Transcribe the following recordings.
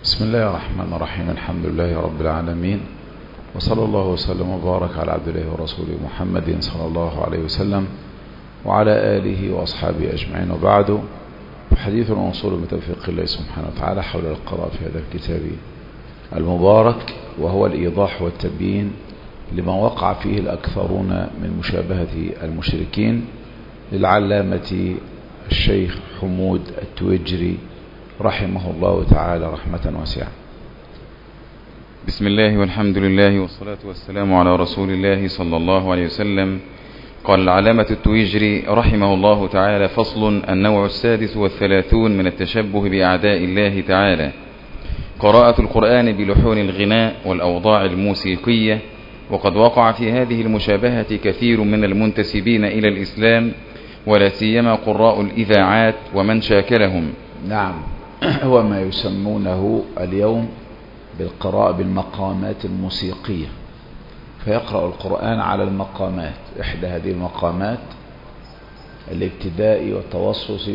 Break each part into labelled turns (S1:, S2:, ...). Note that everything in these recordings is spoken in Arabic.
S1: بسم الله الرحمن الرحيم. الحمد لله رب العالمين، وصلى الله وسلم وبارك على عبد الله ورسوله محمد صلى الله عليه وسلم وعلى آله وأصحابه أجمعين، وبعد. حديث وصول بتوفيق الله سبحانه وتعالى حول القراءة في هذا الكتاب المبارك، وهو الإيضاح والتبيين لما وقع فيه الأكثرون من مشابهة المشركين للعلامة الشيخ حمود التويجري رحمه الله تعالى رحمة واسعة.
S2: بسم الله والحمد لله والصلاة والسلام على رسول الله صلى الله عليه وسلم. قال العلامة التويجري رحمه الله تعالى: فصل: النوع 36 من التشبه بأعداء الله تعالى. قراءة القرآن بلحون الغناء والأوضاع الموسيقية. وقد وقع في هذه المشابهة كثير من المنتسبين إلى الإسلام، ولا سيما قراء الإذاعات ومن شاكلهم.
S1: نعم، هو ما يسمونه اليوم بالقراءة بالمقامات الموسيقية، فيقرأ القرآن على المقامات، إحدى هذه المقامات الابتدائي والتوسط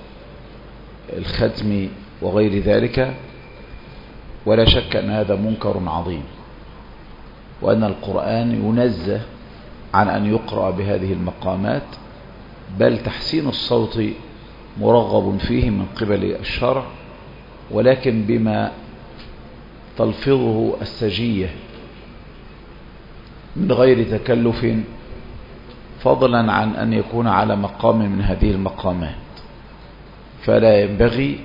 S1: والختم وغير ذلك. ولا شك أن هذا منكر عظيم، وأن القرآن ينزه عن أن يقرأ بهذه المقامات، بل تحسين الصوت مرغب فيه من قبل الشرع، ولكن بما تلفظه السجية من غير تكلف، فضلا عن أن يكون على مقام من هذه المقامات. فلا ينبغي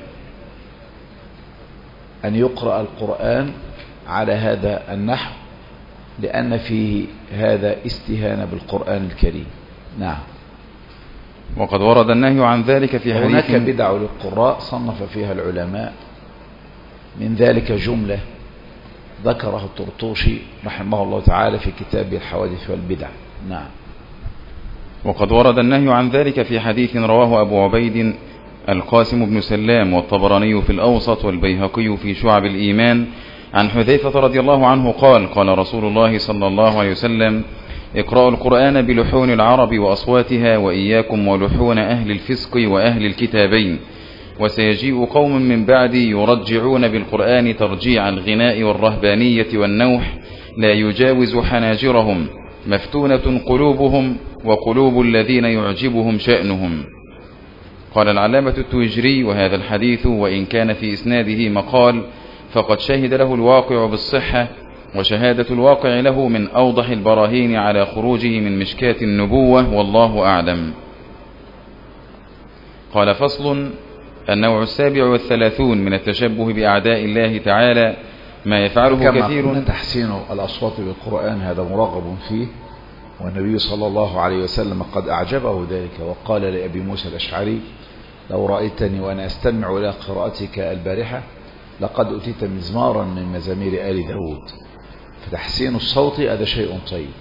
S1: أن يقرأ القرآن على هذا النحو، لأن فيه هذا استهانة بالقرآن الكريم. نعم.
S2: وقد ورد النهي عن ذلك في حديث.
S1: هناك بدع للقراء صنف فيها العلماء، من ذلك جملة ذكرها الطرطوشي رحمه الله تعالى في كتاب الحوادث والبدع. نعم.
S2: وقد ورد النهي عن ذلك في حديث رواه أبو عبيد القاسم بن سلام والطبراني في الأوسط والبيهقي في شعب الإيمان عن حذيفة رضي الله عنه قال: قال رسول الله صلى الله عليه وسلم: اقرأوا القرآن بلحون العرب وأصواتها، وإياكم ولحون أهل الفسق وأهل الكتابين، وسيجيء قوم من بعدي يرجعون بالقرآن ترجيع الغناء والرهبانية والنوح، لا يجاوز حناجرهم، مفتونة قلوبهم وقلوب الذين يعجبهم شأنهم. قال العلامة التويجري: وهذا الحديث وإن كان في إسناده مقال، فقد شهد له الواقع بالصحة، وشهادة الواقع له من أوضح البراهين على خروجه من مشكاة النبوة، والله أعلم. قال: فصل: النوع 37 من التشبه بأعداء الله تعالى ما يفعله كثير.
S1: تحسين الأصوات بالقرآن هذا مرغب فيه، والنبي صلى الله عليه وسلم قد أعجبه ذلك، وقال لأبي موسى الأشعري: لو رأيتني وأنا أستمع إلى قراءتك البارحة لقد أتيت مزمارا من مزامير آل داود. فتحسين الصوت هذا شيء طيب،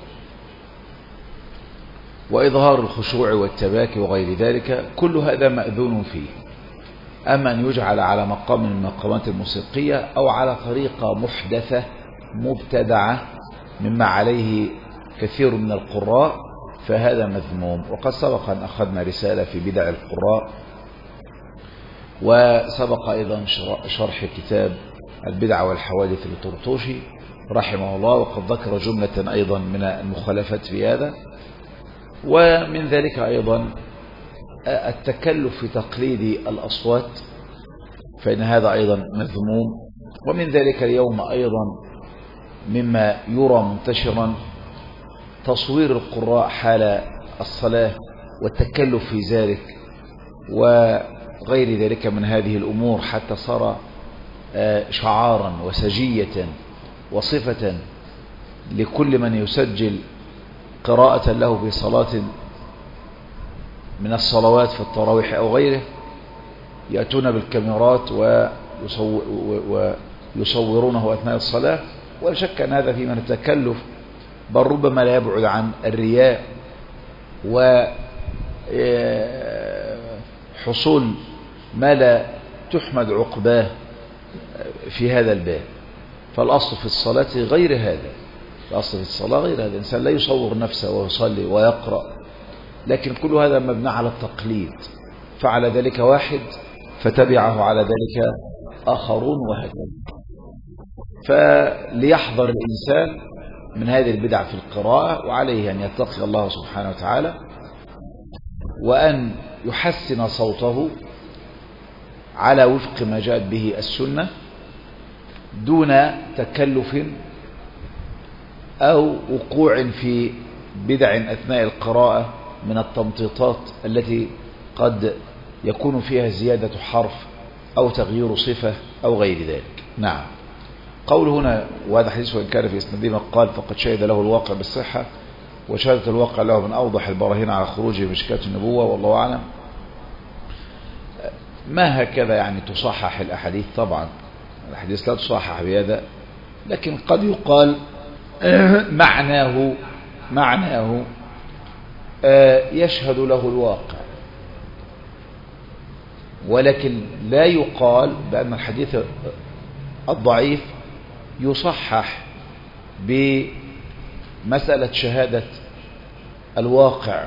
S1: وإظهار الخشوع والتباكي وغير ذلك، كل هذا مأذون فيه. أما أن يجعل على مقام من المقامات الموسيقية أو على طريقة محدثة مبتدعة مما عليه كثير من القراء، فهذا مذموم. وقد سبق أن أخذنا رسالة في بدع القراء، وسبق أيضا شرح كتاب البدع والحوادث للطرطوشي رحمه الله، وقد ذكر جملة أيضا من المخالفات في هذا. ومن ذلك أيضا التكلف في تقليد الأصوات، فإن هذا أيضا مذموم. ومن ذلك اليوم أيضا مما يرى منتشرا تصوير القراء حال الصلاة والتكلف في ذلك وغير ذلك من هذه الأمور، حتى صار شعارا وسجية وصفة لكل من يسجل قراءة له في صلاة من الصلوات في التراويح أو غيره، يأتون بالكاميرات ويصورونه أثناء الصلاة. ولا شك أن هذا فيه من التكلف، بل ربما لا يبعد عن الرياء وحصول ما لا تحمد عقباه في هذا الباب. فالأصل في الصلاة غير هذا، الأصل في الصلاة غير هذا. الإنسان لا يصور نفسه ويصلي ويقرأ، لكن كل هذا مبني على التقليد. فعل ذلك واحد فتبعه على ذلك آخرون، وهكذا. فليحذر الإنسان من هذه البدع في القراءة، وعليه أن يتقي الله سبحانه وتعالى وأن يحسن صوته على وفق ما جاءت به السنة دون تكلف أو وقوع في بدع أثناء القراءة من التمطيطات التي قد يكون فيها زيادة حرف أو تغيير صفة أو غير ذلك. نعم. قول هنا وهذا حديث وإن كان في إسناده قال فقد شهد له الواقع بالصحة، وشهادة الواقع له من أوضح البراهين على خروجه من مشكلة النبوة، والله أعلم. ما هكذا يعني تصحح الأحاديث، طبعا الحديث لا تصحح بهذا، لكن قد يقال معناه يشهد له الواقع، ولكن لا يقال بأن الحديث الضعيف يصحح بمسألة شهادة الواقع،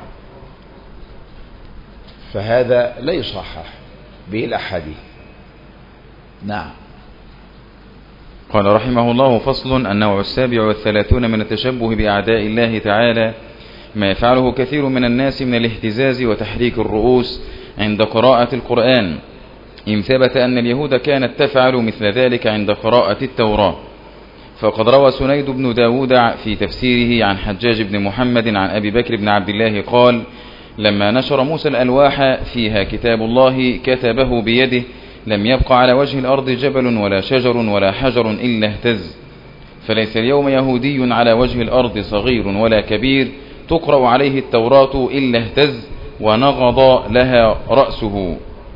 S1: فهذا لا يصحح به الأحاديث. نعم.
S2: قال رحمه الله: فصل. النوع 37 من التشبه بأعداء الله تعالى ما يفعله كثير من الناس من الاهتزاز وتحريك الرؤوس عند قراءة القرآن، إن ثبت أن اليهود كانت تفعل مثل ذلك عند قراءة التوراة. فقد روى سنيد بن داود في تفسيره عن حجاج بن محمد عن أبي بكر بن عبد الله قال: لما نشر موسى الألواح فيها كتاب الله كتبه بيده، لم يبق على وجه الأرض جبل ولا شجر ولا حجر إلا اهتز، فليس اليوم يهودي على وجه الأرض صغير ولا كبير تقرأ عليه التوراة إلا اهتز ونغض لها رأسه.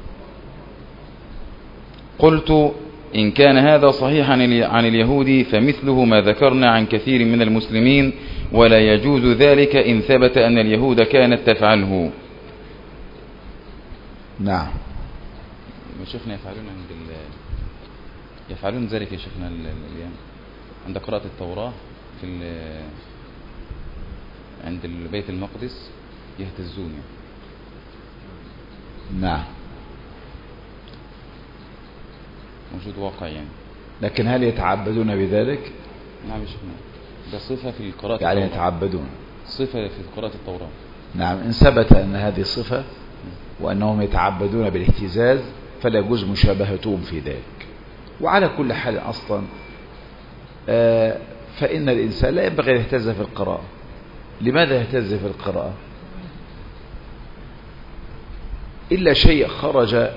S2: قلت: إن كان هذا صحيحا عن اليهود فمثله ما ذكرنا عن كثير من المسلمين، ولا يجوز ذلك إن ثبت أن اليهود كانت تفعله.
S1: نعم.
S2: شيخنا يفعلون ذلك يا شيخنا عند قراءة التوراة عند بيت المقدس يهتزون.
S1: نعم.
S2: موجود واقع يعني.
S1: لكن هل يتعبدون بذلك؟
S2: نعم يا شيخنا، ده صفة في قراءة
S1: يعني
S2: التوراة.
S1: يتعبدون
S2: صفة في قراءة التوراة.
S1: نعم. إن ثبت أن هذه صفة وأنهم يتعبدون بالاهتزاز فلا يجوز مشابهتهم في ذلك. وعلى كل حال أصلا فإن الإنسان لا ينبغي أن يهتز في القراءة. لماذا يهتز في القراءة؟ إلا شيء خرج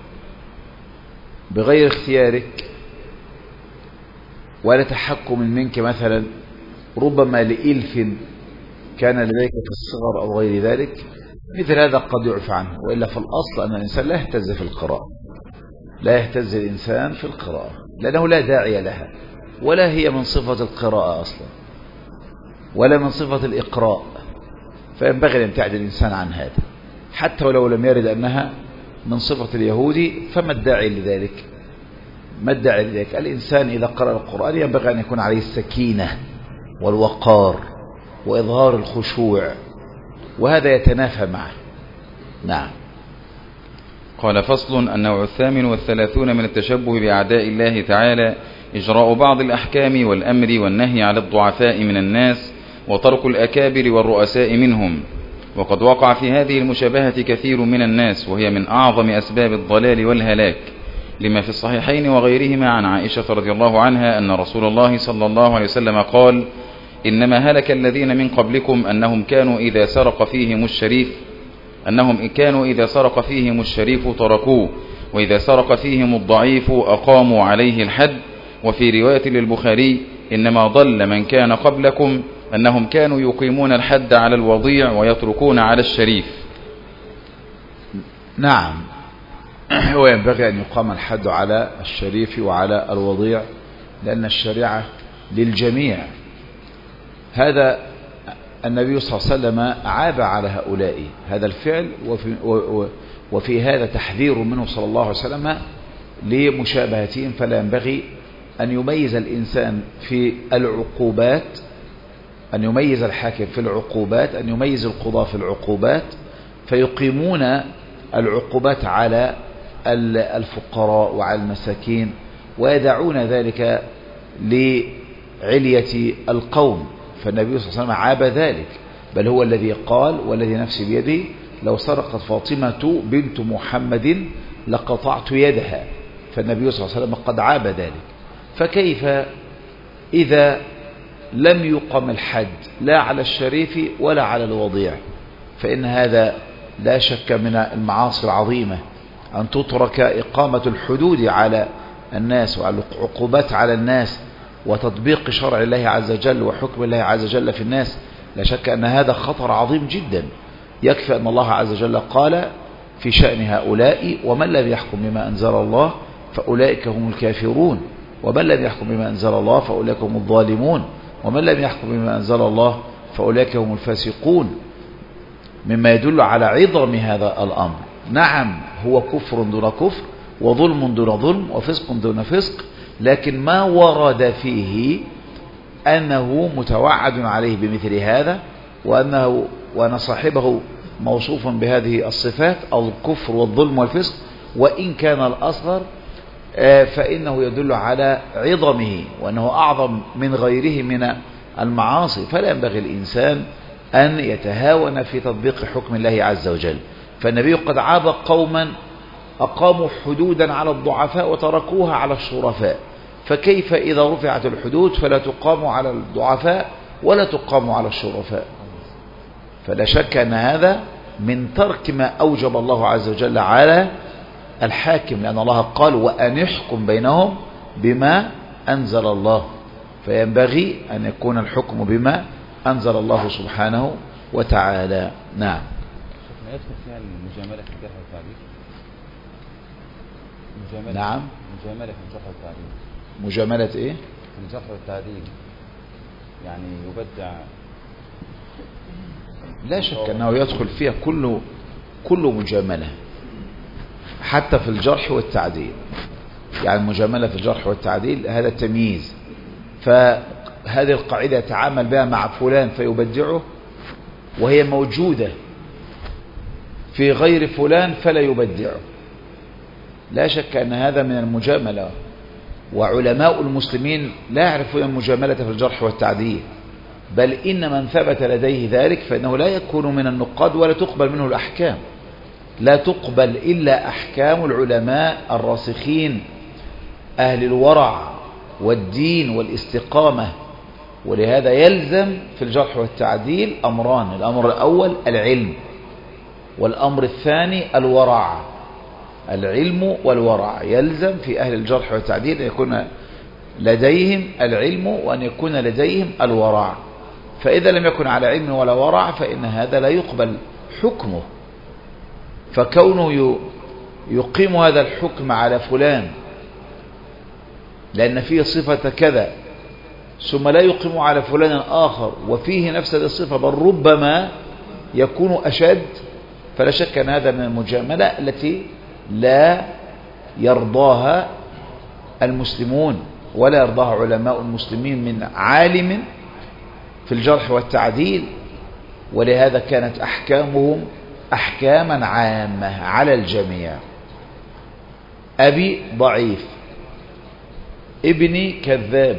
S1: بغير اختيارك ولا تحكم منك، مثلا ربما لإلف كان لديك في الصغر أو غير ذلك، مثل هذا قد يعفى عنه. وإلا في الأصل أن الإنسان لا يهتز في القراءة، لا يهتز الإنسان في القراءة لأنه لا داعي لها، ولا هي من صفة القراءة أصلا ولا من صفة الإقراء، فينبغي أن تعدل الإنسان عن هذا حتى ولو لم يرد أنها من صفة اليهودي. فما الداعي لذلك؟ ما الداعي لذلك؟ الإنسان إذا قرأ القرآن ينبغي أن يكون عليه السكينة والوقار وإظهار الخشوع، وهذا يتنافى معه. نعم.
S2: قال: فصل. النوع 38 من التشبه بأعداء الله تعالى إجراء بعض الأحكام والأمر والنهي على الضعفاء من الناس وترك الأكابر والرؤساء منهم. وقد وقع في هذه المشابهة كثير من الناس، وهي من أعظم أسباب الضلال والهلاك، لما في الصحيحين وغيرهما عن عائشة رضي الله عنها أن رسول الله صلى الله عليه وسلم قال: إنما هلك الذين من قبلكم أنهم كانوا إذا سرق فيهم الشريف تركوه، وإذا سرق فيهم الضعيف أقاموا عليه الحد. وفي رواية للبخاري: إنما ضل من كان قبلكم أنهم كانوا يقيمون الحد على الوضيع ويتركون على الشريف.
S1: نعم. وينبغي أن يقام الحد على الشريف وعلى الوضيع، لأن الشريعة للجميع. هذا النبي صلى الله عليه وسلم عاب على هؤلاء هذا الفعل، وفي هذا تحذير منه صلى الله عليه وسلم لمشابهتهم. فلا ينبغي أن يميز الإنسان في العقوبات، أن يميز الحاكم في العقوبات، أن يميز القضاة في العقوبات، فيقيمون العقوبات على الفقراء وعلى المساكين، ويدعون ذلك لعلية القوم، فالنبي صلى الله عليه وسلم عاب ذلك، بل هو الذي قال والذي نفسي بيده لو سرقت فاطمة بنت محمد لقطعت يدها، فالنبي صلى الله عليه وسلم قد عاب ذلك. فكيف إذا لم يقم الحد لا على الشريف ولا على الوضيع؟ فإن هذا لا شك من المعاصي العظيمة أن تترك إقامة الحدود على الناس وعلى العقوبات على الناس وتطبيق شرع الله عز وجل وحكم الله عز وجل في الناس. لا شك أن هذا خطر عظيم جدا. يكفي أن الله عز وجل قال في شأن هؤلاء: ومن لم يحكم بما أنزل الله فأولئك هم الكافرون، ومن لم يحكم بما أنزل الله فأولئك هم الظالمون، ومن لم يحكم بما أنزل الله فأولئك هم الفاسقون، مما يدل على عظم هذا الأمر. نعم، هو كفر دون كفر، وظلم دون ظلم، وفسق دون فسق، لكن ما ورد فيه أنه متوعد عليه بمثل هذا، وأن صاحبه موصوف بهذه الصفات، الكفر والظلم والفسق، وإن كان الأصغر فإنه يدل على عظمه وأنه أعظم من غيره من المعاصي. فلا ينبغي الإنسان أن يتهاون في تطبيق حكم الله عز وجل. فالنبي قد عاب قوما أقاموا حدودا على الضعفاء وتركوها على الشرفاء، فكيف إذا رفعت الحدود فلا تقام على الضعفاء ولا تقام على الشرفاء؟ فلا شك أن هذا من ترك ما أوجب الله عز وجل على الحاكم، لأن الله قال: وأن يحكم بينهم بما أنزل الله، فينبغي أن يكون الحكم بما أنزل الله سبحانه وتعالى. نعم.
S2: ما يدخل فيها المجاملة في الجرح والتعديل؟
S1: نعم،
S2: مجاملة في الجرح والتعديل.
S1: مجاملة إيه؟
S2: في الجرح والتعديل، يعني يبدع.
S1: لا شك أنه يدخل فيها كل مجاملة، حتى في الجرح والتعديل. يعني المجاملة في الجرح والتعديل هذا التمييز، فهذه القاعدة يتعامل بها مع فلان فيبدعه، وهي موجودة في غير فلان فلا يبدعه. لا شك أن هذا من المجاملة، وعلماء المسلمين لا يعرفون المجاملة في الجرح والتعديل، بل إن من ثبت لديه ذلك فإنه لا يكون من النقاد ولا تقبل منه الأحكام. لا تقبل إلا أحكام العلماء الراسخين أهل الورع والدين والاستقامة. ولهذا يلزم في الجرح والتعديل أمران: الأمر الأول العلم، والأمر الثاني الورع. العلم والورع يلزم في أهل الجرح والتعديل أن يكون لديهم العلم وأن يكون لديهم الورع. فإذا لم يكن على علم ولا ورع فإن هذا لا يقبل حكمه. فكونه يقيم هذا الحكم على فلان لأن فيه صفة كذا، ثم لا يقيم على فلان آخر وفيه نفس هذه الصفة، بل ربما يكون أشد، فلا شك أن هذا من المجاملة التي لا يرضاها المسلمون ولا يرضاها علماء المسلمين من عالم في الجرح والتعديل. ولهذا كانت أحكامهم أحكاما عامة على الجميع: أبي ضعيف، ابني كذاب.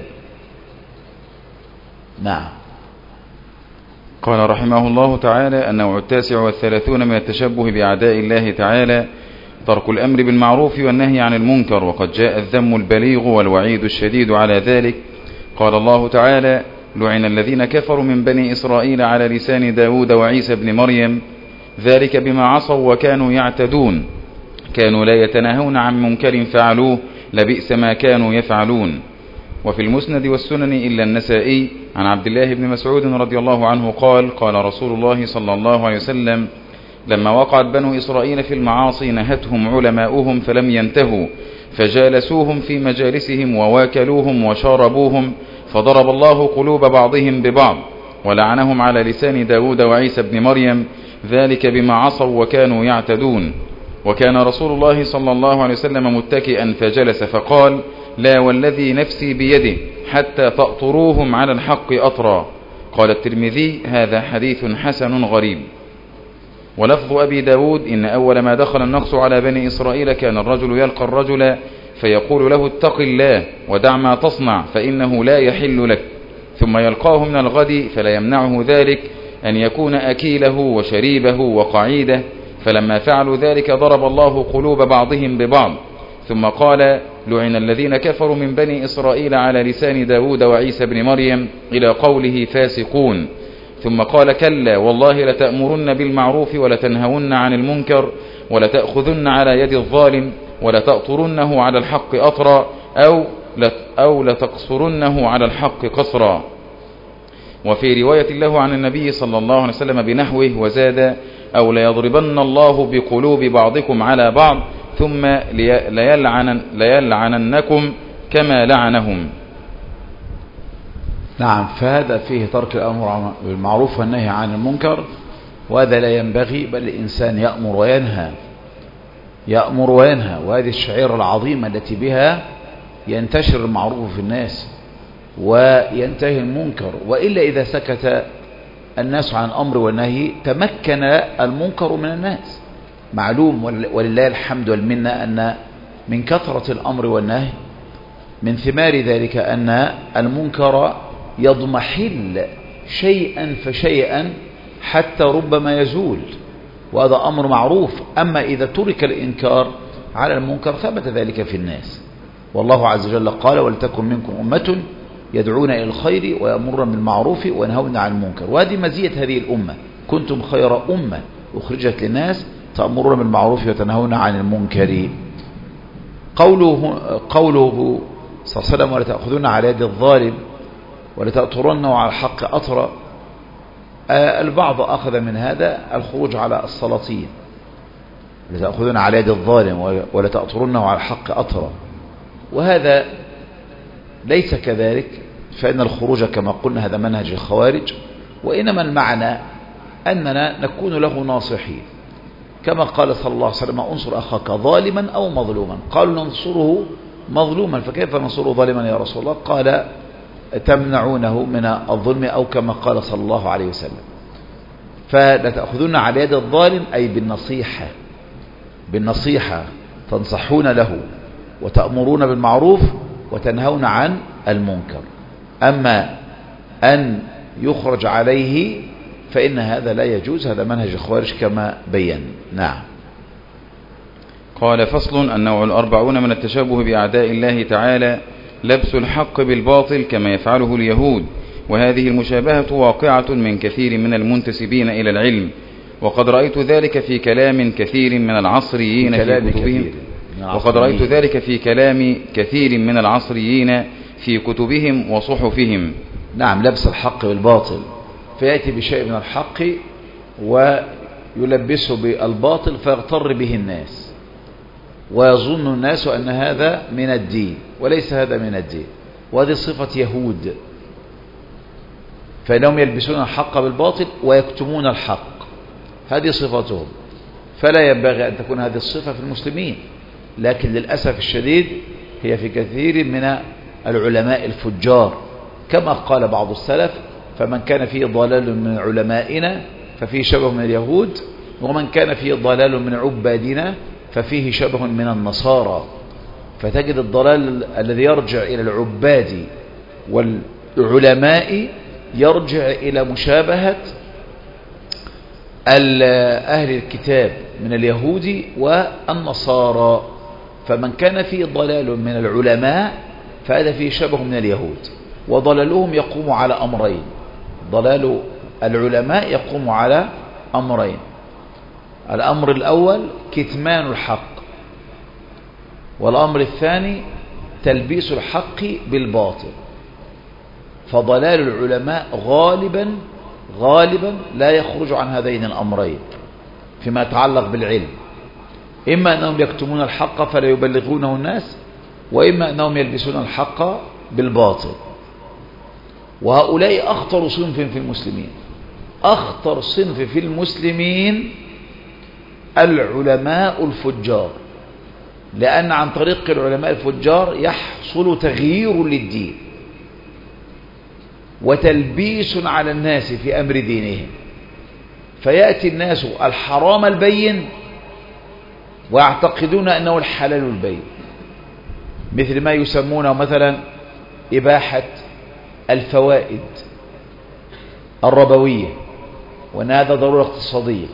S1: نعم.
S2: قال رحمه الله تعالى: النوع 39 من التشبه بأعداء الله تعالى ترك الأمر بالمعروف والنهي عن المنكر، وقد جاء الذم البليغ والوعيد الشديد على ذلك. قال الله تعالى: لعن الذين كفروا من بني إسرائيل على لسان داود وعيسى بن مريم ذلك بما عصوا وكانوا يعتدون، كانوا لا يتناهون عن منكر فعلوه لبئس ما كانوا يفعلون. وفي المسند والسنن إلا النسائي عن عبد الله بن مسعود رضي الله عنه قال: قال رسول الله صلى الله عليه وسلم: لما وقعت بنو إسرائيل في المعاصي نهتهم علماؤهم فلم ينتهوا، فجالسوهم في مجالسهم وواكلوهم وشاربوهم، فضرب الله قلوب بعضهم ببعض، ولعنهم على لسان داود وعيسى بن مريم ذلك بما عصوا وكانوا يعتدون. وكان رسول الله صلى الله عليه وسلم متكئا فجلس فقال: لا والذي نفسي بيده حتى تأطروهم على الحق أطرا. قال الترمذي: هذا حديث حسن غريب. ولفظ أبي داود: إن أول ما دخل النقص على بني إسرائيل كان الرجل يلقى الرجل فيقول له اتق الله ودع ما تصنع فإنه لا يحل لك، ثم يلقاه من الغد فلا يمنعه ذلك أن يكون أكيله وشريبه وقعيده، فلما فعلوا ذلك ضرب الله قلوب بعضهم ببعض. ثم قال لعن الذين كفروا من بني إسرائيل على لسان داود وعيسى بن مريم إلى قوله فاسقون. ثم قال كلا والله لتأمرن بالمعروف ولتنهون عن المنكر ولتأخذن على يد الظالم ولتأطرنه على الحق أطرا أو لتقصرنه على الحق قصرا. وفي رواية له عن النبي صلى الله عليه وسلم بنحوه وزاد أو ليضربن الله بقلوب بعضكم على بعض ثم ليلعننكم كما لعنهم.
S1: نعم، فهذا فيه ترك الأمر بالمعروف والنهي عن المنكر، وهذا لا ينبغي، بل الإنسان يأمر وينهى، وهذه الشعيرة العظيمة التي بها ينتشر المعروف في الناس وينتهي المنكر. وإلا إذا سكت الناس عن الأمر والنهي تمكن المنكر من الناس. معلوم ولله الحمد والمنة أن من كثرة الأمر والنهي من ثمار ذلك أن المنكر يضمحل شيئا فشيئا حتى ربما يزول، وهذا أمر معروف. أما إذا ترك الإنكار على المنكر ثبت ذلك في الناس. والله عز وجل قال ولتكن منكم أمة يدعون إلى الخير ويأمرون بالمعروف وينهون عن المنكر. وهذه مزية هذه الأمة، كنتم خير أمة أخرجت للناس تأمرون بالمعروف وتنهون عن المنكر. قوله صلى الله عليه وسلم ولا تأخذون على يد الظالم ولا تأطرنه على الحق أطرا، البعض أخذ من هذا الخروج على السلاطين، ولا تأخذون على يد الظالم ولا تأطرنه على الحق أطرا، وهذا ليس كذلك، فإن الخروج كما قلنا هذا منهج الخوارج، وإنما المعنى أننا نكون له ناصحين، كما قال صلى الله عليه وسلم انصر أخاك ظالما أو مظلوما. قالوا ننصره مظلوما فكيف ننصره ظالما يا رسول الله؟ قال تمنعونه من الظلم، أو كما قال صلى الله عليه وسلم. فلا تأخذون على يد الظالم أي بالنصيحة تنصحون له وتأمرون بالمعروف وتنهون عن المنكر. أما أن يخرج عليه فإن هذا لا يجوز، هذا منهج الخوارج كما بين. نعم.
S2: قال فصل النوع 40 من التشبه بأعداء الله تعالى لبس الحق بالباطل كما يفعله اليهود، وهذه المشابهة واقعة من كثير من المنتسبين إلى العلم، وقد رأيت ذلك في كلام كثير من العصريين في كتبهم، وقد رأيت ذلك في كلام كثير من العصريين في كتبهم وصحفهم.
S1: نعم، لبس الحق بالباطل، فيأتي بشيء من الحق ويلبسه بالباطل فيغتر به الناس، ويظن الناس أن هذا من الدين، وليس هذا من الدين، وهذه صفة يهود، فإنهم يلبسون الحق بالباطل ويكتمون الحق، هذه صفتهم. فلا ينبغي أن تكون هذه الصفة في المسلمين، لكن للأسف الشديد هي في كثير من العلماء الفجار، كما قال بعض السلف فمن كان فيه ضلال من علمائنا ففيه شبه من اليهود، ومن كان فيه ضلال من عبادنا ففيه شبه من النصارى. فتجد الضلال الذي يرجع إلى العباد والعلماء يرجع إلى مشابهة أهل الكتاب من اليهود والنصارى. فمن كان فيه ضلال من العلماء فهذا فيه شبه من اليهود، وضلالهم يقوم على أمرين، ضلال العلماء يقوم على أمرين: الأمر الأول كتمان الحق، والأمر الثاني تلبيس الحق بالباطل. فضلال العلماء غالبا لا يخرج عن هذين الأمرين فيما يتعلق بالعلم، إما أنهم يكتمون الحق فلا يبلغونه الناس، وإما أنهم يلبسون الحق بالباطل. وهؤلاء أخطر صنف في المسلمين، أخطر صنف في المسلمين العلماء الفجار، لأن عن طريق العلماء الفجار يحصل تغيير للدين وتلبيس على الناس في أمر دينهم، فيأتي الناس الحرام البين ويعتقدون أنه الحلال البين، مثل ما يسمونه مثلا إباحة الفوائد الربوية، وأن هذا ضرورة اقتصادية.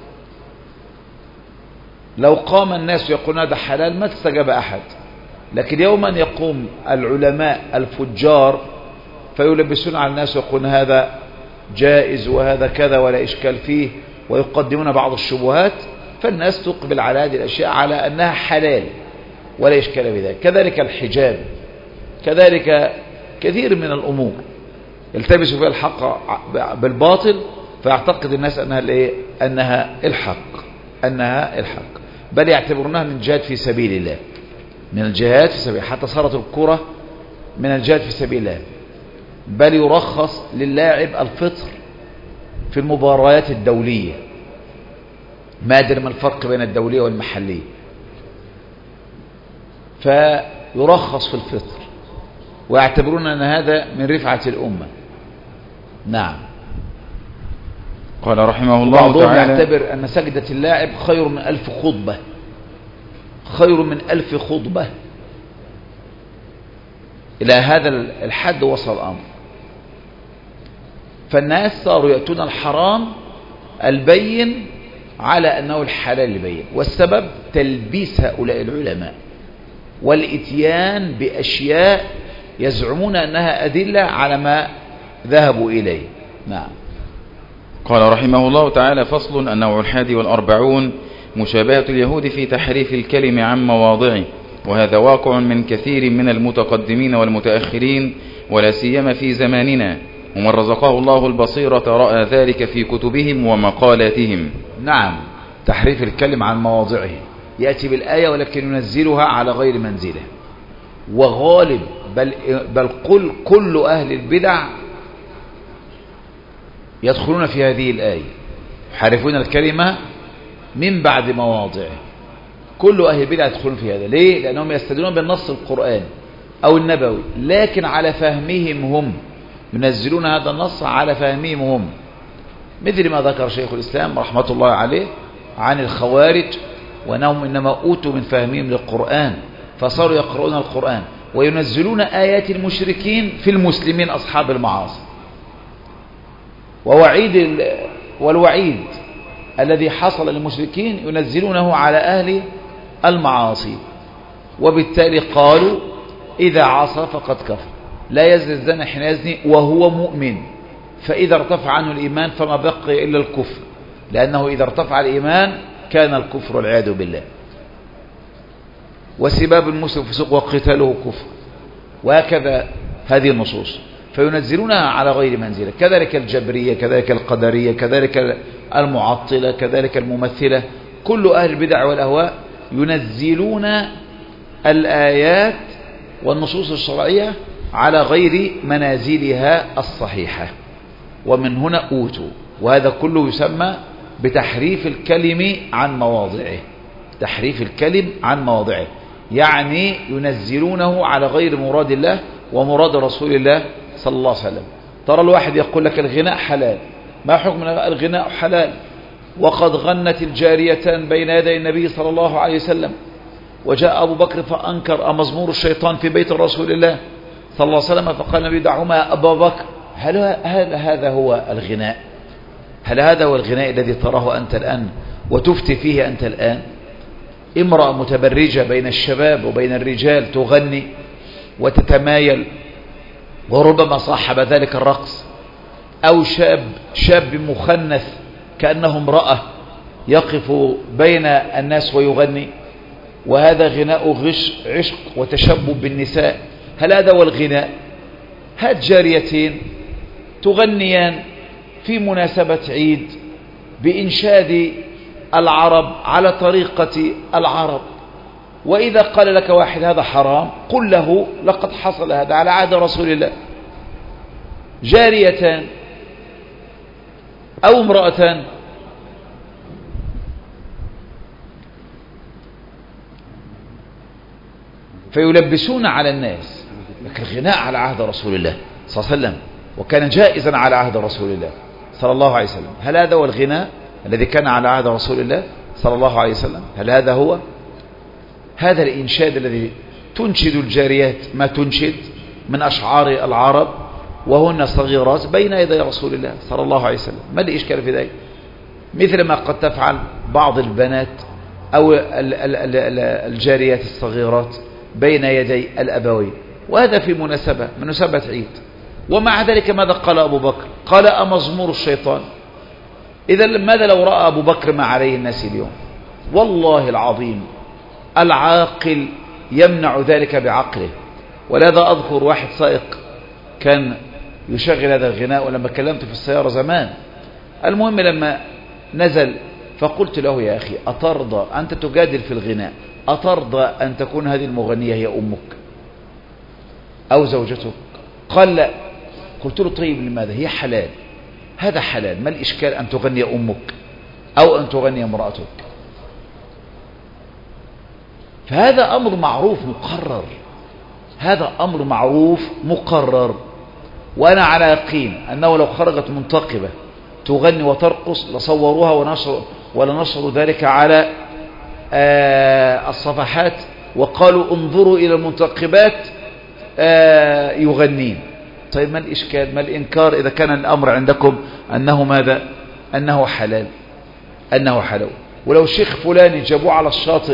S1: لو قام الناس يقولون هذا حلال ما استجاب أحد، لكن يوما يقوم العلماء الفجار فيلبسون على الناس ويقولون هذا جائز وهذا كذا ولا إشكال فيه، ويقدمون بعض الشبهات، فالناس تقبل على هذه الأشياء على أنها حلال ولا إشكال بذلك. كذلك الحجاب، كذلك كثير من الأمور يلتبس فيها الحق بالباطل، فيعتقد الناس أنها الحق، بل يعتبرونها من الجهاد في سبيل الله، من الجهاد في سبيل، حتى صارت الكرة من الجهاد في سبيل الله، بل يرخص للاعب الفطر في المباريات الدولية، ما أدري ما الفرق بين الدولية والمحلية، فيرخص في الفطر، ويعتبرون أن هذا من رفعة الأمة. نعم.
S2: قال رحمه الله
S1: بعضهم
S2: تعالى:
S1: يعتبر أن سجدة اللاعب خير من 1000 خطبة، خير من 1000 خطبة. إلى هذا الحد وصل الأمر، فالناس صاروا يأتون الحرام البين على أنه الحلال البين، والسبب تلبيس هؤلاء العلماء والإتيان بأشياء يزعمون أنها أدلة على ما ذهبوا إليه. نعم.
S2: قال رحمه الله تعالى: فصل. النوع 41 مشابهة اليهود في تحريف الكلم عن مواضعه، وهذا واقع من كثير من المتقدمين والمتأخرين، ولا سيما في زماننا، ومن رزقه الله البصيرة رأى ذلك في كتبهم ومقالاتهم.
S1: نعم، تحريف الكلم عن مواضعه، يأتي بالآية ولكن ينزلها على غير منزله، وغالب بل قل كل أهل البدع يدخلون في هذه الآية، يحرفون الكلمة من بعد مواضعه. كل أهل البدع يدخلون في هذا. ليه؟ لأنهم يستدلون بالنص القرآني أو النبوي، لكن على فهمهم هم، ينزلون هذا النص على فهمهم هم، مثل ما ذكر شيخ الإسلام رحمة الله عليه عن الخوارج، وأنهم إنما أوتوا من فهمهم للقرآن، فصاروا يقرؤون القرآن وينزلون آيات المشركين في المسلمين أصحاب المعاصي. والوعيد الذي حصل للمشركين ينزلونه على أهل المعاصي، وبالتالي قالوا إذا عصى فقد كفر، لا يزني الزاني حين يزني وهو مؤمن، فإذا ارتفع عنه الإيمان فما بقي إلا الكفر، لأنه إذا ارتفع الإيمان كان الكفر والعياذ بالله. وسباب المسلم فسوق وقتاله كفر، وهكذا هذه النصوص، فينزلونها على غير منزله. كذلك الجبرية، كذلك القدرية، كذلك المعطلة، كذلك الممثلة، كل أهل البدع والأهواء ينزلون الآيات والنصوص الشرعية على غير منازلها الصحيحة، ومن هنا أوتوا. وهذا كله يسمى بتحريف الكلم عن مواضعه، تحريف الكلم عن مواضعه، يعني ينزلونه على غير مراد الله ومراد رسول الله صلى الله عليه وسلم. ترى الواحد يقول لك الغناء حلال، ما حكم الغناء حلال؟ وقد غنت الجاريتان بين يدي النبي صلى الله عليه وسلم، وجاء أبو بكر فأنكر أمزمور الشيطان في بيت رسول الله صلى الله عليه وسلم، فقال النبي دعهما يا أبا بكر. هل هذا هو الغناء؟ هل هذا هو الغناء الذي تراه أنت الآن وتفتي فيه أنت الآن؟ امرأة متبرجة بين الشباب وبين الرجال تغني وتتمايل، وربما صاحب ذلك الرقص، أو شاب مخنث كأنه امرأة يقف بين الناس ويغني، وهذا غناء عشق وتشبب بالنساء. هل هذا هو الغناء؟ هات جاريتين تغنيان في مناسبة عيد بإنشاد العرب على طريقة العرب، وإذا قال لك واحد هذا حرام قل له لقد حصل هذا على عهد رسول الله. جاريتان أو امرأتان فيلبسون على الناس لكن الغناء على عهد رسول الله صلى الله عليه وسلم، وكان جائزا على عهد رسول الله صلى الله عليه وسلم. هل هذا هو الغناء الذي كان على عهد رسول الله صلى الله عليه وسلم؟ هل هذا هو؟ هذا الإنشاد الذي تنشد الجاريات ما تنشد من أشعار العرب وهن صغيرات بين يدي رسول الله صلى الله عليه وسلم. ما الإشكال في ذلك؟ مثل ما قد تفعل بعض البنات أو الجاريات الصغيرات بين يدي الأبوين، وهذا في مناسبة عيد. ومع ذلك ماذا قال أبو بكر؟ قال أمزمور الشيطان. إذا ماذا لو رأى أبو بكر ما عليه الناس اليوم؟ والله العظيم العاقل يمنع ذلك بعقله. ولهذا أذكر واحد سائق كان يشغل هذا الغناء، ولما كلمت في السيارة زمان، المهم لما نزل فقلت له يا أخي أترضى أنت تجادل في الغناء، أترضى أن تكون هذه المغنية هي أمك أو زوجتك؟ قال لا. قلت له طيب لماذا؟ هي حلال، هذا حلال، ما الإشكال أن تغني أمك أو أن تغني امرأتك؟ فهذا أمر معروف مقرر، هذا أمر معروف مقرر. وأنا على يقين أنه لو خرجت منتقبة تغني وترقص لصوروها ولنشروا ذلك على الصفحات وقالوا انظروا إلى المنتقبات يغنين. طيب ما الإشكال؟ ما الإنكار إذا كان الأمر عندكم أنه ماذا؟ أنه حلال، أنه حلال. ولو الشيخ فلان جابوه على الشاطئ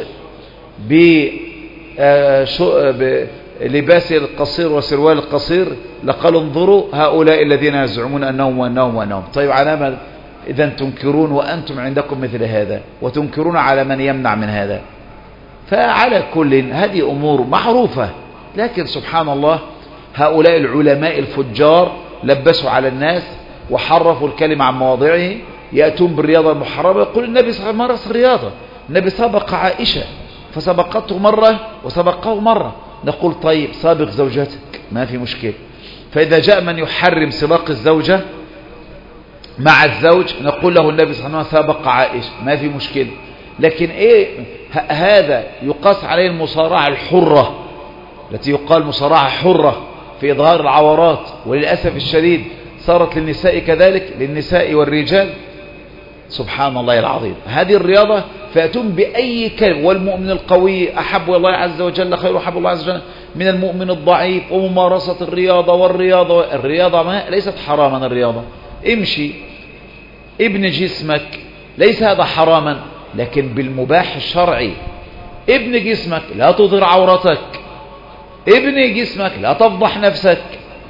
S1: بلباس القصير وسروال القصير لقالوا انظروا هؤلاء الذين يزعمون أنهم وأنهم وأنهم. طيب على ما إذا تنكرون وأنتم عندكم مثل هذا وتنكرون على من يمنع من هذا؟ فعلى كل هذه أمور معروفة، لكن سبحان الله هؤلاء العلماء الفجار لبسوا على الناس وحرفوا الكلمة عن مواضعه. يأتون بالرياضة المحرمة، يقول النبي صلى الله عليه وسلم مارس الرياضة، النبي سبق عائشة فسبقته مرة وسبقه مرة. نقول طيب سابق زوجتك ما في مشكلة. فإذا جاء من يحرم سباق الزوجة مع الزوج نقول له النبي صلى الله عليه وسلم سابق عائشة ما في مشكلة. لكن إيه هذا يقاس عليه المصارعة الحرة التي يقال مصارعة حرة في إظهار العورات، وللأسف الشديد صارت للنساء كذلك، للنساء والرجال. سبحان الله العظيم. هذه الرياضة فأتون بأي كلمة. والمؤمن القوي أحب الله عز وجل خير أحب الله عز وجل من المؤمن الضعيف، وممارسة الرياضة. الرياضة ما ليست حراما، الرياضة امشي ابن جسمك ليس هذا حراما، لكن بالمباح الشرعي. ابن جسمك لا تظهر عورتك، ابن جسمك لا تفضح نفسك،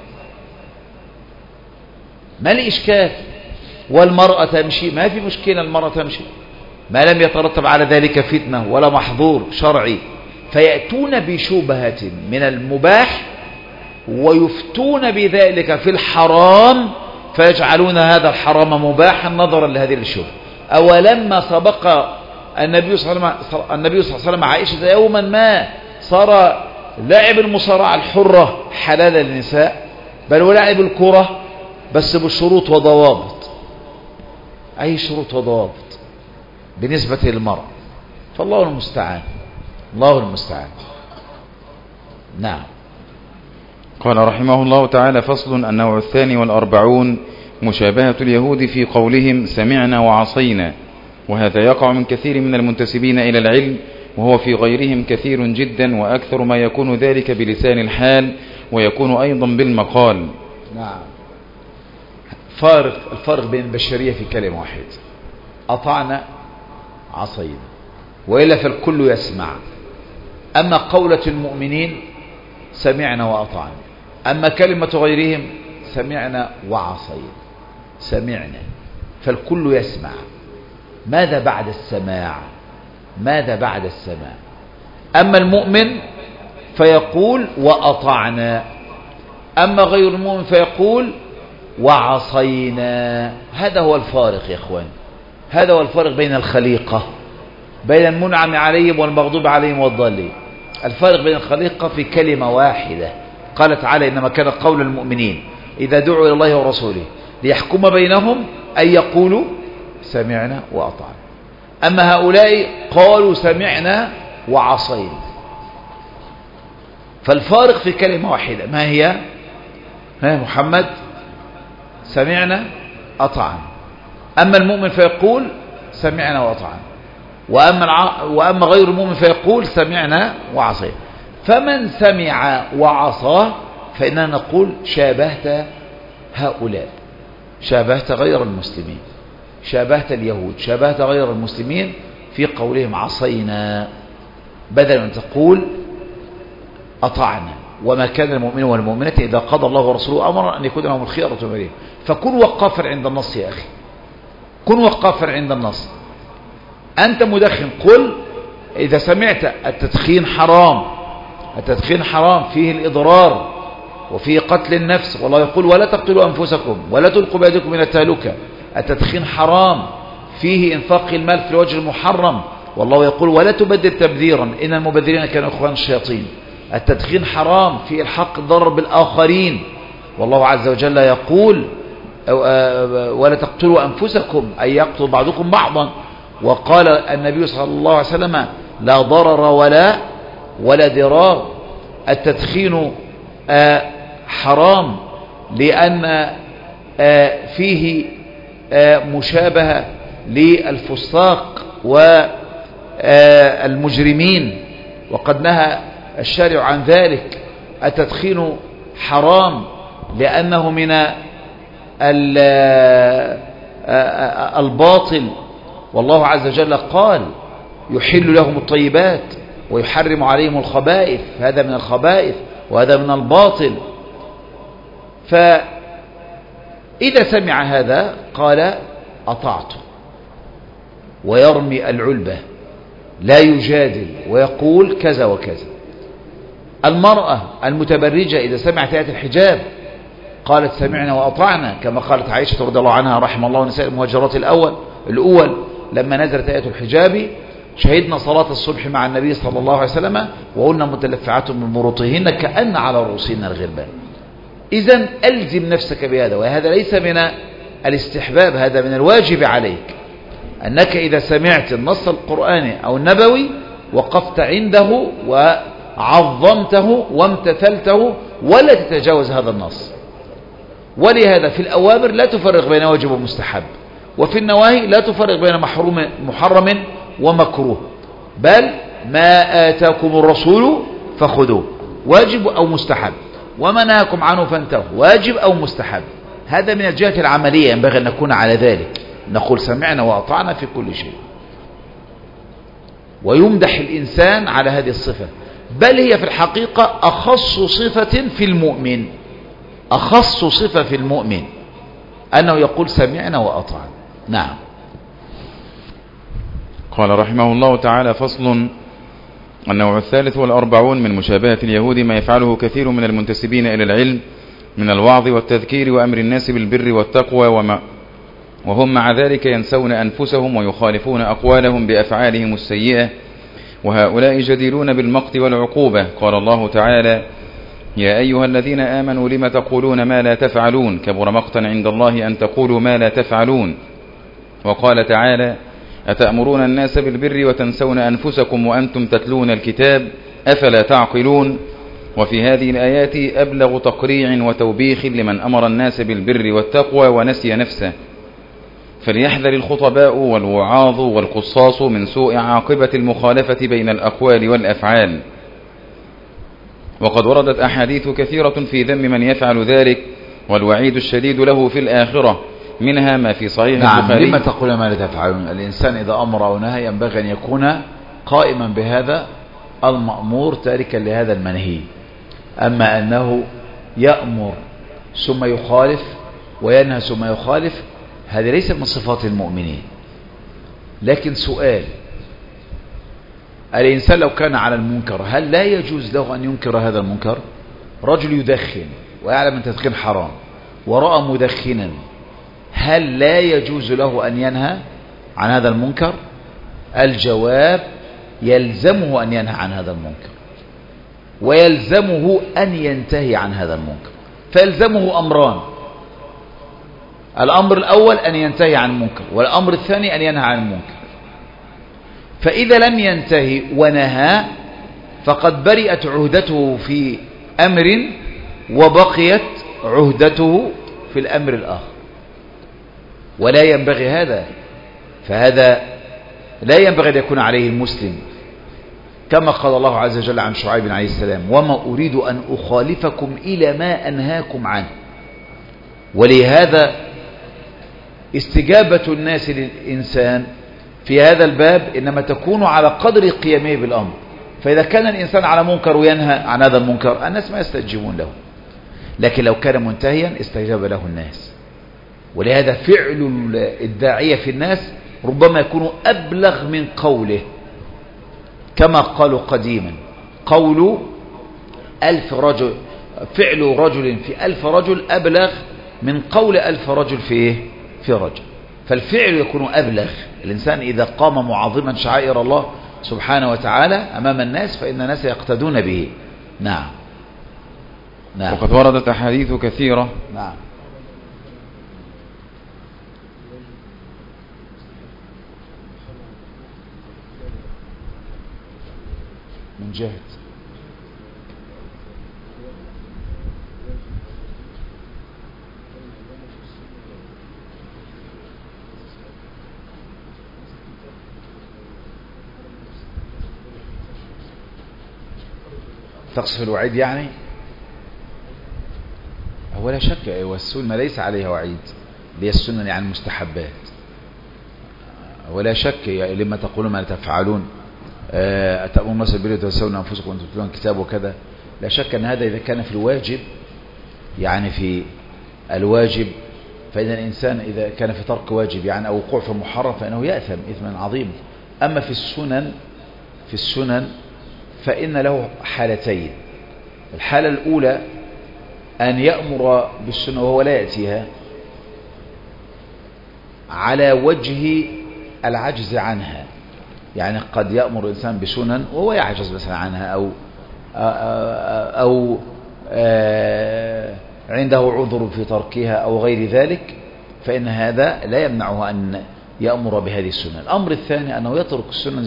S1: ما الإشكال؟ والمرأة تمشي ما في مشكلة، المرأة تمشي ما لم يترتب على ذلك فتنة ولا محظور شرعي. فيأتون بشبهة من المباح ويفتون بذلك في الحرام، فيجعلون هذا الحرام مباحا نظرا لهذه الشبهة. أولما سبق النبي صلى الله عليه وسلم عائشة يوما ما صار لعب المصارعة الحرة حلال للنساء، بل ولعب الكرة بس بشروط وضوابط. أي شروط وضوابط بالنسبة للمرأة؟ فالله المستعان، الله المستعان. نعم.
S2: قال رحمه الله تعالى: فصل. النوع 42 مشابهة اليهود في قولهم سمعنا وعصينا، وهذا يقع من كثير من المنتسبين إلى العلم، وهو في غيرهم كثير جدا، وأكثر ما يكون ذلك بلسان الحال، ويكون أيضا بالمقال.
S1: نعم. الفرق بين البشرية في كلمة واحدة: أطعنا عصينا، وإلا فالكل يسمع. أما قولة المؤمنين سمعنا وأطعنا، أما كلمة غيرهم سمعنا وعصينا. سمعنا فالكل يسمع. ماذا بعد السماع؟ ماذا بعد السماع؟ أما المؤمن فيقول وأطعنا، أما غير المؤمن فيقول وعصينا. هذا هو الفارق يا إخوان، هذا هو الفارق بين الخليقة، بين المنعم عليهم والمغضوب عليهم والضالين. الفارق بين الخليقة في كلمة واحدة. قال تعالى: إنما كان قول المؤمنين إذا دعوا إلى الله ورسوله ليحكم بينهم أن يقولوا سمعنا وأطعنا. أما هؤلاء قالوا سمعنا وعصينا. فالفارق في كلمة واحدة ما هي؟ محمد سمعنا أطعنا. أما المؤمن فيقول سمعنا وأطعنا، وأما غير المؤمن فيقول سمعنا وعصينا. فمن سمع وعصاه فإننا نقول شابهت هؤلاء، شابهت غير المسلمين، شابهت اليهود، شابهت غير المسلمين في قولهم عصينا، بدل من تقول أطعنا. وما كان المؤمن والمؤمنة إذا قضى الله ورسوله أمرا أن يكون لهم الخيرة من أمرهم. فكن وقافا عند النص يا أخي، كن وقافا عند النص. أنت مدخن، قل إذا سمعت التدخين حرام، التدخين حرام، فيه الإضرار وفيه قتل النفس، والله يقول ولا تقتلوا أنفسكم ولا تلقوا بأيديكم من التهلكة. التدخين حرام، فيه إنفاق المال في الوجه المحرم، والله يقول ولا تبذر تبذيرا إن المبذرين كانوا إخوان الشياطين. التدخين حرام، فيه الحق الضرر بالآخرين، والله عز وجل يقول ولا تقتلوا أنفسكم أي يقتل بعضكم بعضا. وقال النبي صلى الله عليه وسلم لا ضرر ولا ضرار. التدخين حرام لأن فيه مشابهة للفساق والمجرمين، وقد نهى الشارع عن ذلك. التدخين حرام لأنه من الباطل، والله عز وجل قال يحل لهم الطيبات ويحرم عليهم الخبائث، هذا من الخبائث وهذا من الباطل. فإذا سمع هذا قال أطعت، ويرمي العلبة، لا يجادل ويقول كذا وكذا. المرأة المتبرجة إذا سمعت آية الحجاب قالت سمعنا وأطعنا، كما قالت عائشة رضي الله عنها رحم الله نساء المهاجرات الأول لما نزلت آية الحجاب شهدنا صلاة الصبح مع النبي صلى الله عليه وسلم وقلنا متلفعات من مروطهن كأن على رؤوسهن الغربان. إذن ألزم نفسك بهذا، وهذا ليس من الاستحباب، هذا من الواجب عليك، أنك إذا سمعت النص القرآني أو النبوي وقفت عنده وعظمته وامتثلته ولا تتجاوز هذا النص. ولهذا في الأوامر لا تفرق بين واجب ومستحب، وفي النواهي لا تفرق بين محرم ومكروه، بل ما آتاكم الرسول فخذوه، واجب أو مستحب، وما نهاكم عنه فانتهوا، واجب أو مستحب. هذا من الجهة العملية ينبغي أن نكون على ذلك، نقول سمعنا وأطعنا في كل شيء. ويمدح الإنسان على هذه الصفة، بل هي في الحقيقة أخص صفة في المؤمن، أخص صفة في المؤمن أنه يقول سمعنا وأطعنا. نعم.
S2: قال رحمه الله تعالى: فصل. النوع 43 من مشابهة اليهود ما يفعله كثير من المنتسبين إلى العلم من الوعظ والتذكير وأمر الناس بالبر والتقوى وهم مع ذلك ينسون أنفسهم ويخالفون أقوالهم بأفعالهم السيئة، وهؤلاء جديرون بالمقت والعقوبة. قال الله تعالى: يا أيها الذين آمنوا لم تقولون ما لا تفعلون كبر مقتا عند الله أن تقولوا ما لا تفعلون. وقال تعالى: أتأمرون الناس بالبر وتنسون أنفسكم وأنتم تتلون الكتاب أفلا تعقلون. وفي هذه الآيات أبلغ تقريع وتوبيخ لمن أمر الناس بالبر والتقوى ونسي نفسه، فليحذر الخطباء والوعاظ والقصاص من سوء عاقبة المخالفة بين الأقوال والأفعال. وقد وردت أحاديث كثيرة في ذم من يفعل ذلك والوعيد الشديد له في الآخرة، منها ما في صحيح البخاري.
S1: لما تقول ما لا تفعلون؟ الإنسان إذا أمر أو نهى ينبغي أن يكون قائما بهذا المأمور تاركا لهذا المنهي. أما أنه يأمر ثم يخالف وينهى ثم يخالف، هذه ليس من صفات المؤمنين. لكن سؤال: الإنسان لو كان على المنكر هل لا يجوز له أن ينكر هذا المنكر؟ رجل يدخن ويعلم أن التدخين حرام ورأى مدخنا، هل لا يجوز له أن ينهى عن هذا المنكر؟ الجواب: يلزمه أن ينهى عن هذا المنكر، ويلزمه أن ينتهي عن هذا المنكر. فيلزمه أمران: الأمر الأول أن ينتهي عن المنكر، والأمر الثاني أن ينهى عن المنكر. فإذا لم ينتهي ونهى فقد برئت عهدته في أمر وبقيت عهدته في الأمر الآخر، ولا ينبغي هذا. فهذا لا ينبغي أن يكون عليه المسلم. كما قال الله عز وجل عن شعيب عليه السلام: وما أريد أن أخالفكم إلى ما أنهاكم عنه. ولهذا استجابة الناس للإنسان في هذا الباب إنما تكون على قدر قيامه بالأمر. فإذا كان الإنسان على منكر وينهى عن هذا المنكر الناس ما يستجيبون له، لكن لو كان منتهيا استجاب له الناس. ولهذا فعل الداعية في الناس ربما يكون أبلغ من قوله، كما قالوا قديما: قول 1000 رجل، فعل رجل في 1000 رجل أبلغ من قول 1000 رجل في رجل. فالفعل يكون أبلغ. الإنسان إذا قام معظما شعائر الله سبحانه وتعالى أمام الناس فإن الناس يقتدون به. نعم.
S2: وقد وردت أحاديث كثيرة.
S1: نعم. من جهة تقصف الوعيد يعني ولا شك. والسنة ليس عليها وعيد، هي السنة يعني المستحبات. ولا شك لما تقولون ما لا تفعلون، أتأمرون الناس بالبر وتنسون أنفسكم وأنتم تتلون الكتاب وكذا. لا شك أن هذا إذا كان في الواجب، يعني في الواجب، فإن الإنسان إذا كان في ترك واجب يعني أو وقوع في محرم فإنه يأثم إثما عظيما. أما في السنن فإن له حالتين. الحالة الأولى أن يأمر بالسنة وهو لا يأتيها على وجه العجز عنها، يعني قد يأمر الإنسان بسنن وهو يعجز مثلا عنها أو عنده عذر في تركها أو غير ذلك، فإن هذا لا يمنعه أن يأمر بهذه السنن. الأمر الثاني أنه يترك السنن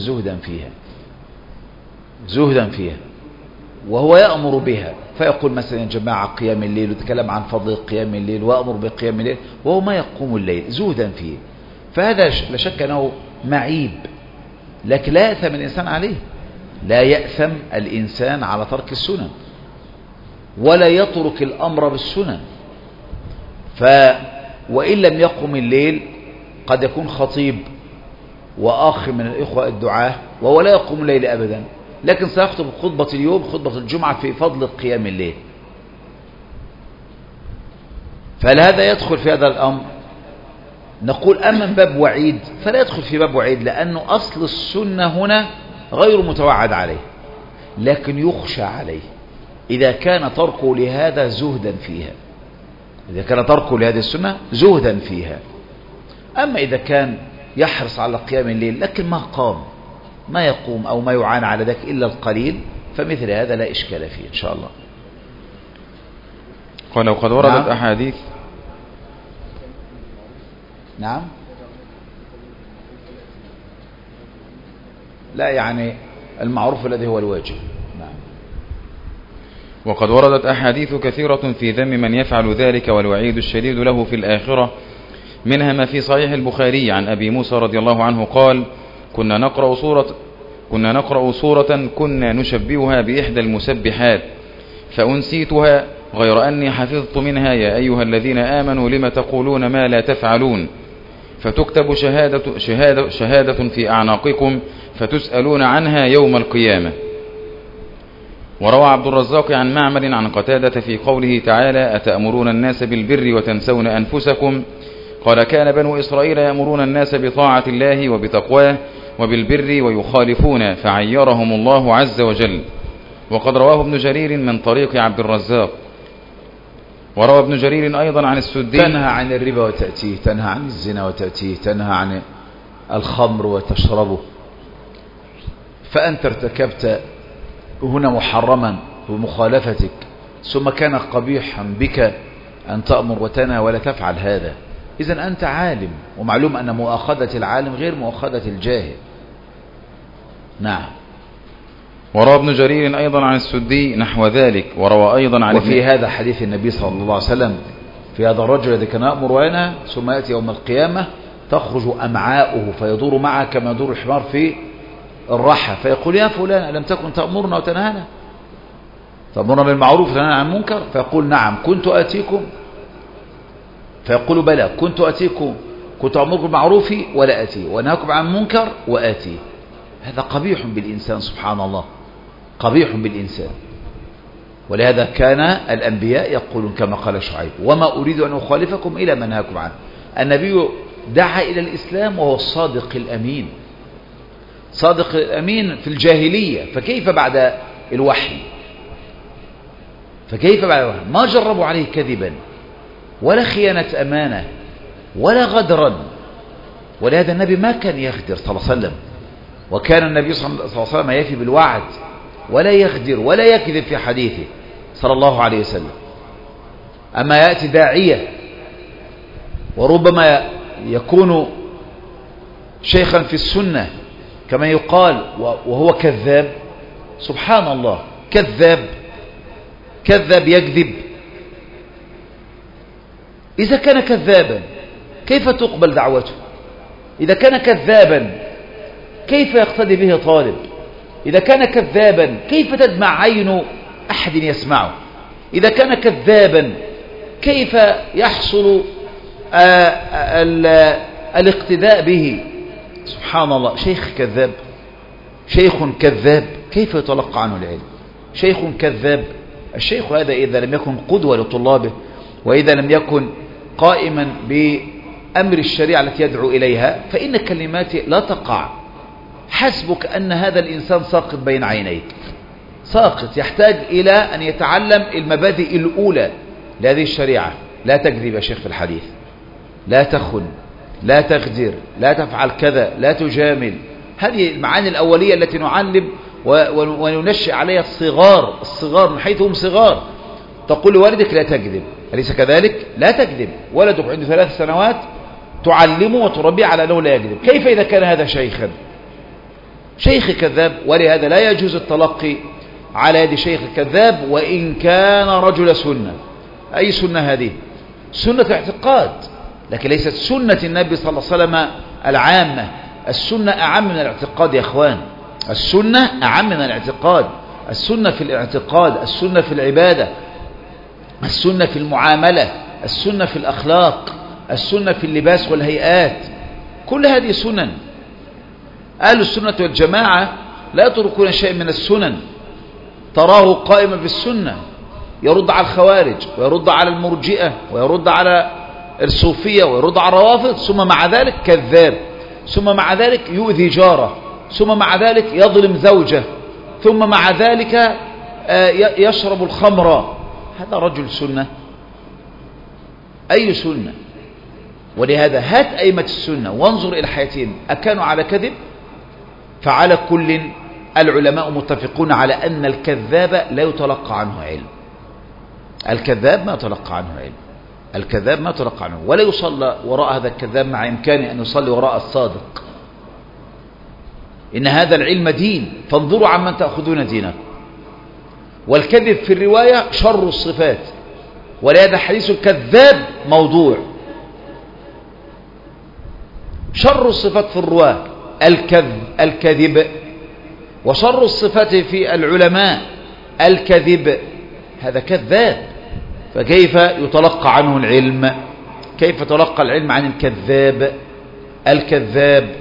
S1: زهدا فيها وهو يأمر بها، فيقول مثلا: يا جماعة قيام الليل، ويتكلم عن فضل قيام الليل وأمر بقيام الليل وهو ما يقوم الليل زهدا فيه. فهذا لا شك أنه معيب، لكن لا يأثم الإنسان عليه. لا يأثم الإنسان على ترك السنن ولا يترك الأمر بالسنن. وإن لم يقم الليل قد يكون خطيب وآخ من الإخوة الدعاة وهو لا يقوم الليل أبدا، لكن سيخطب خطبة اليوم، خطبة الجمعة، في فضل قيام الليل. فهل هذا يدخل في هذا الأمر؟ نقول: أما من باب وعيد فلا يدخل في باب وعيد، لأنه أصل السنة هنا غير متوعد عليه، لكن يخشى عليه إذا كان تركه لهذا زهدا فيها، إذا كان تركه لهذه السنة زهدا فيها. أما إذا كان يحرص على قيام الليل لكن ما يقوم أو ما يعان على ذلك إلا القليل، فمثل هذا لا إشكال فيه إن شاء الله.
S2: قال: وقد وردت أحاديث.
S1: نعم. لا، يعني المعروف الذي هو الواجب. نعم.
S2: وقد وردت أحاديث كثيرة في ذم من يفعل ذلك والوعيد الشديد له في الآخرة، منها ما في صحيح البخاري عن أبي موسى رضي الله عنه قال: كنا نقرأ سورة كنا نشبهها بإحدى المسبحات فأنسيتها، غير أني حفظت منها: يا أيها الذين آمنوا لم تقولون ما لا تفعلون، فتكتب شهادة في أعناقكم فتسألون عنها يوم القيامة. وروى عبد الرزاق عن معمر عن قتادة في قوله تعالى: أتأمرون الناس بالبر وتنسون أنفسكم، قال: كان بنو إسرائيل يأمرون الناس بطاعة الله وبتقواه وبالبر ويخالفون، فعيرهم الله عز وجل. وقد رواه ابن جرير من طريق عبد الرزاق. وروى ابن جرير أيضا عن السدي:
S1: تنهى عن الربا وتأتيه، تنهى عن الزنا وتأتيه، تنهى عن الخمر وتشربه، فأنت ارتكبت هنا محرما بمخالفتك، ثم كان قبيحا بك أن تأمر وتنهى ولا تفعل هذا. إذن أنت عالم، ومعلوم أن مؤاخذة العالم غير مؤاخذة الجاهل. نعم.
S2: وروى ابن جرير أيضا عن السدي نحو ذلك. وروى أيضا عن
S1: وفي هذا حديث النبي صلى الله عليه وسلم في هذا الرجل الذي كان يأمر وينهى، ثم يأتي يوم القيامة تخرج أمعاؤه فيدور معها كما يدور الحمار في الرحى فيقول يا فلان ألم تكن تأمرنا وتنهانا، تأمرنا بالمعروف وتنهانا عن المنكر؟ فيقول نعم كنت آتيكم، فيقول بلى كنت آتيكم، كنت أمركم بالمعروف ولا آتيه، وأنهاكم عن المنكر وآتيه. هذا قبيح بالإنسان سبحان الله، قبيح بالإنسان. ولهذا كان الأنبياء يقولون كما قال شعيب وما أريد أن أخالفكم إلى ما نهاكم عنه. النبي دعا إلى الإسلام وهو الصادق الأمين، صادق الأمين في الجاهلية، فكيف بعد الوحي؟ فكيف بعد الوحي؟ ما جربوا عليه كذبا ولا خيانة أمانة ولا غدرا. ولهذا النبي ما كان يغدر صلى الله عليه وسلم، وكان النبي صلى الله عليه وسلم يفي بالوعد ولا يغدر ولا يكذب في حديثه صلى الله عليه وسلم. أما يأتي داعية وربما يكون شيخا في السنة كما يقال وهو كذاب، سبحان الله، كذاب يكذب. إذا كان كذابا كيف تقبل دعوته؟ إذا كان كذابا كيف يقتدي به طالب؟ إذا كان كذابا كيف تدمع عين أحد يسمعه؟ إذا كان كذابا كيف يحصل الاقتداء به؟ سبحان الله، شيخ كذاب، شيخ كذاب كيف يتلقى عنه العلم؟ شيخ كذاب. الشيخ هذا إذا لم يكن قدوة لطلابه، وإذا لم يكن قائما بأمر الشريعة التي يدعو إليها، فإن كلماته لا تقع. حسبك أن هذا الإنسان ساقط بين عينيك، ساقط، يحتاج إلى أن يتعلم المبادئ الأولى لهذه الشريعة. لا تكذب يا شيخ في الحديث، لا تخن، لا تغدر، لا تفعل كذا، لا تجامل. هذه المعاني الأولية التي نعلم وننشئ عليها الصغار من حيث هم صغار. تقول لوالدك لا تكذب، أليس كذلك؟ لا تكذب. ولدك عنده 3 سنوات تعلمه وتربيه على أنه لا يكذب. كيف إذا كان هذا شيخا؟ شيخ كذاب. ولهذا لا يجوز التلقي على يد شيخ الكذاب وإن كان رجل سنة. أي سنة هذه؟ سنة اعتقاد، لكن ليست سنة النبي صلى الله عليه وسلم العامة. السنة أعم من الاعتقاد يا أخوان، السنة أعم من الاعتقاد. السنة في الاعتقاد، السنة في العبادة، السنة في المعاملة، السنة في الأخلاق، السنة في اللباس والهيئات، كل هذه سنن. أهل السنة والجماعة لا يتركون شيء من السنن. تراه قائما بالسنة يرد على الخوارج ويرد على المرجئة ويرد على الصوفية ويرد على الروافض، ثم مع ذلك كذاب، ثم مع ذلك يؤذي جاره، ثم مع ذلك يظلم زوجه، ثم مع ذلك يشرب الخمر. هذا رجل سنة؟ أي سنة؟ ولهذا هات أئمة السنة وانظر إلى حياتهم، أكانوا على كذب؟ فعلى كل العلماء متفقون على أن الكذاب لا يتلقى عنه علم. الكذاب ما يتلقى عنه علم، الكذاب ما يتلقى عنه، ولا يصلى وراء هذا الكذاب مع إمكانه أن يصلي وراء الصادق. إن هذا العلم دين، فانظروا عمن تأخذون دينه. والكذب في الرواية شر الصفات، ولهذا حديث الكذاب موضوع. شر الصفات في الرواة الكذب، وشر الصفات في العلماء الكذب. هذا كذاب، فكيف يتلقى عنه العلم؟ كيف يتلقى العلم عن الكذاب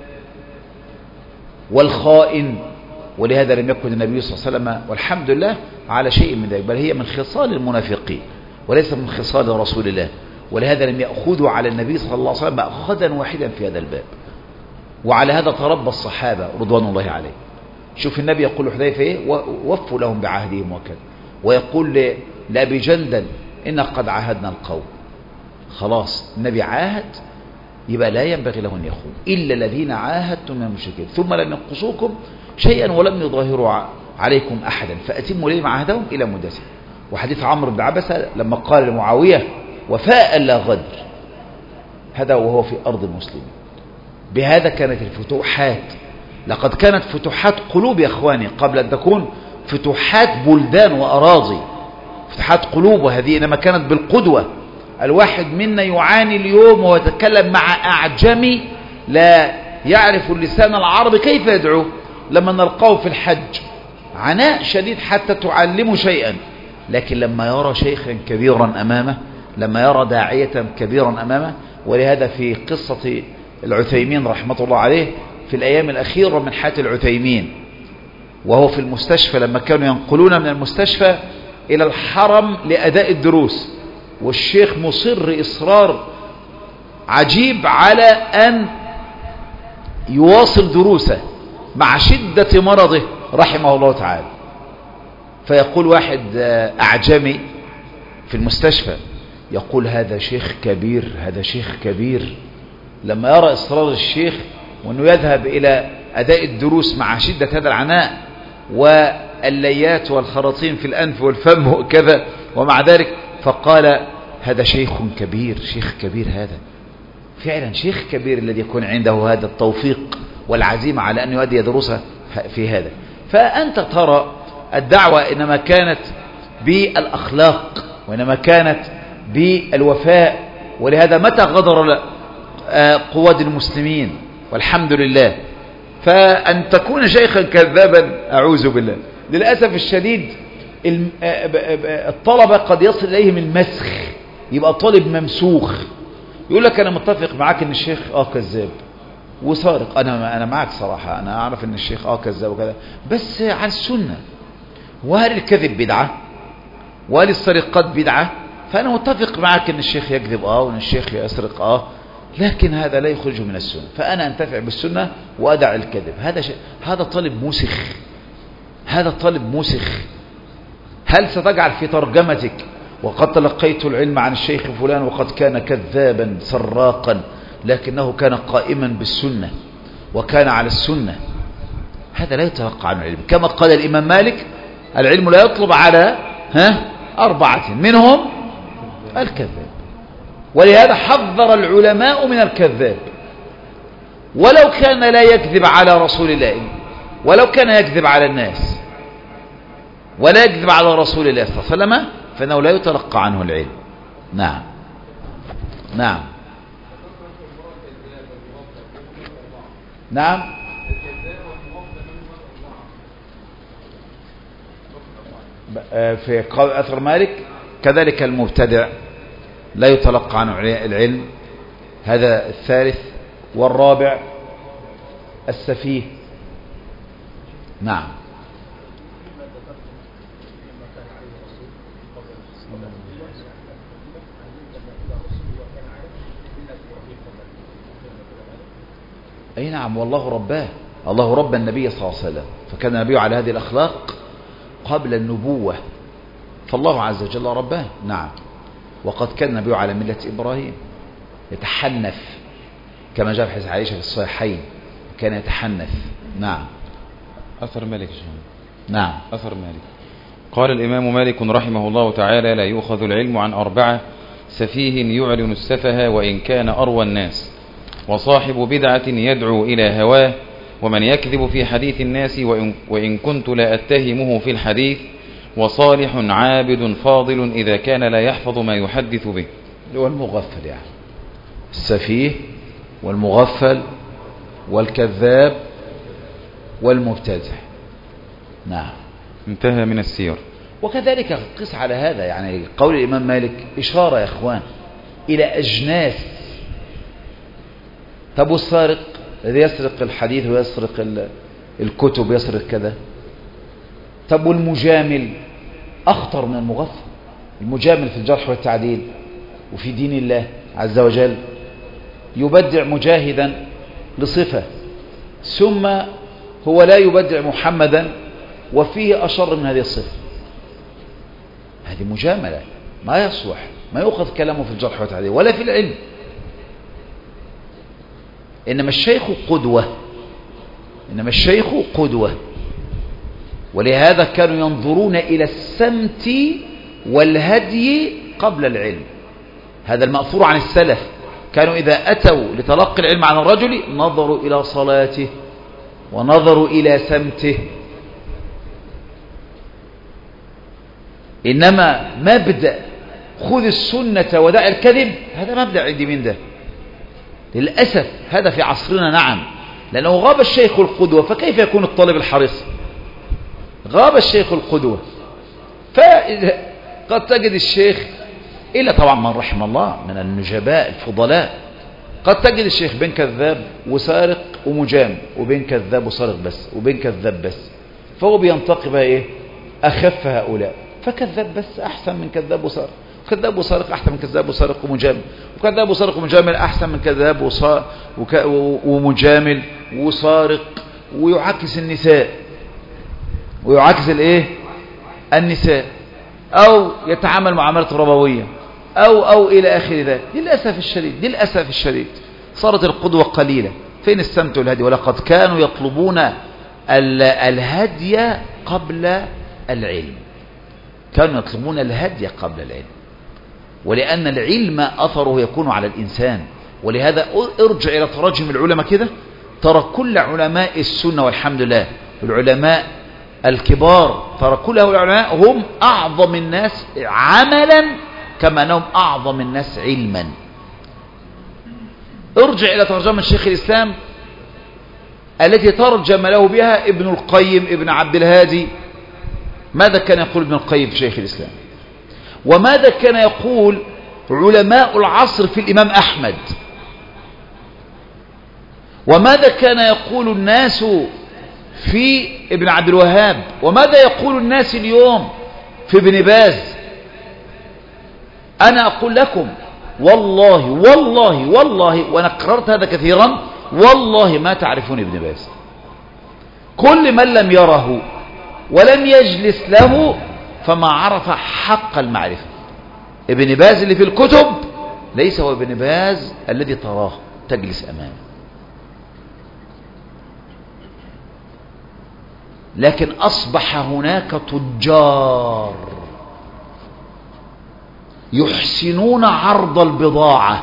S1: والخائن؟ ولهذا لم يكن النبي صلى الله عليه وسلم والحمد لله على شيء من ذلك، بل هي من خصال المنافقين وليس من خصال رسول الله. ولهذا لم يأخذوا على النبي صلى الله عليه وسلم مأخذا واحدا في هذا الباب. وعلى هذا تربى الصحابة رضوان الله عليه. شوف النبي يقول لحذيفة ايه؟ وفوا لهم بعهدهم وكذا، ويقول لأبي جندل إن قد عاهدنا القوم. خلاص النبي عاهد، يبقى لا ينبغي له أن يخون إلا الذين عاهدتم من المشركين ثم لم ينقصوكم شيئا ولم يظاهروا عليكم أحدا فأتموا لهم عهدهم إلى مدته. وحديث عمرو بن عبسة لما قال لمعاوية وفاء لا غدر، هذا وهو في أرض المسلمين. بهذا كانت الفتوحات. لقد كانت فتوحات قلوب يا أخواني قبل أن تكون فتوحات بلدان وأراضي. فتوحات قلوب، وهذه إنما كانت بالقدوة. الواحد منا يعاني اليوم وهو يتكلم مع أعجمي لا يعرف اللسان العربي كيف يدعو، لما نلقاه في الحج عناء شديد حتى تعلمه شيئا، لكن لما يرى شيخا كبيرا أمامه، لما يرى داعية كبيرا أمامه. ولهذا في قصة العثيمين رحمة الله عليه في الأيام الأخيرة من حياة العثيمين وهو في المستشفى، لما كانوا ينقلون من المستشفى إلى الحرم لأداء الدروس، والشيخ مصر إصرار عجيب على أن يواصل دروسه مع شدة مرضه رحمه الله تعالى. فيقول واحد أعجمي في المستشفى يقول هذا شيخ كبير، هذا شيخ كبير. لما يرى إصرار الشيخ وأنه يذهب إلى أداء الدروس مع شدة هذا العناء والليات والخراطيم في الأنف والفم وكذا، ومع ذلك فقال هذا شيخ كبير، شيخ كبير هذا فعلا شيخ كبير الذي يكون عنده هذا التوفيق والعزيمة على أن يؤدي دروسه في هذا. فأنت ترى الدعوة إنما كانت بالأخلاق وإنما كانت بالوفاء، ولهذا متى غدر قواد المسلمين والحمد لله. فأن تكون شيخا كذابا أعوذ بالله. للأسف الشديد الطلبة قد يصل إليهم المسخ، يبقى طالب ممسوخ يقول لك أنا متفق معاك إن الشيخ كذاب وسارق، أنا معك صراحة، أنا أعرف إن الشيخ كذاب وكذا، بس على السنة. وهل الكذب بدعة؟ وهل السرقات بدعة؟ فأنا متفق معك إن الشيخ يكذب وإن الشيخ يسرق لكن هذا لا يخرجه من السنة، فأنا أنتفع بالسنة وأدع الكذب. هذا طالب موسخ، هذا طالب موسخ. هل ستجعل في ترجمتك وقد تلقيت العلم عن الشيخ فلان وقد كان كذابا سراقا لكنه كان قائما بالسنة وكان على السنة؟ هذا لا يتلقى عنه العلم. كما قال الإمام مالك العلم لا يطلب على 4 منهم الكذاب. ولهذا حذر العلماء من الكذاب، ولو كان لا يكذب على رسول الله، ولو كان يكذب على الناس ولا يكذب على رسول الله صلى الله عليه وسلم فإنه لا يتلقى عنه العلم. نعم نعم نعم. في قول أثر مالك كذلك المبتدع لا يتلقى عنه العلم. هذا الثالث. والرابع السفيه. نعم. أي نعم. والله رباه، الله رب النبي صلى الله عليه وسلم، فكان النبي على هذه الأخلاق قبل النبوة، فالله عز وجل رباه. نعم. وقد كان النبي على ملة إبراهيم يتحنث كما جاء في حديث عائشة في الصحيحين، كان يتحنث. نعم.
S2: أثر مالك.
S1: نعم.
S2: أثر مالك. قال الإمام مالك رحمه الله تعالى لا يؤخذ العلم عن 4: سفيه يعلن السفه وإن كان أروى الناس، وصاحب بدعة يدعو إلى هواه، ومن يكذب في حديث الناس وإن كنت لا أتهمه في الحديث، وصالح عابد فاضل إذا كان لا يحفظ ما يحدث به.
S1: والمغفل يعني السفيه والمغفل والكذاب والمبتدع. نعم.
S2: انتهى من السير.
S1: وكذلك قس على هذا، يعني قول الإمام مالك إشارة يا إخوان إلى أجناس. طب والسارق الذي يسرق الحديث ويسرق الكتب يسرق كذا. طب والمجامل أخطر من المغفل. المجامل في الجرح والتعديل وفي دين الله عز وجل يبدع مجاهدا لصفة، ثم هو لا يبدع محمدا وفيه أشر من هذه الصفة. هذه مجاملة، ما يصلح، ما يؤخذ كلامه في الجرح والتعديل ولا في العلم. إنما الشيخ قدوة، إنما الشيخ قدوة. ولهذا كانوا ينظرون إلى السمت والهدي قبل العلم. هذا المأثور عن السلف، كانوا إذا أتوا لتلقي العلم عن الرجل نظروا إلى صلاته ونظروا إلى سمته. إنما مبدأ خذ السنة ودع الكذب هذا مبدأ عندي من ده للأسف. هذا في عصرنا نعم، لأنه غاب الشيخ القدوة، فكيف يكون الطالب الحريص؟ غاب الشيخ القدوة. فقد تجد الشيخ، إلا طبعا من رحم الله من النجباء الفضلاء، قد تجد الشيخ بين كذاب وسارق ومجام، وبين كذاب وسارق بس، وبين كذاب بس، فهو بينتقي بقى ايه؟ أخف هؤلاء، فكذاب بس أحسن من كذاب وسارق، كذاب وسارق أحسن من كذاب وسارق ومجامل، وكذاب وسارق ومجامل أحسن من كذاب ومجامل وسارق، ويعكس النساء، ويعكس الايه؟ النساء، أو يتعامل معاملة ربوية، أو إلى آخر ذلك. للأسف الشديد صارت القدوة قليلة. فين السمت والهدي؟ ولقد كانوا يطلبون الهدي قبل العلم، كانوا يطلبون الهدي قبل العلم، ولأن العلم أثره يكون على الإنسان. ولهذا ارجع إلى تراجم العلماء كده، ترى كل علماء السنة والحمد لله، العلماء الكبار، ترى كل العلماء هم أعظم الناس عملا كما أنهم أعظم الناس علما. ارجع إلى ترجمة شيخ الإسلام التي ترجم له بها ابن القيم ابن عبد الهادي. ماذا كان يقول ابن القيم في شيخ الإسلام؟ وماذا كان يقول علماء العصر في الإمام أحمد؟ وماذا كان يقول الناس في ابن عبد الوهاب؟ وماذا يقول الناس اليوم في ابن باز؟ أنا أقول لكم والله والله والله، وأنا قررت هذا كثيرا، والله ما تعرفون ابن باز. كل من لم يره ولم يجلس له فما عرف حق المعرفة. ابن باز اللي في الكتب ليس هو ابن باز الذي تراه تجلس أمامه. لكن أصبح هناك تجار يحسنون عرض البضاعة،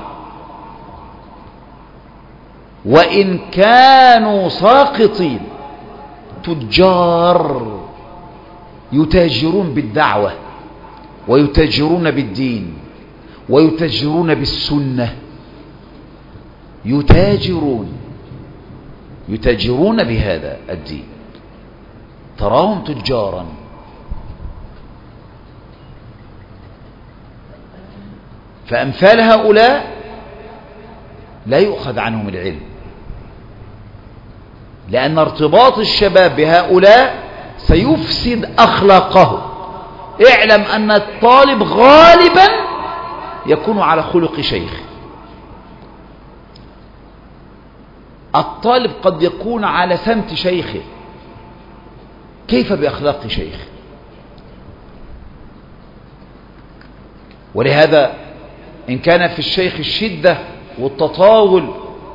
S1: وإن كانوا ساقطين، تجار يتاجرون بالدعوة، ويتاجرون بالدين، ويتاجرون بالسنة، يتاجرون بهذا الدين، تراهم تجارا. فأمثال هؤلاء لا يؤخذ عنهم العلم، لأن ارتباط الشباب بهؤلاء سيفسد أخلاقه. اعلم أن الطالب غالبا يكون على خلق شيخ. الطالب قد يكون على سمت شيخه، كيف بأخلاق شيخ؟ ولهذا إن كان في الشيخ الشدة والتطاول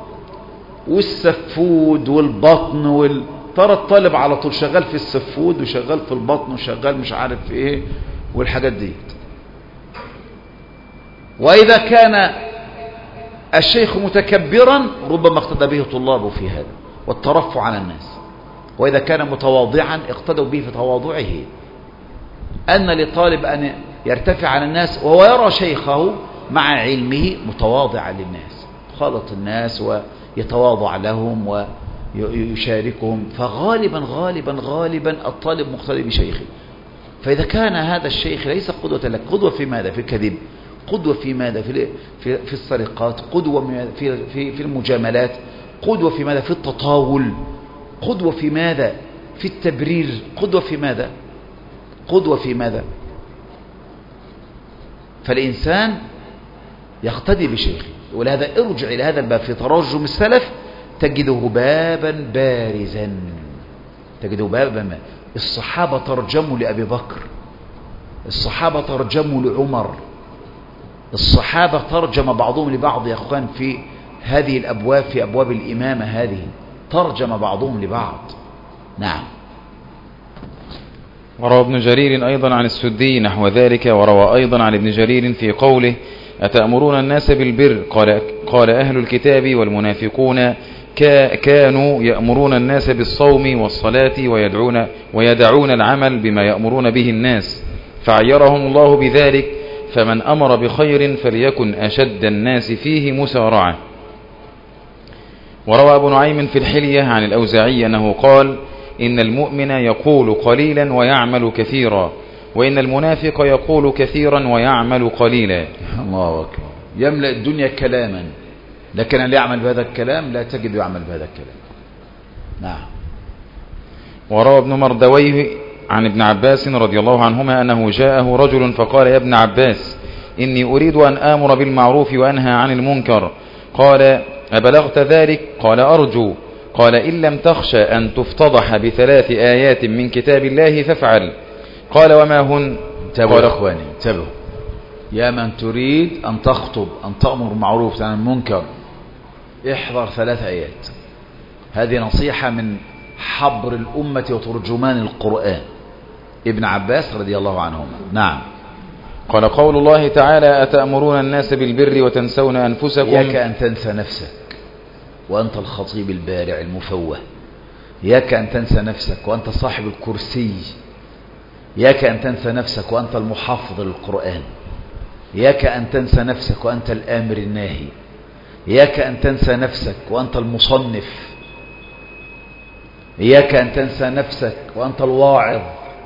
S1: والسفود والبطن ترى الطالب على طول شغال في السفود وشغال في البطن وشغال مش عارف في ايه والحاجات دي. وإذا كان الشيخ متكبرا ربما اقتدى به طلابه في هذا والترفع على الناس، وإذا كان متواضعا اقتدوا به في تواضعه. أن للطالب أن يرتفع على الناس وهو يرى شيخه مع علمه متواضعا للناس، خالط الناس ويتواضع لهم ويشاركهم. فغالبا غالبا غالبا الطالب مقتدي بشيخه. فإذا كان هذا الشيخ ليس قدوة لك، قدوة في ماذا؟ في الكذب، قدوة في ماذا؟ في السرقات، قدوة في المجاملات، قدوة في ماذا؟ في التطاول، قدوة في ماذا؟ في التبرير، قدوة في ماذا؟ قدوة في ماذا؟ فالإنسان يقتدي بشيخه. ولهذا ارجع إلى هذا الباب في تراجم السلف تجده بابا بارزا، تجده بابا. الصحابة ترجموا لأبي بكر، الصحابة ترجموا لعمر، الصحابة ترجم بعضهم لبعض يا أخوان في هذه الأبواب، في أبواب الإمامة هذه ترجم بعضهم لبعض. نعم.
S2: وروى ابن جرير أيضا عن السدي نحو ذلك، وروى أيضا عن ابن جرير في قوله: أتأمرون الناس بالبر؟ قال أهل الكتاب والمنافقون كانوا يأمرون الناس بالصوم والصلاة ويدعون العمل بما يأمرون به الناس، فعيرهم الله بذلك: فمن أمر بخير فليكن أشد الناس فيه مسارعة. وروى أبو نعيم في الحلية عن الأوزاعي أنه قال: إن المؤمن يقول قليلا ويعمل كثيرا، وإن المنافق يقول كثيرا ويعمل قليلا.
S1: الله أكبر. يملأ الدنيا كلاما، لكن اللي يعمل بهذا الكلام لا تجد يعمل بهذا الكلام. نعم.
S2: وروى ابن مردويه عن ابن عباس رضي الله عنهما أنه جاءه رجل فقال: يا ابن عباس، إني أريد أن آمر بالمعروف وأنهى عن المنكر. قال: أبلغت ذلك؟ قال: أرجو. قال: إن لم تخشى أن تفتضح ب3 آيات من كتاب الله فافعل. قال: وما هن؟
S1: انتبهوا يا أخواني، انتبهوا. يا من تريد أن تخطب، أن تأمر بالمعروف وتنهى عن المنكر، احذر 3 آيات. هذه نصيحة من حبر الأمة وترجمان القرآن ابن عباس رضي الله عنهما. نعم.
S2: قال: قول الله تعالى: أتأمرون الناس بالبر وتنسون أنفسكم.
S1: إياك أن تنسى نفسك وأنت الخطيب البارع المفوه، إياك أن تنسى نفسك وأنت صاحب الكرسي، إياك أن تنسى نفسك وأنت المحفظ للقرآن، إياك أن تنسى نفسك وأنت الآمر الناهي، إياك أن تنسى نفسك وأنت المصنف، إياك أن تنسى نفسك وأنت الواعظ.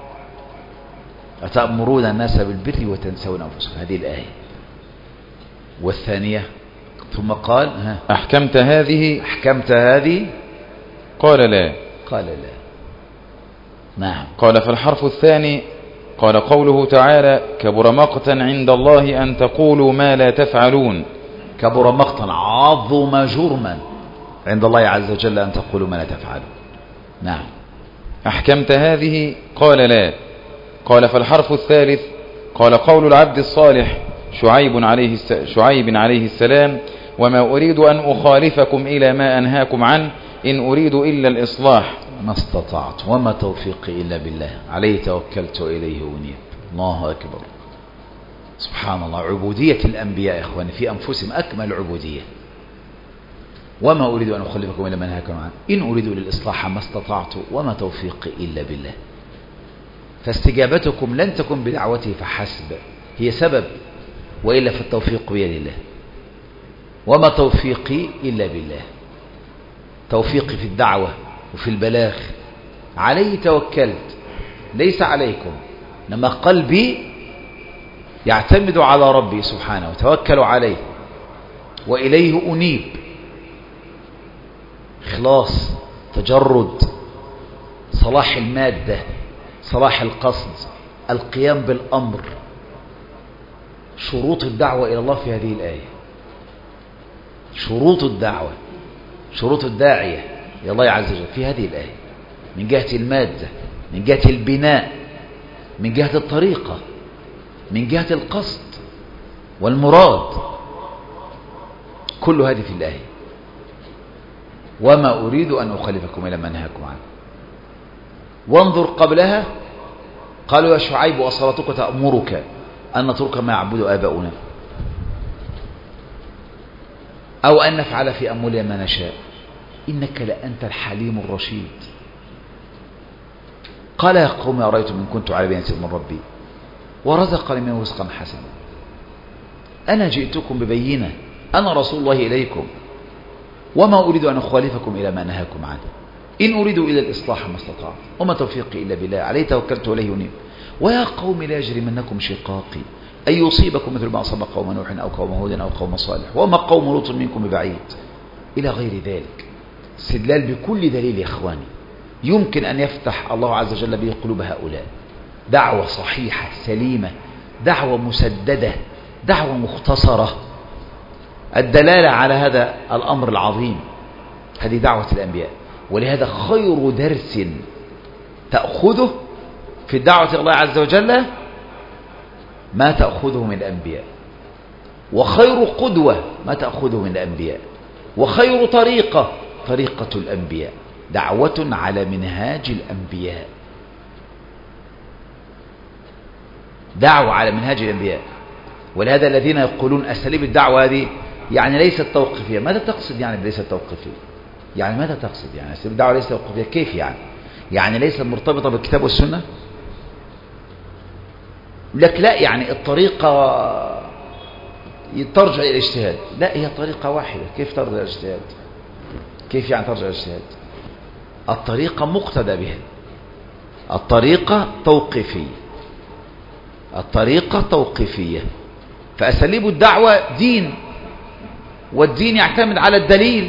S1: أتأمرون الناس بالبر وتنسون أنفسكم، هذه الآية. والثانية ثم قال:
S2: أحكمت هذه؟
S1: أحكمت هذه؟
S2: قال: لا.
S1: قال: لا. نعم.
S2: قال: فالحرف الثاني. قال: قوله تعالى: كبر مقتا عند الله أن تقولوا ما لا تفعلون.
S1: كبر مقتا، عظم جرما عند الله عز وجل أن تقولوا ما لا تفعلون. نعم.
S2: أحكمت هذه؟ قال: لا. قال: فالحرف الثالث. قال: قول العبد الصالح شعيب عليه السلام: وما أريد أن أخالفكم إلى ما أنهاكم عنه، إن أريد إلا الإصلاح
S1: ما استطعت وما توفيقي إلا بالله عليه توكلت وإليه أنيب. الله أكبر. سبحان الله. عبودية الأنبياء يا إخواني في أنفسهم أكمل عبودية. وما أريد أن أخلفكم إلى ما أنهاكم عنه إن أريد للإصلاح ما استطعت وما توفيقي إلا بالله. فاستجابتكم لن تكن بدعوته فحسب، هي سبب، وإلا فالتوفيق بيد الله. وما توفيقي إلا بالله. توفيقي في الدعوة وفي البلاغ، عليه توكلت ليس عليكم، لما قلبي يعتمد على ربي سبحانه وتوكل عليه وإليه أنيب. إخلاص، تجرد، صلاح المادة، صلاح القصد، القيام بالأمر. شروط الدعوة إلى الله في هذه الآية. شروط الدعوة، شروط الداعية إلى الله عز وجل في هذه الآية، من جهة المادة، من جهة البناء، من جهة الطريقة، من جهة القصد والمراد، كل هذه في الآية. وما أريد أن أخالفكم إلى ما أنهاكم عنه. وانظر قبلها قالوا: يا شعيب وصلاتك تأمرك أن نترك ما يعبد آباؤنا أو أن نفعل في أموالنا ما نشاء إنك لأنت الحليم الرشيد. قال: يا قوم أرأيتم إن كنت على بينة من ربي ورزقني منه رزقا حسنا أنا جئتكم ببينة أنا رسول الله إليكم وما أريد أن أخالفكم إلى ما نهاكم عنه إن أريد إلى الإصلاح ما استطعت وما توفيقي إلا بالله عليه توكلت وإليه أنيب. ويا قوم لا يجرمنكم شقاقي أن يصيبكم مثل ما أصاب قوم نوح أو قوم هود أو قوم صالح وما قوم لوط منكم ببعيد إلى غير ذلك. استدلال بكل دليل يا إخواني يمكن أن يفتح الله عز وجل به قلوب هؤلاء. دعوة صحيحة سليمة، دعوة مسددة، دعوة مختصرة، الدلالة على هذا الأمر العظيم. هذه دعوة الأنبياء. ولهذا خير درس تأخذه في الدعوة إلى الله عز وجل ما تأخذه من الأنبياء، وخير قدوة ما تأخذه من الأنبياء، وخير طريقة طريقة الأنبياء، دعوة على منهاج الأنبياء، دعوة على منهاج الأنبياء. ولهذا الذين يقولون أساليب الدعوة هذه يعني ليست توقيفية. ماذا تقصد يعني ليست توقيفية؟ يعني ماذا تقصد يعني أساليب الدعوة ليست توقيفية؟ كيف يعني؟ يعني ليست مرتبطة بالكتاب والسنة؟ لك لا، يعني الطريقة ترجع إلى الاجتهاد. لا، هي طريقة واحدة. كيف ترجع إلى الاجتهاد؟ كيف يعني ترجع الاجتهاد؟ الطريقة مقتدى بها، الطريقة توقيفية، الطريقة توقيفية. فأساليب الدعوة دين، والدين يعتمد على الدليل.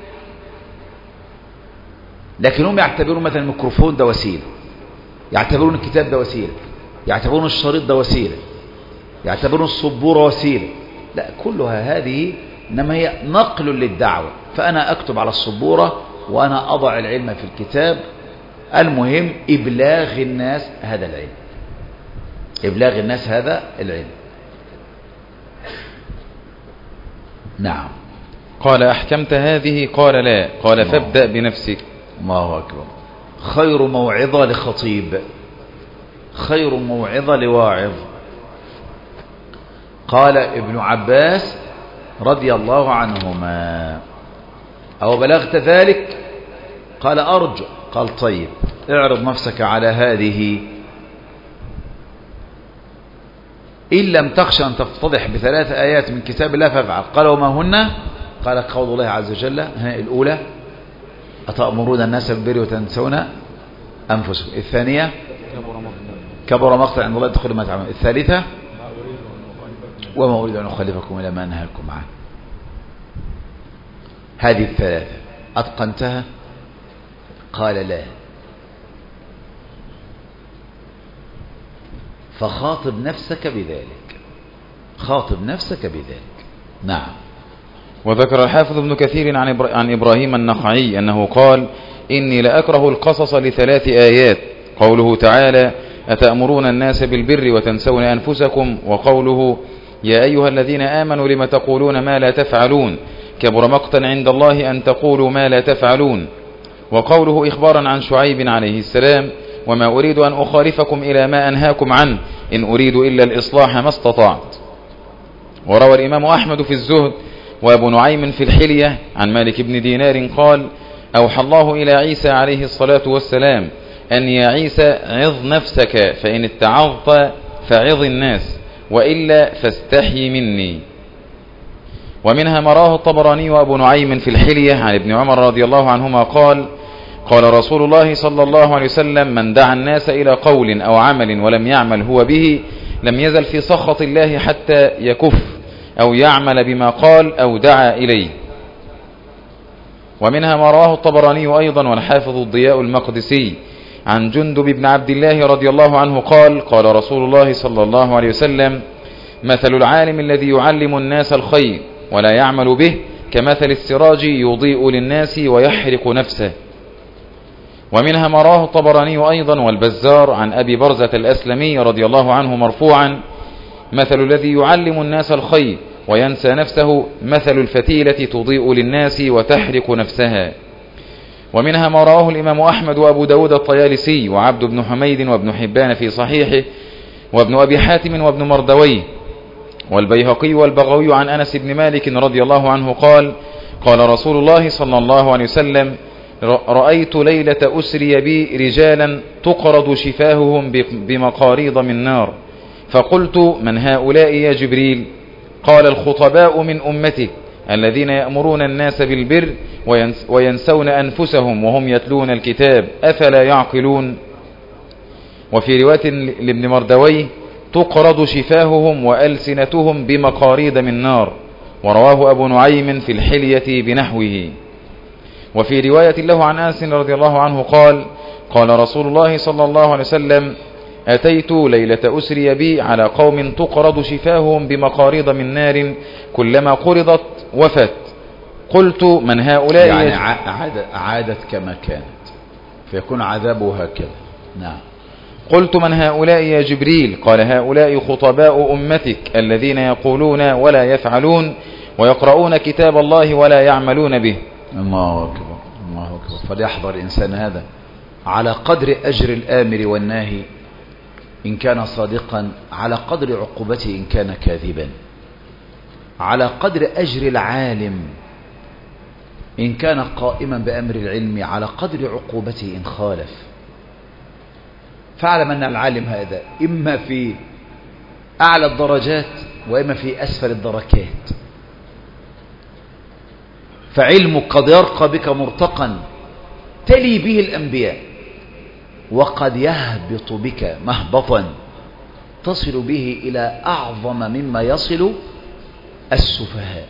S1: لكن هم يعتبرون مثلا الميكروفون ده وسيلة، يعتبرون الكتاب ده وسيلة، يعتبرون الشريط ده وسيلة، يعتبرون السبورة وسيلة. لا، كلها هذه إنما هي نقل للدعوة. فأنا أكتب على السبورة وأنا أضع العلم في الكتاب. المهم إبلاغ الناس هذا العلم، إبلاغ الناس هذا العلم. نعم.
S2: قال أحكمت هذه؟ قال لا. قال فابدأ بنفسك.
S1: الله أكبر. خير موعظة لخطيب، خير موعظة لواعظ. قال ابن عباس رضي الله عنهما: أو بلغت ذلك؟ قال أرجو. قال طيب، اعرض نفسك على هذه. إن لم تخشى أن تفتضح بثلاث آيات من كتاب الله فافعل. قال وما هن؟ قال قول الله عز وجل الأولى: أتأمرون الناس بالبر وتنسون أنفسكم. الثانية: كبر مقتا عند الله تدخلوا ما تعملون. الثالثة: وما أريد أن أخلفكم إلى ما أنهاكم عنه. هذه الثلاثة أتقنتها؟ قال لا. فخاطب نفسك بذلك، خاطب نفسك بذلك. نعم.
S2: وذكر الحافظ ابن كثير عن إبراهيم النخعي أنه قال: إني لأكره القصص لثلاث آيات: قوله تعالى: أتأمرون الناس بالبر وتنسون أنفسكم، وقوله: يا أيها الذين آمنوا لم تقولون ما لا تفعلون، كبر مقتا عند الله أن تقولوا ما لا تفعلون، وقوله إخبارا عن شعيب عليه السلام: وما أريد أن أخالفكم إلى ما أنهاكم عنه، إن أريد إلا الإصلاح ما استطعت. وروى الإمام أحمد في الزهد وأبو نعيم في الحلية عن مالك بن دينار قال: أوحى الله إلى عيسى عليه الصلاة والسلام أن يا عيسى عظ نفسك، فإن اتعظت فعظ الناس، وإلا فاستحي مني. ومنها ما رواه الطبراني وأبو نعيم في الحلية عن ابن عمر رضي الله عنهما قال: قال رسول الله صلى الله عليه وسلم: من دعا الناس إلى قول أو عمل ولم يعمل هو به لم يزل في سخط الله حتى يكف أو يعمل بما قال أو دعا إليه. ومنها ما رواه الطبراني أيضا والحافظ الضياء المقدسي عن جندب بن عبد الله رضي الله عنه قال: قال رسول الله صلى الله عليه وسلم: مثل العالم الذي يعلم الناس الخير ولا يعمل به كمثل السراج يضيء للناس ويحرق نفسه. ومنها ما رواه الطبراني أيضا والبزار عن أبي برزة الأسلمي رضي الله عنه مرفوعا: مثل الذي يعلم الناس الخير وينسى نفسه مثل الفتيلة تضيء للناس وتحرق نفسها. ومنها ما رواه الإمام أحمد وأبو داود الطيالسي وعبد بن حميد وابن حبان في صحيحه وابن أبي حاتم وابن مردويه والبيهقي والبغوي عن أنس بن مالك رضي الله عنه قال: قال رسول الله صلى الله عليه وسلم: رأيت ليلة أسري بي رجالا تقرض شفاههم بمقاريض من نار، فقلت: من هؤلاء يا جبريل؟ قال: الخطباء من أمتك الذين يأمرون الناس بالبر وينسون أنفسهم وهم يتلون الكتاب، أفلا يعقلون؟ وفي رواية لابن مردويه: تقرض شفاههم وألسنتهم بمقاريض من نار. ورواه أبو نعيم في الحلية بنحوه. وفي رواية له عن أنس رضي الله عنه قال: قال رسول الله صلى الله عليه وسلم: أتيت ليلة أسري بي على قوم تقرض شفاههم بمقاريض من نار كلما قرضت وفت، قلت: من هؤلاء؟
S1: يعني عادت كما كانت فيكون عذابه هكذا. نعم.
S2: قلت: من هؤلاء يا جبريل؟ قال: هؤلاء خطباء أمتك الذين يقولون ولا يفعلون ويقرؤون كتاب الله ولا يعملون به.
S1: الله أكبر، الله أكبر. فليحذر الإنسان هذا على قدر أجر الآمر والناهي إن كان صادقا، على قدر عقوبته إن كان كاذبا، على قدر أجر العالم إن كان قائما بأمر العلم، على قدر عقوبته إن خالف. فاعلم أن العالم هذا إما في أعلى الدرجات وإما في أسفل الدركات. فعلمك قد يرقى بك مرتقا تلي به الأنبياء، وقد يهبط بك مهبطا تصل به إلى أعظم مما يصل السفهاء.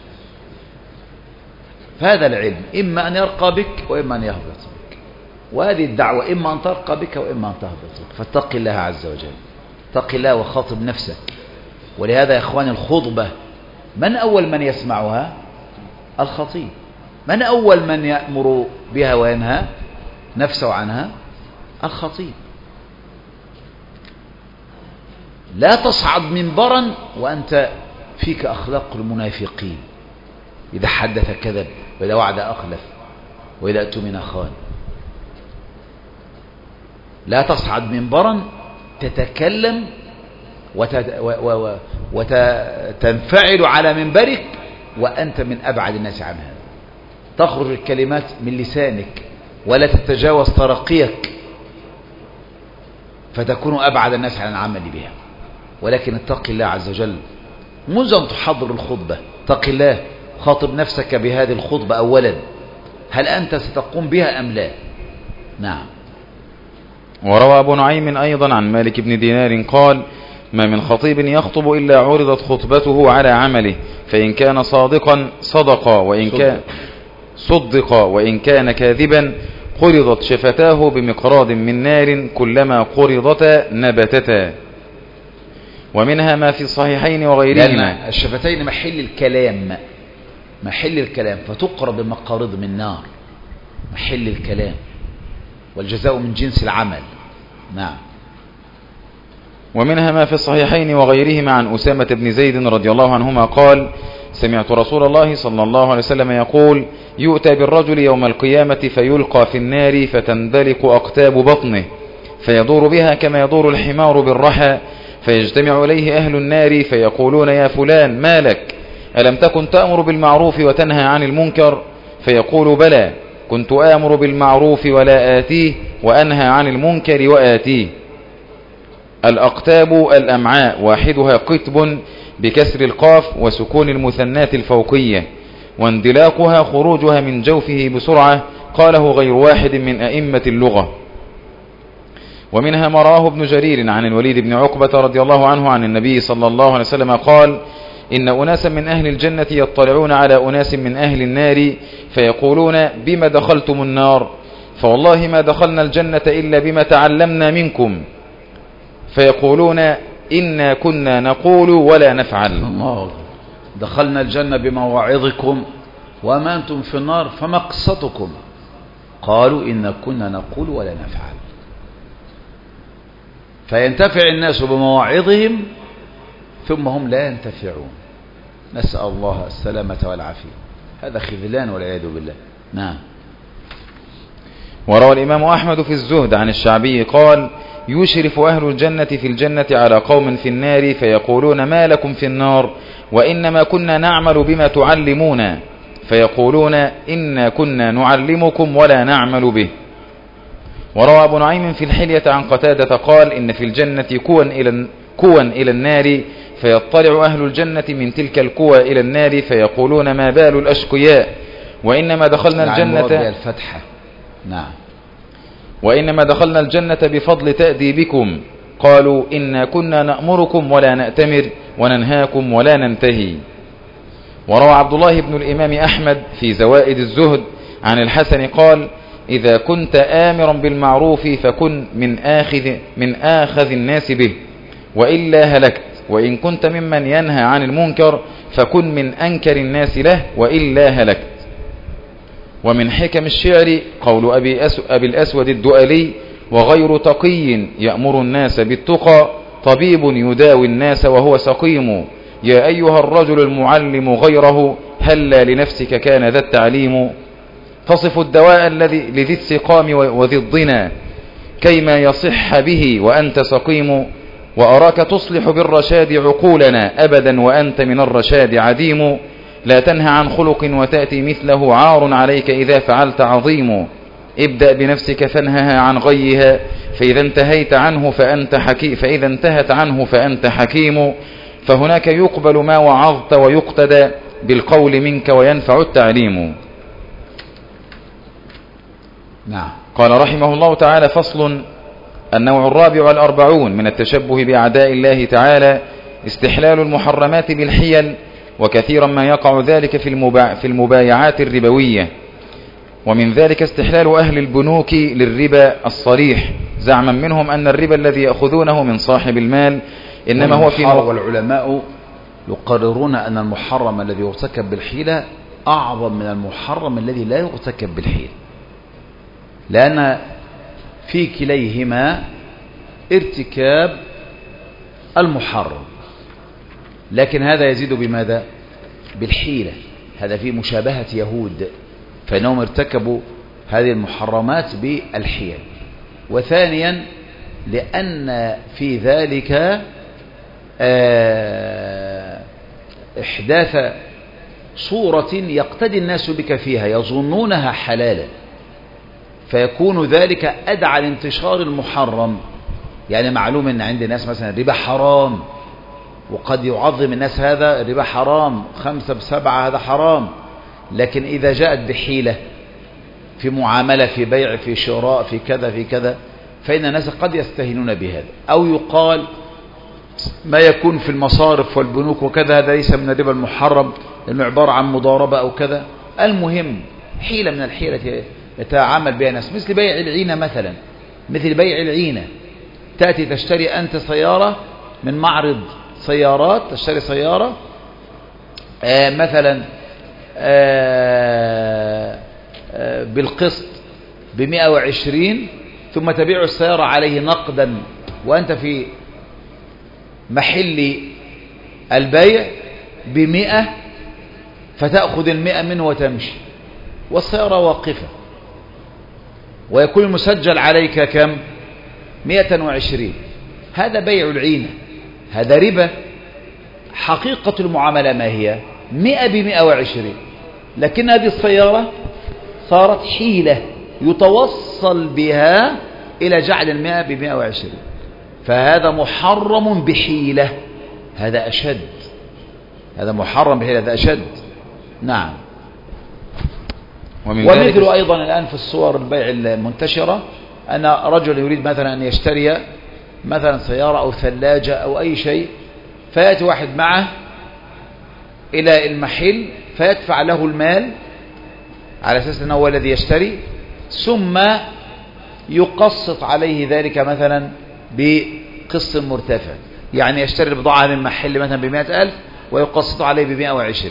S1: فهذا العلم إما أن يرقى بك وإما أن يهبط بك، وهذه الدعوة إما أن ترقى بك وإما أن تهبط بك. فاتق الله عز وجل، اتق الله وخاطب نفسك. ولهذا يا إخواني الخطبة من أول من يسمعها؟ الخطيب. من أول من يأمر بها وينهى نفسه عنها؟ الخطيب. لا تصعد منبرا وأنت فيك أخلاق المنافقين، إذا حدث كذب، وإذا وعد أخلف، وإذا اؤتمن خان. لا تصعد منبرا تتكلم وتنفعل على منبرك وأنت من أبعد الناس عن هذا. تخرج الكلمات من لسانك ولا تتجاوز ترقيك فتكون أبعد الناس عن العمل بها. ولكن اتق الله عز وجل منذ أن تحضر الخطبة، اتق الله، خاطب نفسك بهذه الخطبة أولا، هل أنت ستقوم بها أم لا؟ نعم.
S2: وروى أبو نعيم أيضا عن مالك بن دينار قال: ما من خطيب يخطب إلا عرضت خطبته على عمله، فإن كان صادقا صدق، وإن كان كاذبا قرضت شفتاه بمقراض من نار، كلما قرضتا نبتتا. ومنها ما في الصحيحين وغيرهما.
S1: لأن الشفتين محل الكلام فتقرب بمقارض من نار، محل الكلام، والجزاء من جنس العمل. نعم.
S2: ومنها ما في الصحيحين وغيرهما عن أسامة بن زيد رضي الله عنهما قال: سمعت رسول الله صلى الله عليه وسلم يقول: يؤتى بالرجل يوم القيامة فيلقى في النار فتندلق أقتاب بطنه، فيدور بها كما يدور الحمار بالرحى، فيجتمع إليه أهل النار فيقولون: يا فلان ما لك؟ ألم تكن تأمر بالمعروف وتنهى عن المنكر؟ فيقول: بلى، كنت آمر بالمعروف ولا آتيه، وأنهى عن المنكر وآتيه. الأقتاب الأمعاء، واحدها قطب بكسر القاف وسكون المثنات الفوقية، واندلاقها خروجها من جوفه بسرعة، قاله غير واحد من أئمة اللغة. ومنها ما رواه ابن جرير عن الوليد بن عقبة رضي الله عنه عن النبي صلى الله عليه وسلم قال: إن أناسا من أهل الجنة يطلعون على أناس من أهل النار فيقولون: بما دخلتم النار؟ فوالله ما دخلنا الجنة إلا بما تعلمنا منكم. فيقولون: إنا كنا نقول ولا نفعل.
S1: الله، دخلنا الجنة بمواعظكم وما أنتم في النار فما قصتكم؟ قالوا: إنا كنا نقول ولا نفعل. فينتفع الناس بمواعظهم ثم هم لا ينتفعون. نسأل الله السلامة والعافية. هذا خذلان والعياذ بالله. نعم.
S2: وروى الإمام أحمد في الزهد عن الشعبي قال: يشرف أهل الجنة في الجنة على قوم في النار فيقولون: ما لكم في النار؟ وإنما كنا نعمل بما تعلمون. فيقولون: إنا كنا نعلمكم ولا نعمل به. وروى أبو نعيم في الحلية عن قتادة قال: إن في الجنة كوا إلى النار، فيطلع أهل الجنة من تلك الكوى إلى النار فيقولون: ما بال الأشقياء؟ وإنما دخلنا الجنة
S1: الفتحة. نعم.
S2: وإنما دخلنا الجنة بفضل تأديبكم. قالوا: إنا كنا نأمركم ولا نأتمر، وننهاكم ولا ننتهي. وروى عبد الله بن الإمام أحمد في زوائد الزهد عن الحسن قال: إذا كنت آمرا بالمعروف فكن من آخذ الناس به، وإلا هلكت. وإن كنت ممن ينهى عن المنكر فكن من أنكر الناس له، وإلا هلكت. ومن حكم الشعر قول أبي الأسود الدؤلي: وغير تقي يأمر الناس بالتقى، طبيب يداوي الناس وهو سقيم. يا أيها الرجل المعلم غيره، هلا لنفسك كان ذا التعليم. تصف الدواء الذي لذي السقام وذي الضنا، كيما يصح به وأنت سقيم. وأراك تصلح بالرشاد عقولنا أبدا وأنت من الرشاد عديم. لا تنهى عن خلق وتأتي مثله، عار عليك إذا فعلت عظيم. ابدأ بنفسك فانهها عن غيها، فإذا انتهت عنه فأنت حكيم. فهناك يقبل ما وعظت ويقتدى بالقول منك وينفع التعليم.
S1: نعم.
S2: قال رحمه الله تعالى: فصل. النوع 44 من التشبه بأعداء الله تعالى استحلال المحرمات بالحيل، وكثيرا ما يقع ذلك في المبايعات الربوية. ومن ذلك استحلال أهل البنوك للربا الصريح، زعما منهم أن الربا الذي يأخذونه من صاحب المال إنما هو في
S1: والعلماء يقررون أن المحرم الذي يرتكب بالحيلة أعظم من المحرم الذي لا يرتكب بالحيلة، لأن في كليهما ارتكاب المحرم، لكن هذا يزيد بماذا؟ بالحيلة. هذا فيه مشابهة يهود، فإنهم ارتكبوا هذه المحرمات بالحيل. وثانيا لأن في ذلك إحداث صورة يقتدي الناس بك فيها يظنونها حلالا، فيكون ذلك أدعى لانتشار المحرم. يعني معلوم أن عند الناس مثلا الربا حرام، وقد يعظم الناس هذا الربا حرام، 5 ب7 هذا حرام، لكن إذا جاءت بحيلة في معاملة، في بيع، في شراء، في كذا في كذا، فإن الناس قد يستهينون بهذا. أو يقال ما يكون في المصارف والبنوك وكذا هذا ليس من الربا المحرم، لأنه عبارة عن مضاربة أو كذا. المهم حيلة من الحيلة يتعامل بها الناس، مثل بيع العينة مثلا. مثل بيع العينة، تأتي تشتري أنت سيارة من معرض سيارات، تشتري سيارة مثلا بالقسط ب120، ثم تبيع السيارة عليه نقدا وأنت في محل البيع ب100، فتأخذ 100 منه وتمشي والسيارة واقفة، ويكون المسجل عليك كم؟ 120. هذا بيع العينة، هذا ربا. حقيقة المعاملة ما هي؟ 100 ب120، لكن هذه السيارة صارت حيلة يتوصل بها إلى جعل 100 ب120، فهذا محرم بحيلة. هذا أشد، هذا محرم بحيلة، هذا أشد. نعم. ومثل أيضا الآن في الصور البيع المنتشرة أن رجل يريد مثلا أن يشتري مثلا سيارة أو ثلاجة أو أي شيء، فيأتي واحد معه إلى المحل فيدفع له المال على أساس أنه هو الذي يشتري، ثم يقسط عليه ذلك مثلا بقسط مرتفع. يعني يشتري البضاعة من المحل مثلا ب100,000 ويقسط عليه ب120،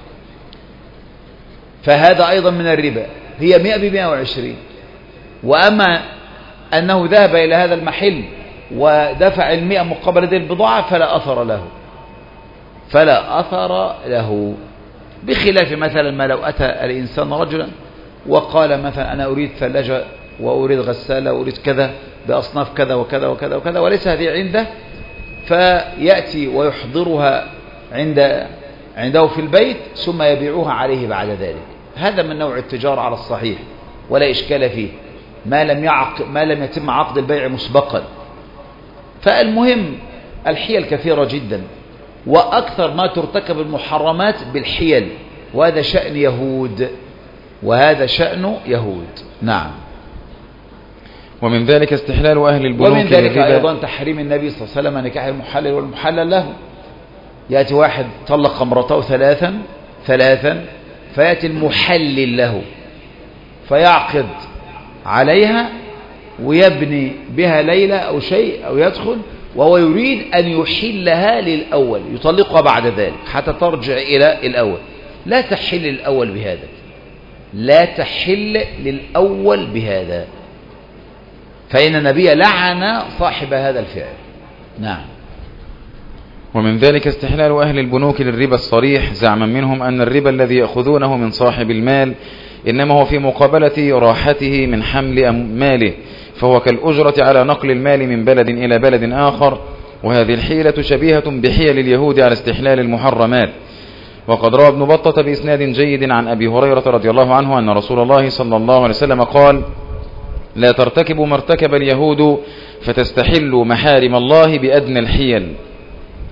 S1: فهذا أيضا من الربا. هي 100 ب120. وأما أنه ذهب إلى هذا المحل ودفع 100 مقابل هذه البضاعة فلا أثر له، فلا أثر له. بخلاف مثلا ما لو أتى الإنسان رجلا وقال مثلا أنا أريد ثلاجة وأريد غسالة وأريد كذا بأصناف كذا وكذا وكذا وكذا، وليس هذه عنده، فيأتي ويحضرها عنده في البيت ثم يبيعوها عليه بعد ذلك. هذا من نوع التجارة على الصحيح ولا إشكال فيه، ما لم يتم عقد البيع مسبقا. فالمهم الحيل كثيرة جدا، وأكثر ما ترتكب المحرمات بالحيل، وهذا شأن يهود، وهذا شأن يهود. نعم.
S2: ومن ذلك استحلال أهل البنوك،
S1: ومن ذلك أيضا تحريم النبي صلى الله عليه وسلم نكاح المحلل والمحلل له. يأتي واحد طلق امرأته ثلاثا فيأتي المحلل له فيعقد عليها ويبني بها ليلة أو شيء أو يدخل، وهو يريد أن يحلها للأول، يطلقها بعد ذلك حتى ترجع إلى الأول. لا تحل للأول بهذا، لا تحل للأول بهذا، فإن النبي لعن صاحب هذا الفعل. نعم.
S2: ومن ذلك استحلال أهل البنوك للربا الصريح، زعما منهم أن الربا الذي يأخذونه من صاحب المال إنما هو في مقابلة راحته من حمل ماله، فهو كالأجرة على نقل المال من بلد إلى بلد آخر. وهذه الحيلة شبيهة بحيل اليهود على استحلال المحرمات. وقد روى ابن بطة بإسناد جيد عن أبي هريرة رضي الله عنه أن رسول الله صلى الله عليه وسلم قال: لا ترتكبوا ما ارتكب اليهود فتستحلوا محارم الله بأدنى الحيل.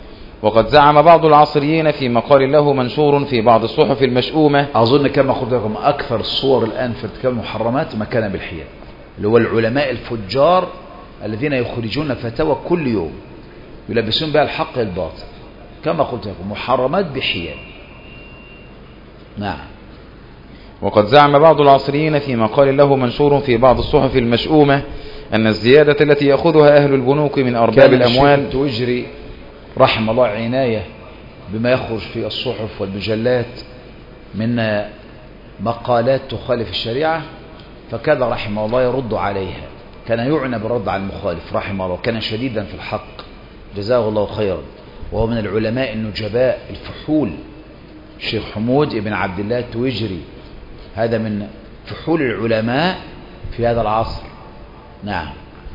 S2: وقد زعم بعض العصريين في مقال له منشور في بعض الصحف المشؤومة.
S1: أظن كما قلت لكم أكثر الصور الآن في ارتكاب المحرمات مكانا بالحياد، اللي هو العلماء الفجار الذين يخرجون فتاوى كل يوم يلبسون بها الحق الباطل، كما قلت لكم محرمات بحياد. نعم.
S2: وقد زعم بعض العصريين في مقال له منشور في بعض الصحف المشؤومة أن الزيادة التي يأخذها أهل البنوك من أرباب الأموال
S1: توجري رحم الله عناية بما يخرج في الصحف والمجلات من مقالات تخالف الشريعة، فكان رحمه الله يرد عليها، كان يعنى بالرد على المخالف رحمه الله، كان شديدا في الحق جزاه الله خيرا، وهو من العلماء النجباء الفحول الشيخ حمود بن عبد الله التويجري، هذا من فحول العلماء في هذا العصر. نعم.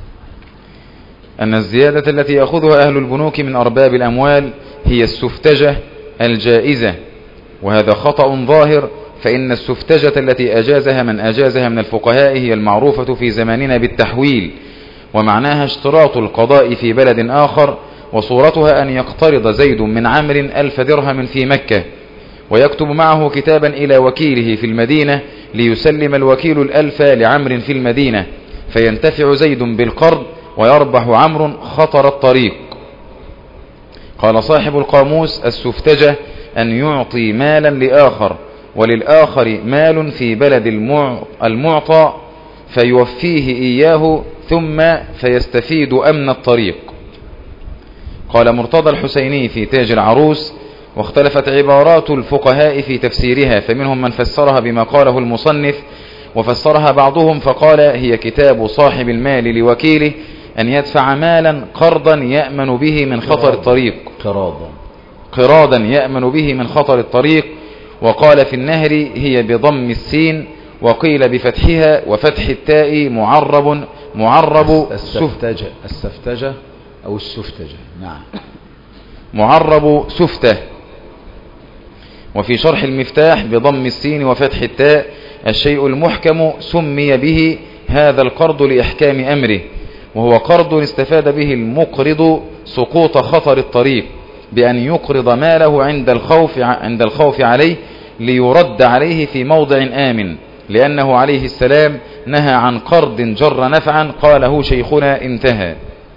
S2: أن الزيادة التي يأخذها أهل البنوك من أرباب الأموال هي السفتجة الجائزة، وهذا خطأ ظاهر، فإن السفتجة التي أجازها من أجازها من الفقهاء هي المعروفة في زماننا بالتحويل، ومعناها اشتراط القضاء في بلد آخر، وصورتها أن يقترض زيد من عمرو 1000 درهم في مكة، ويكتب معه كتابا إلى وكيله في المدينة ليسلم الوكيل 1000 لعمرو في المدينة، فينتفع زيد بالقرض ويربح عمرو خطر الطريق. قال صاحب القاموس: السفتجة أن يعطي مالا لآخر وللآخر مال في بلد المعطى فيوفيه إياه ثم فيستفيد أمن الطريق. قال مرتضى الحسيني في تاج العروس: واختلفت عبارات الفقهاء في تفسيرها، فمنهم من فسرها بما قاله المصنف، وفسرها بعضهم فقال: هي كتاب صاحب المال لوكيله أن يدفع مالا قرضا يأمن به من خطر الطريق، قراضا يأمن به من خطر الطريق. وقال في النهر: هي بضم السين، وقيل بفتحها وفتح التاء معرب
S1: السفتجة أو السفتجة. نعم.
S2: معرب سفتة. وفي شرح المفتاح بضم السين وفتح التاء: الشيء المحكم سمي به هذا القرض لإحكام أمره، وهو قرض استفاد به المقرض سقوط خطر الطريق بأن يقرض ماله عند الخوف عليه ليرد عليه في موضع آمن، لأنه عليه السلام نهى عن قرض جر نفعا قاله شيخنا انتهى.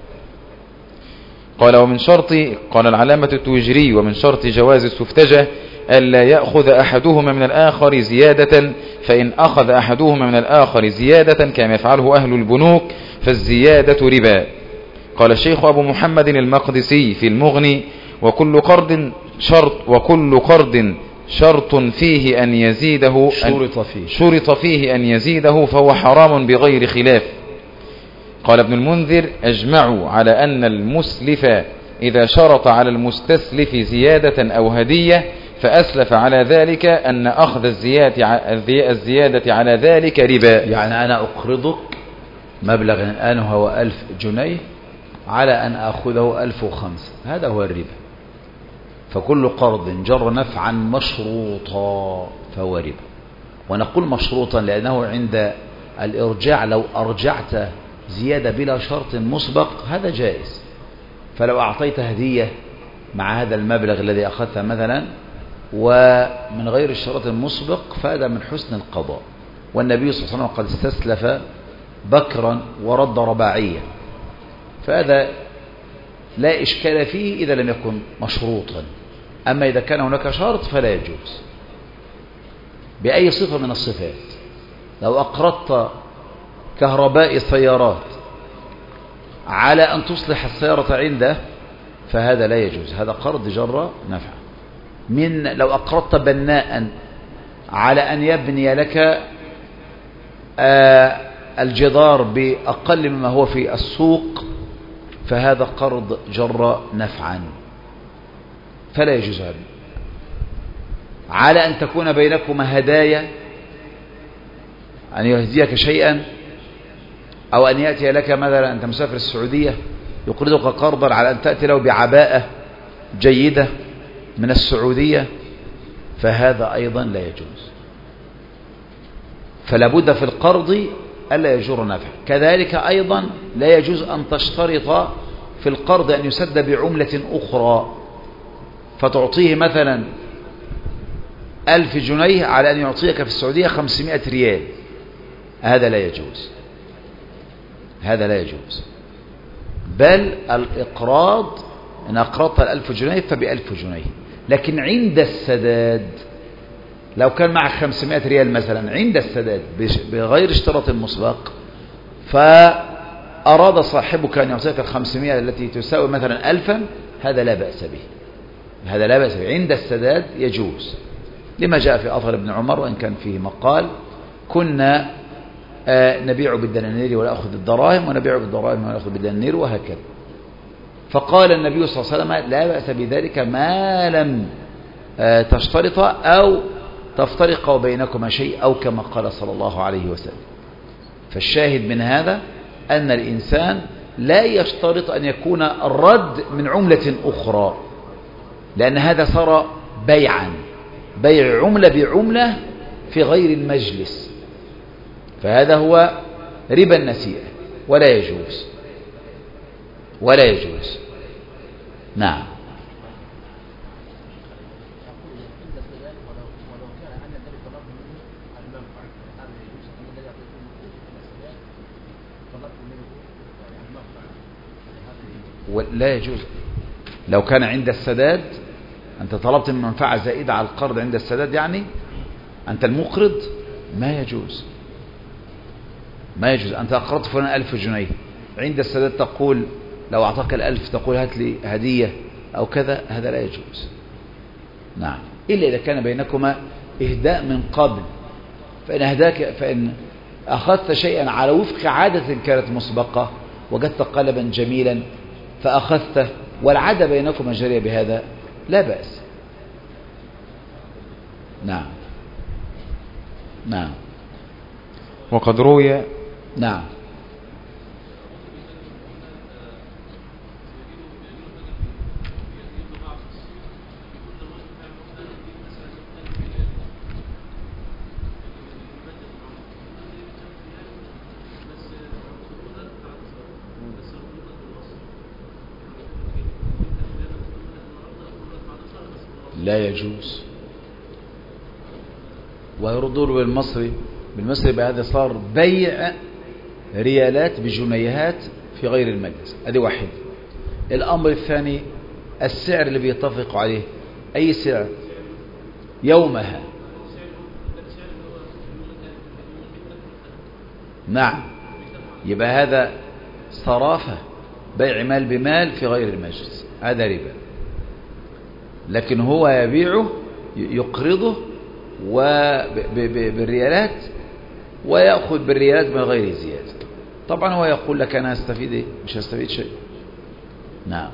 S2: قال العلامة التويجري: ومن شرط جواز السفتجة ألا يأخذ أحدهما من الآخر زيادة، فإن أخذ أحدهما من الآخر زيادة كما يفعله أهل البنوك فالزيادة ربا. قال الشيخ أبو محمد المقدسي في المغني: وكل قرض شرط فيه أن يزيده شرط فيه أن يزيده فهو حرام بغير خلاف. قال ابن المنذر: أجمعوا على أن المسلف إذا شرط على المستسلف زيادة أو هدية فأسلف على ذلك أن أخذ الزيادة على ذلك ربا.
S1: يعني أنا أقرضك مبلغ الآن هو 1000 جنيه على أن أخذه 1005، هذا هو الربا. فكل قرض جر نفعا مشروطا فهو ربا. ونقول مشروطا لأنه عند الإرجاع لو أرجعت زيادة بلا شرط مسبق هذا جائز، فلو أعطيت هدية مع هذا المبلغ الذي أخذته مثلا ومن غير الشرط المسبق فهذا من حسن القضاء. والنبي صلى الله عليه وسلم قد استسلف بكرا ورد رباعيا، فهذا لا إشكال فيه إذا لم يكن مشروطا. أما إذا كان هناك شرط فلا يجوز بأي صفة من الصفات. لو أقرضت كهرباء السيارات على أن تصلح السيارة عنده فهذا لا يجوز، هذا قرض جر نفع. لو أقرضت بناء على أن يبني لك الجدار بأقل مما هو في السوق فهذا قرض جر نفعا فلا يجوز هذا. على أن تكون بينكما هدايا، أن يهديك شيئا أو أن يأتي لك مثلا أنت مسافر السعودية يقرضك قرضا على أن تأتي له بعباءة جيدة من السعودية فهذا أيضا لا يجوز. فلا بد في القرض ألا يجر نفع. كذلك أيضا لا يجوز أن تشترط في القرض أن يسد بعملة أخرى، فتعطيه مثلا 1000 جنيه على أن يعطيك في السعودية 500 ريال، هذا لا يجوز، هذا لا يجوز. بل الإقراض إن أقرضت 1000 جنيه ب1000 جنيه، لكن عند السداد لو كان معك 500 ريال مثلا عند السداد بغير اشتراط مسبق، فأراد صاحبك أن يعطيك 500 التي تساوي مثلا 1000، هذا لا بأس به، هذا لا بأس به، عند السداد يجوز، لما جاء في أثر ابن عمر وإن كان فيه مقال: كنا نبيع بالدنانير ولا أخذ الدراهم، ونبيع بالدراهم ولا أخذ بالدنانير، وهكذا. فقال النبي صلى الله عليه وسلم: لا بأس بذلك ما لم تشترط أو تفترق بينكما شيء، أو كما قال صلى الله عليه وسلم. فالشاهد من هذا أن الإنسان لا يشترط أن يكون الرد من عملة أخرى، لأن هذا صار بيعا، بيع عملة بعملة في غير المجلس، فهذا هو ربا النسيئة، ولا يجوز، ولا يجوز. نعم. لا يجوز لو كان عند السداد، أنت طلبت من منفعة زائدة على القرض عند السداد، يعني أنت المقرض، ما يجوز، ما يجوز. أنت أقرضت فلان 1000 جنيه، عند السداد تقول لو أعطاك 1000 تقول هات لي هدية أو كذا، هذا لا يجوز. نعم، إلا إذا كان بينكما إهداء من قبل، فإن أخذت شيئا على وفق عادة كانت مسبقة، وجدت قلبا جميلا فأخذته والعادة بينكما جارية بهذا، لا بأس. نعم. نعم.
S2: وقد روي.
S1: نعم. لا يجوز، ويردوا له بالمصري بهذا صار بيع ريالات بجنيهات في غير المجلس، ادي واحد. الامر الثاني السعر اللي بيتفقوا عليه، اي سعر يومها. نعم، يبقى هذا صرافة، بيع مال بمال في غير المجلس، هذا ربا. لكن هو يبيعه، يقرضه بالريالات ويأخذ بالريالات من غير زيادة. طبعا هو يقول لك أنا أستفيد إيه؟ مش هستفيد شيء. نعم.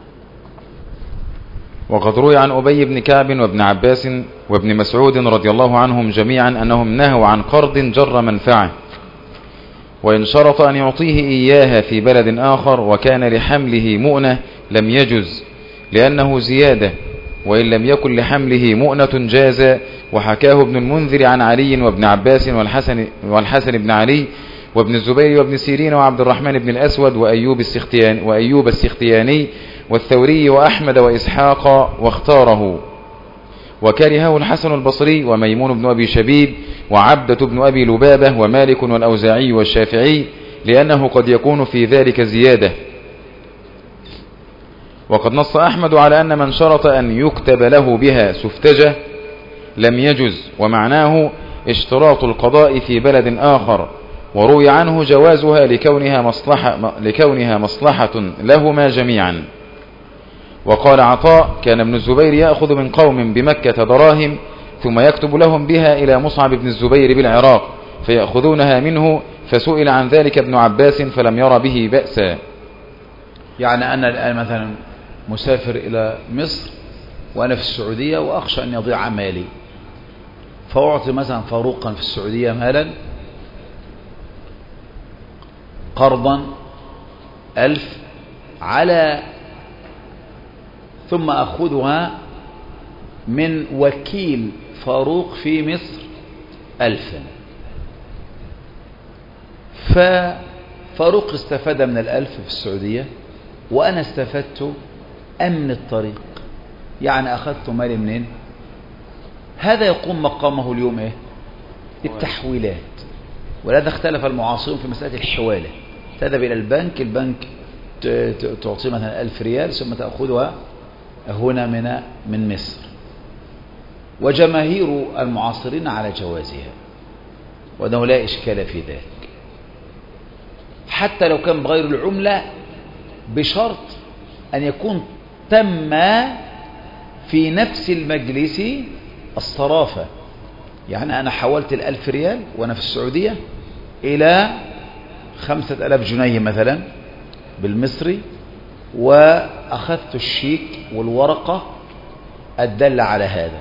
S2: وقد روي عن أبي بن كعب وابن عباس وابن مسعود رضي الله عنهم جميعا أنهم نهوا عن قرض جر منفعة، وإن شرط أن يعطيه إياها في بلد آخر وكان لحمله مؤنة لم يجز، لأنه زيادة، وإن لم يكن لحمله مؤنة جاز. وحكاه ابن المنذر عن علي وابن عباس والحسن بن علي وابن الزبير وابن سيرين وعبد الرحمن بن الأسود وأيوب السختياني والثوري وأحمد وإسحاق، واختاره وكرهه الحسن البصري وميمون بن أبي شبيب وعبدة بن أبي لبابة ومالك والأوزاعي والشافعي، لأنه قد يكون في ذلك زيادة. وقد نص أحمد على أن من شرط أن يكتب له بها سفتجة لم يجز، ومعناه اشتراط القضاء في بلد آخر، وروي عنه جوازها لكونها مصلحة لهما جميعا. وقال عطاء: كان ابن الزبير يأخذ من قوم بمكة دراهم ثم يكتب لهم بها إلى مصعب بن الزبير بالعراق فيأخذونها منه، فسئل عن ذلك ابن عباس فلم ير به بأسا.
S1: يعني أنا الآن مثلا مسافر إلى مصر وأنا في السعودية وأخشى أن يضيع مالي، فأعطي مثلا فاروقا في السعودية مالا قرضا 1000 على، ثم أخذها من وكيل فاروق في مصر 1000، ففاروق استفاد من 1000 في السعودية وأنا استفدت أمن الطريق، يعني أخذت مالي منين؟ هذا يقوم مقامه اليوم إيه؟ التحويلات. ولهذا اختلف المعاصرون في مسألة الحوالة. تذهب إلى البنك تعطي مثلا 1000 ريال ثم تأخذها هنا من مصر. وجماهير المعاصرين على جوازها وأنه لا إشكال في ذلك، حتى لو كان بغير العملة، بشرط أن يكون تم في نفس المجلس الصرافة. يعني أنا حولت 1000 ريال وأنا في السعودية إلى 5000 جنيه مثلا بالمصري، وأخذت الشيك والورقة الدالة على هذا،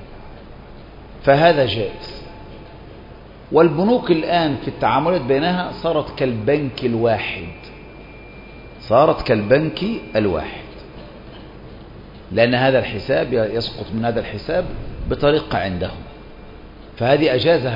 S1: فهذا جائز. والبنوك الآن في التعاملات بينها صارت كالبنك الواحد، لأن هذا الحساب يسقط من هذا الحساب بطريقة عندهم. فهذه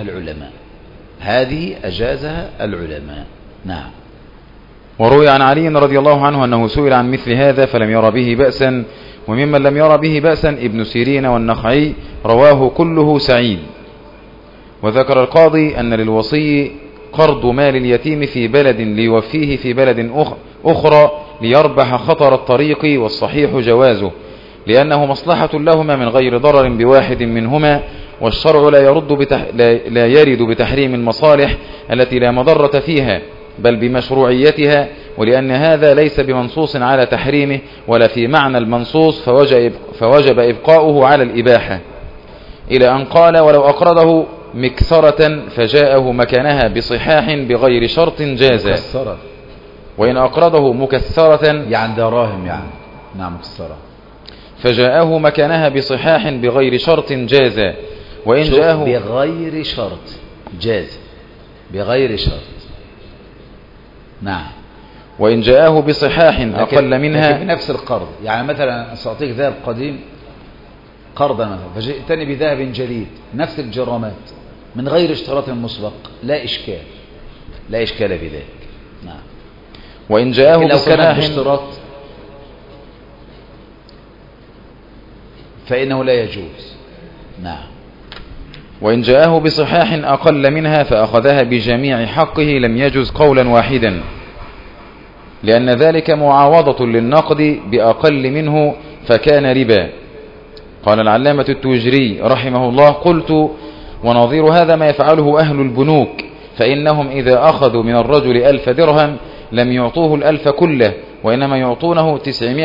S1: أجازها العلماء. نعم.
S2: وروي عن علي رضي الله عنه أنه سئل عن مثل هذا فلم ير به بأسا، وممن لم ير به بأسا ابن سيرين والنخعي، رواه كله سعيد. وذكر القاضي أن للوصي قرض مال اليتيم في بلد ليوفيه في بلد أخرى ليربح خطر الطريق، والصحيح جوازه، لأنه مصلحة لهما من غير ضرر بواحد منهما، والشرع لا يرد بتحريم المصالح التي لا مضرة فيها، بل بمشروعيتها، ولأن هذا ليس بمنصوص على تحريمه ولا في معنى المنصوص، فوجب إبقاؤه على الإباحة، إلى أن قال: ولو أقرضه مكسرة فجاءه مكانها بصحاح بغير شرط جاز. وإن أقرضه مكسرة
S1: يعني دراهم يعني. نعم مكسرة.
S2: فجاءه مكانها بصحاح بغير شرط جاز. وإن جاءه
S1: بغير شرط جاز، بغير شرط. نعم.
S2: وإن جاءه بصحاح أقل منها،
S1: لكن بنفس القرض. يعني مثلا سأعطيك ذهب قديم قرضا مثلا، فجئتني بذهب جديد نفس الجرامات من غير اشتراط مسبق، لا إشكال في ذلك. نعم.
S2: وإن جاءه
S1: لو كان
S2: بصحاح
S1: باشتراط فإنه لا يجوز. نعم.
S2: وإن جاءه بصحاح أقل منها فأخذها بجميع حقه لم يجوز قولا واحدا، لأن ذلك معاوضة للنقد بأقل منه فكان ربا. قال العلامة التوجري رحمه الله: قلت: ونظير هذا ما يفعله أهل البنوك، فإنهم إذا أخذوا من الرجل 1000 درهم لم يعطوه 1000 كله، وإنما يعطونه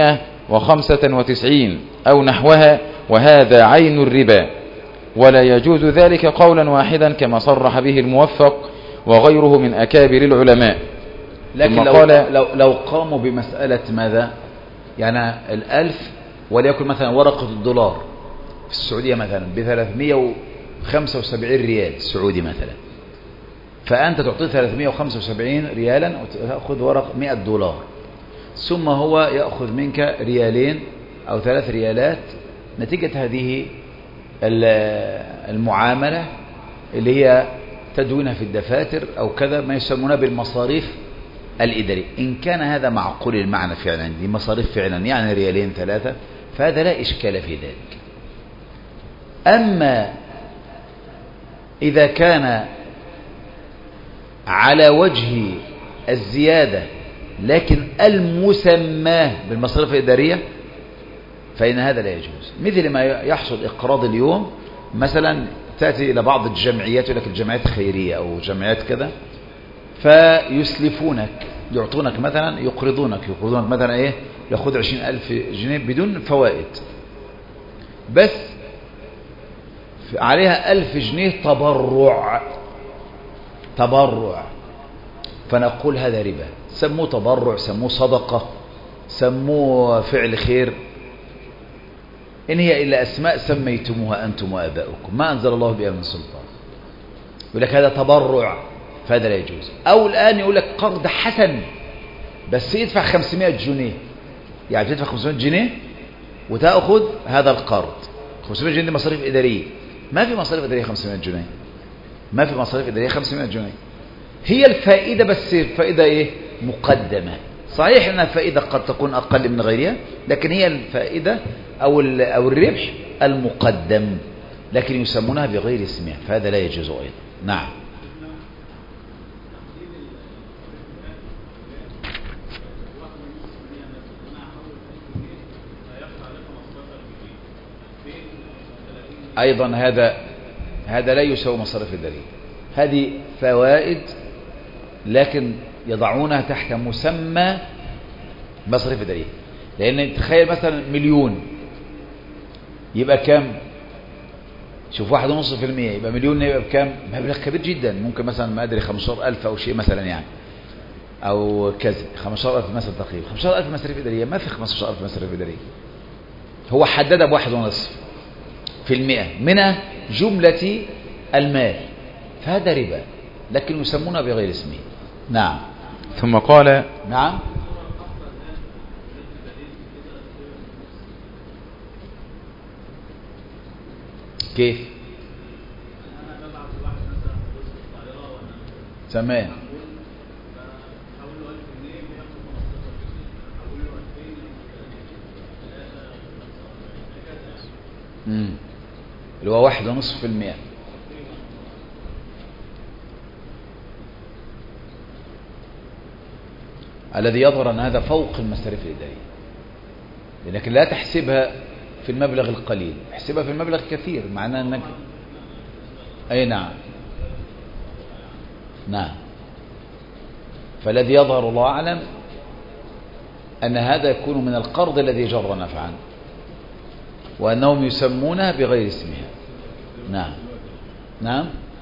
S2: 995 أو نحوها، وهذا عين الربا، ولا يجوز ذلك قولا واحدا كما صرح به الموفق وغيره من أكابر العلماء.
S1: لكن لو قاموا بمسألة ماذا؟ يعني 1000 وليكن مثلا ورقة الدولار في السعودية مثلا ب375 ريال سعودي مثلا، فأنت تعطيه 375 ريالا وتأخذ ورق 100 دولار، ثم هو يأخذ منك 2 ريال أو 3 ريالات نتيجة هذه المعاملة اللي هي تدوينها في الدفاتر أو كذا، ما يسمونها بالمصاريف الإدارية. إن كان هذا معقول المعنى فعلا، دي مصاريف فعلا يعني 2 ريال 3، فهذا لا إشكال في ذلك. أما إذا كان على وجه الزيادة لكن المسماه بالمصاريف الإدارية فإن هذا لا يجوز. مثل ما يحصل إقراض اليوم، مثلا تأتي إلى بعض الجمعيات يقول لك الجمعيات خيرية أو جمعيات كذا، فيسلفونك، يعطونك مثلا، يقرضونك مثلا إيه، يأخذ 20,000 جنيه بدون فوائد، بس عليها 1000 جنيه تبرع، فنقول هذا ربا. سموه تبرع، سموه صدقة، سموه فعل خير، إن هي إلا أسماء سميتموها أنتم وآباؤكم ما أنزل الله بها من سلطان. يقول لك هذا تبرع، فهذا لا يجوز. أو الآن يقول لك قرض حسن بس يدفع 500 جنيه، يعني تدفع 500 جنيه وتأخذ هذا القرض. 500 جنيه دي مصاريف إدارية، ما في مصاريف إدارية 500 جنيه، ما في مصاريف إدارية 500 جنيه. هي الفائدة بس فائدة إيه؟ مقدمة، صحيح أن الفائدة قد تكون أقل من غيرها، لكن هي الفائدة أو الربح المقدم، لكن يسمونها بغير اسمها، فهذا لا يجوز أيضا. نعم. أيضا هذا لا يساوي مصاريف الدليل، هذه فوائد لكن يضعونها تحت مسمى مصاريف الدليل. لأن تخيل مثلا 1,000,000 يبقى كام؟ شوف 1.5% يبقى 1,000,000 يبقى بكام؟ مبلغ كبير جدا، ممكن مثلا ما أدري 15,000 أو شيء مثلا يعني، أو كذا 15,000 مثلا تقريبا. 15,000 مصاريف إدارية، ما في 15,000 مصاريف إدارية. هو حددها ب1.5% من جملة المال، فهذا ربا لكن يسمونه بغير اسمه. نعم.
S2: ثم قال
S1: نعم. كيف؟ تمام. اللي هو 1.5%. الذي يظهر أن هذا فوق المصاريف الإدارية، لكن لا تحسبها في المبلغ القليل، احسبها في المبلغ الكثير، معناه أنك أي نعم. نعم. فالذي يظهر الله أعلم أن هذا يكون من القرض الذي جر نفعا، وأنهم يسمونها بغير اسمها. نعم. نعم.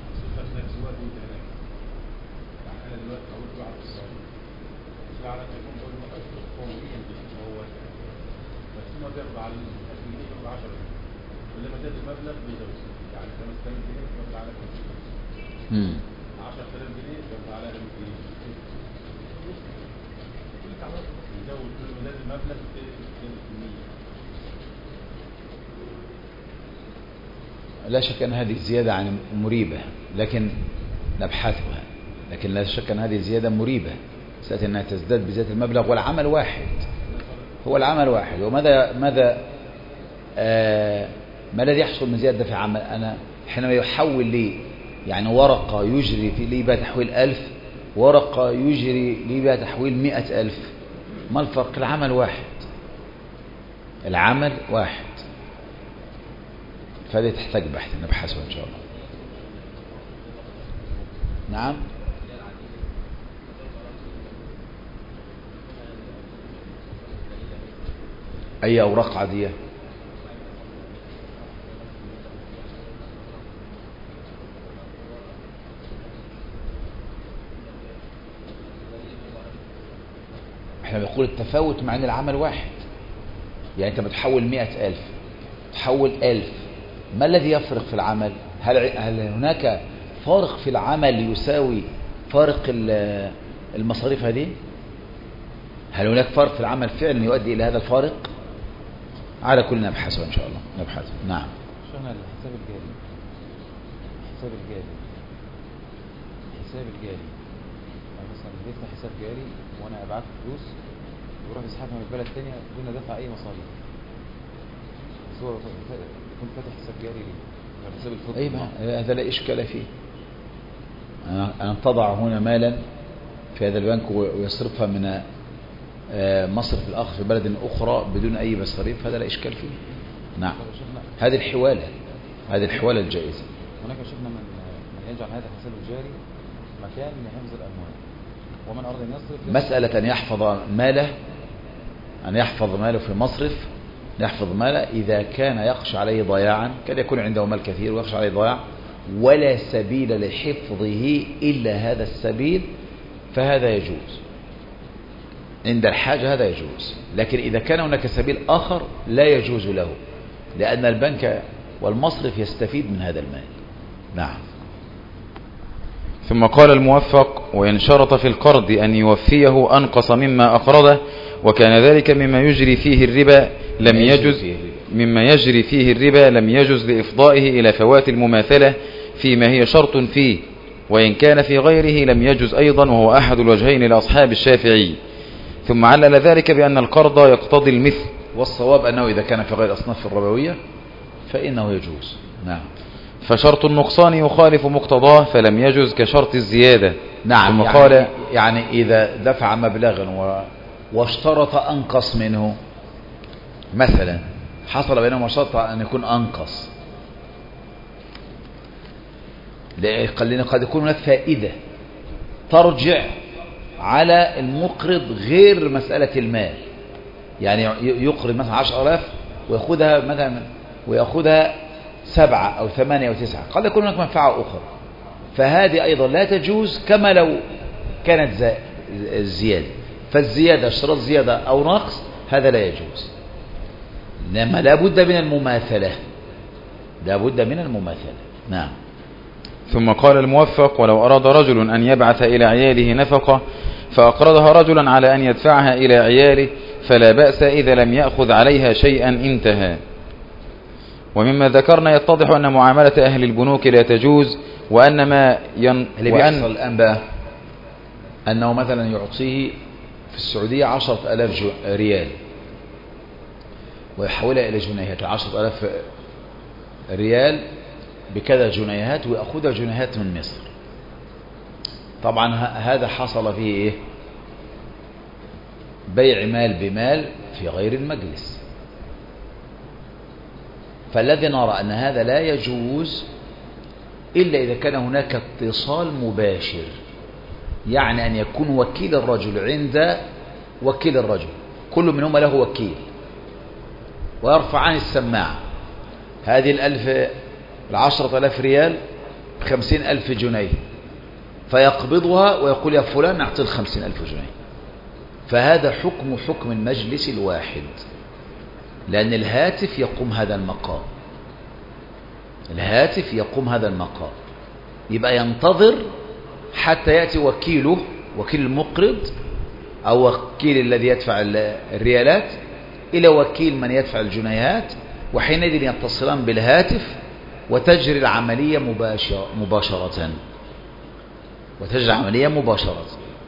S1: لا شك أن هذه الزيادة عن مريبة، لكن نبحثها، لكن لا شك أن هذه الزيادة مريبة، سأتي أنها تزداد بزيادة المبلغ، والعمل واحد، هو العمل واحد. وماذا ما الذي يحصل من زيادة في عمل؟ أنا حينما يحول لي يعني ورقة يجري في لي بها تحويل 1000، ورقة يجري لي بها تحويل 100,000، ما الفرق؟ العمل واحد، العمل واحد. فهذه تحتاج بحث نبحثه إن شاء الله. نعم. أي أوراق عادية؟ احنا بنقول التفاوت مع ان العمل واحد، يعني انت بتحول 100,000 تحول 1000، ما الذي يفرق في العمل؟ هل هناك فارق في العمل يساوي فارق المصاريف هذه؟ هل هناك فرق في العمل فعلا يؤدي إلى هذا الفارق؟ على كل نبحثه إن شاء الله نبحثه. نعم.
S3: شغلنا الحساب الجاري، يعني مثلا بيفتح حساب جاري وانا ابعت فلوس ويروح يسحبها من البلد الثانيه دون دفع اي مصاريف، بس هو يكون فاتح حساب جاري ليه؟ حساب الفضل.
S1: اي هذا لا اشكال فيه. أن تضع هنا مالا في هذا البنك ويصرفها من مصرف الآخر في بلد أخرى بدون أي مصاريف، هذا لا إشكال فيه. نعم. هذه الحوالة الجائزة.
S3: هناك شفنا من يجعل هذا الحساب الجاري مكان لحفظ الأموال، ومن أراد أن يصرف
S1: مسألة أن يحفظ ماله في مصرف، يحفظ ماله إذا كان يخشى عليه ضياعا، كان يكون عنده مال كثير ويخشى عليه ضياع ولا سبيل لحفظه إلا هذا السبيل، فهذا يجوز عند الحاجة، هذا يجوز. لكن إذا كان هناك سبيل آخر لا يجوز له، لأن البنك والمصرف يستفيد من هذا المال. نعم.
S2: ثم قال الموفق: وإن شرط في القرض أن يوفيه أنقص مما أقرضه وكان ذلك مما يجري فيه الربا لم يجز لإفضائه إلى فوات المماثلة فيما هي شرط فيه، وإن كان في غيره لم يجز أيضا، وهو أحد الوجهين لأصحاب الشافعي. ثم علل ذلك بأن القرض يقتضي المثل.
S1: والصواب أنه إذا كان في غير الأصناف الربوية فإنه يجوز. نعم.
S2: فشرط النقصان يخالف مقتضاه فلم يجز كشرط الزيادة.
S1: نعم.
S2: ثم قال
S1: يعني إذا دفع مبلغا واشترط أنقص منه، مثلا حصل بينهما شرط أن يكون أنقص، لأن قد يكون هناك فائدة ترجع على المقرض غير مسألة المال. يعني يقرض مثلا 10,000 ويأخذها 7 أو 8 أو 9، قد يكون هناك منفعة أخرى، فهذه أيضا لا تجوز كما لو كانت الزيادة. فالزيادة اشتراط زيادة أو نقص هذا لا يجوز، إنما لا بد من المماثلة، لا بد من المماثلة. نعم.
S2: ثم قال الموفق: ولو أراد رجل أن يبعث إلى عياله نفقة فأقرضها رجلا على أن يدفعها إلى عياله فلا بأس إذا لم يأخذ عليها شيئا انتهى. ومما ذكرنا يتضح أن معاملة أهل البنوك لا تجوز، وأن ما
S1: اللي بيحصل الآن بقى أنه مثلا يعطيه في السعودية 10,000 ريال ويحولها إلى جنيهات. 10,000 ريال بكذا جنيهات ويأخذها جنيهات من مصر. طبعا هذا حصل فيه إيه؟ بيع مال بمال في غير المجلس. فالذي نرى أن هذا لا يجوز إلا إذا كان هناك اتصال مباشر، يعني أن يكون وكيل الرجل عند وكيل الرجل، كل منهما له وكيل، ويرفعان السماعة. هذه 10,000 ريال ب50,000 جنيه، فيقبضها ويقول يا فلان أعطي 50,000 جنيه. فهذا حكم المجلس الواحد، لأن الهاتف يقوم هذا المقام، الهاتف يقوم هذا المقام. يبقى ينتظر حتى يأتي وكيله، وكيل المقرض أو وكيل الذي يدفع الريالات إلى وكيل من يدفع الجنيهات، وحينئذ يتصلان بالهاتف وتجري العملية مباشرة. وتجري العملية مباشرة.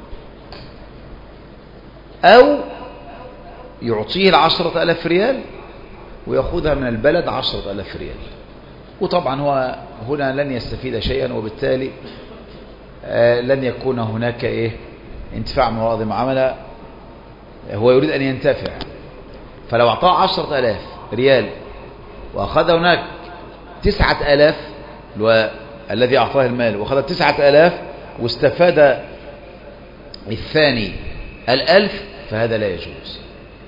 S1: أو يعطيه 10,000 ريال ويأخذها من البلد 10,000 ريال، وطبعا هو هنا لن يستفيد شيئا، وبالتالي لن يكون هناك انتفاع من هذه المعاملة. هو يريد أن ينتفع، فلو أعطاه 10,000 ريال وأخذ هناك 9,000 الذي أعطاه المال، وأخذ 9,000 واستفاد الثاني 1,000، فهذا لا يجوز.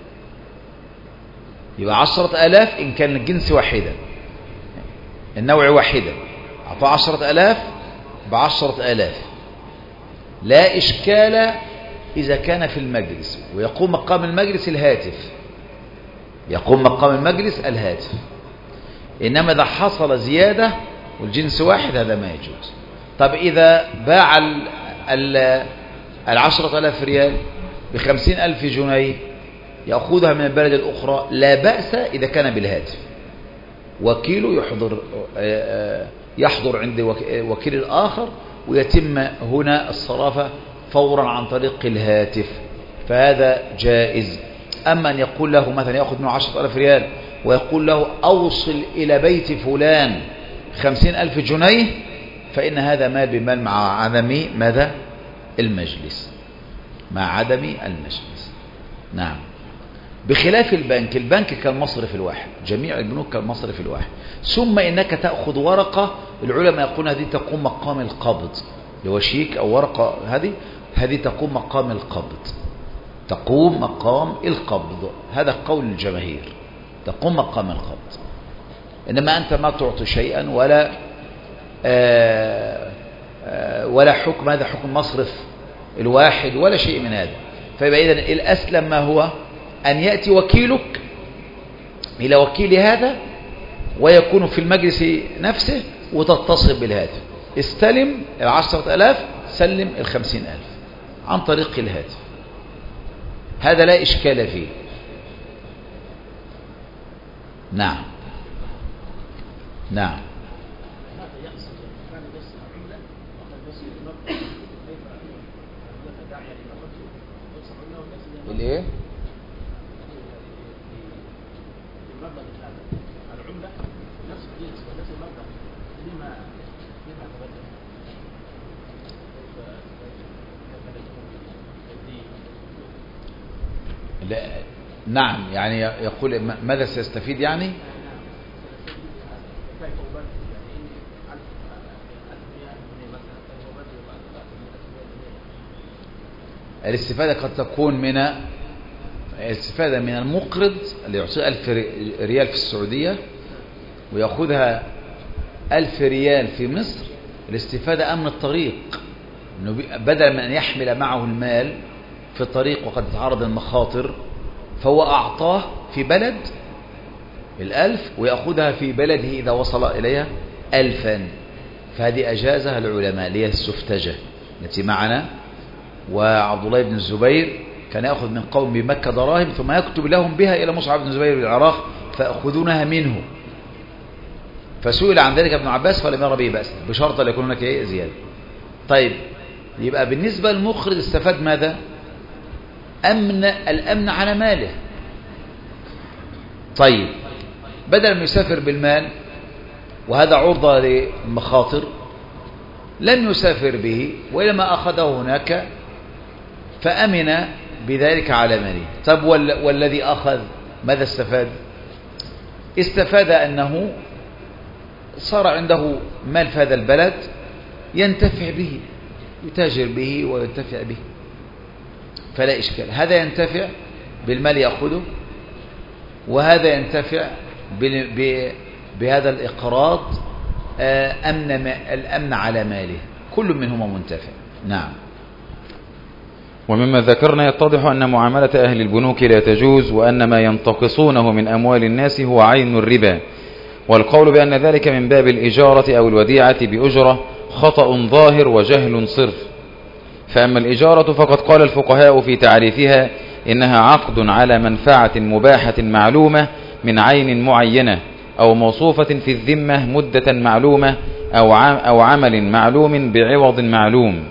S1: يبقى 10,000 إن كان الجنس واحدا، النوع واحدا، أعطاه 10,000 ب10,000، لا إشكال إذا كان في المجلس ويقوم مقام المجلس الهاتف، يقوم مقام المجلس الهاتف. إنما إذا حصل زيادة والجنس واحد هذا ما يجوز. طب إذا باع 10,000 ريال ب50,000 جنيه يأخذها من البلد الأخرى، لا بأس إذا كان بالهاتف، وكيله يحضر عند وكيل الآخر ويتم هنا الصرافة فورا عن طريق الهاتف، فهذا جائز. أما أن يقول له مثلا يأخذ منه 10,000 ريال ويقول له أوصل إلى بيت فلان 50,000 جنيه، فإن هذا مال بمال مع عدم ماذا؟ المجلس، مع عدم المجلس. نعم. بخلاف البنك كالمصرف الواحد، جميع البنوك كالمصرف الواحد. ثم إنك تأخذ ورقة، العلماء يقولون هذه تقوم مقام القبض، لو شيك أو ورقة هذه تقوم مقام القبض، تقوم مقام القبض، هذا قول الجماهير، تقوم مقام القبض. إنما أنت ما تعطي شيئا ولا حكم، هذا حكم مصرف الواحد ولا شيء من هذا. فيبقى إذن الأسلم ما هو أن يأتي وكيلك إلى وكيل هذا ويكون في المجلس نفسه وتتصل بالهاتف، استلم 10,000 سلم 50,000 عن طريق الهاتف، هذا لا إشكال فيه. نعم. نعم. الايه؟
S4: المبلغ العملة نفس الجنس ونفس المبلغ لما تبدل
S1: لا نعم، يعني يقول ماذا سيستفيد يعني؟ الاستفادة قد تكون من الاستفادة من المقرض اللي يعطيه 1000 ريال في السعودية ويأخذها 1000 ريال في مصر. الاستفادة أمن الطريق، إنه بدل من أن يحمل معه المال في الطريق وقد تتعرض المخاطر، فهو أعطاه في بلد 1000 ويأخذها في بلده إذا وصل إليها 1000. فهذه أجازها العلماء اللي هي السفتجة التي معنا. وعبد الله بن الزبير كان يأخذ من قوم بمكة دراهم ثم يكتب لهم بها إلى مصعب بن الزبير بالعراق فيأخذونها منه. فسئل عن ذلك ابن عباس فلم يرى به بأس بشرط أن يكون هناك زيادة. طيب، يبقى بالنسبة للمقرض استفاد ماذا؟ الأمن على ماله. طيب، بدل ما يسافر بالمال وهذا عرضة للمخاطر لم يسافر به وإنما أخذه هناك فأمن بذلك على ماله. طب والذي أخذ ماذا استفاد؟ استفاد أنه صار عنده مال في هذا البلد ينتفع به، يتاجر به وينتفع به، فلا إشكال. هذا ينتفع بالمال يأخذه، وهذا ينتفع بهذا الإقراض الأمن على ماله، كل منهما منتفع. نعم.
S2: ومما ذكرنا يتضح أن معاملة أهل البنوك لا تجوز، وأن ما ينتقصونه من أموال الناس هو عين الربا. والقول بأن ذلك من باب الإجارة أو الوديعة بأجرة خطأ ظاهر وجهل صرف. فأما الإجارة فقد قال الفقهاء في تعريفها إنها عقد على منفعة مباحة معلومة من عين معينة أو موصوفة في الذمة مدة معلومة أو عمل معلوم بعوض معلوم.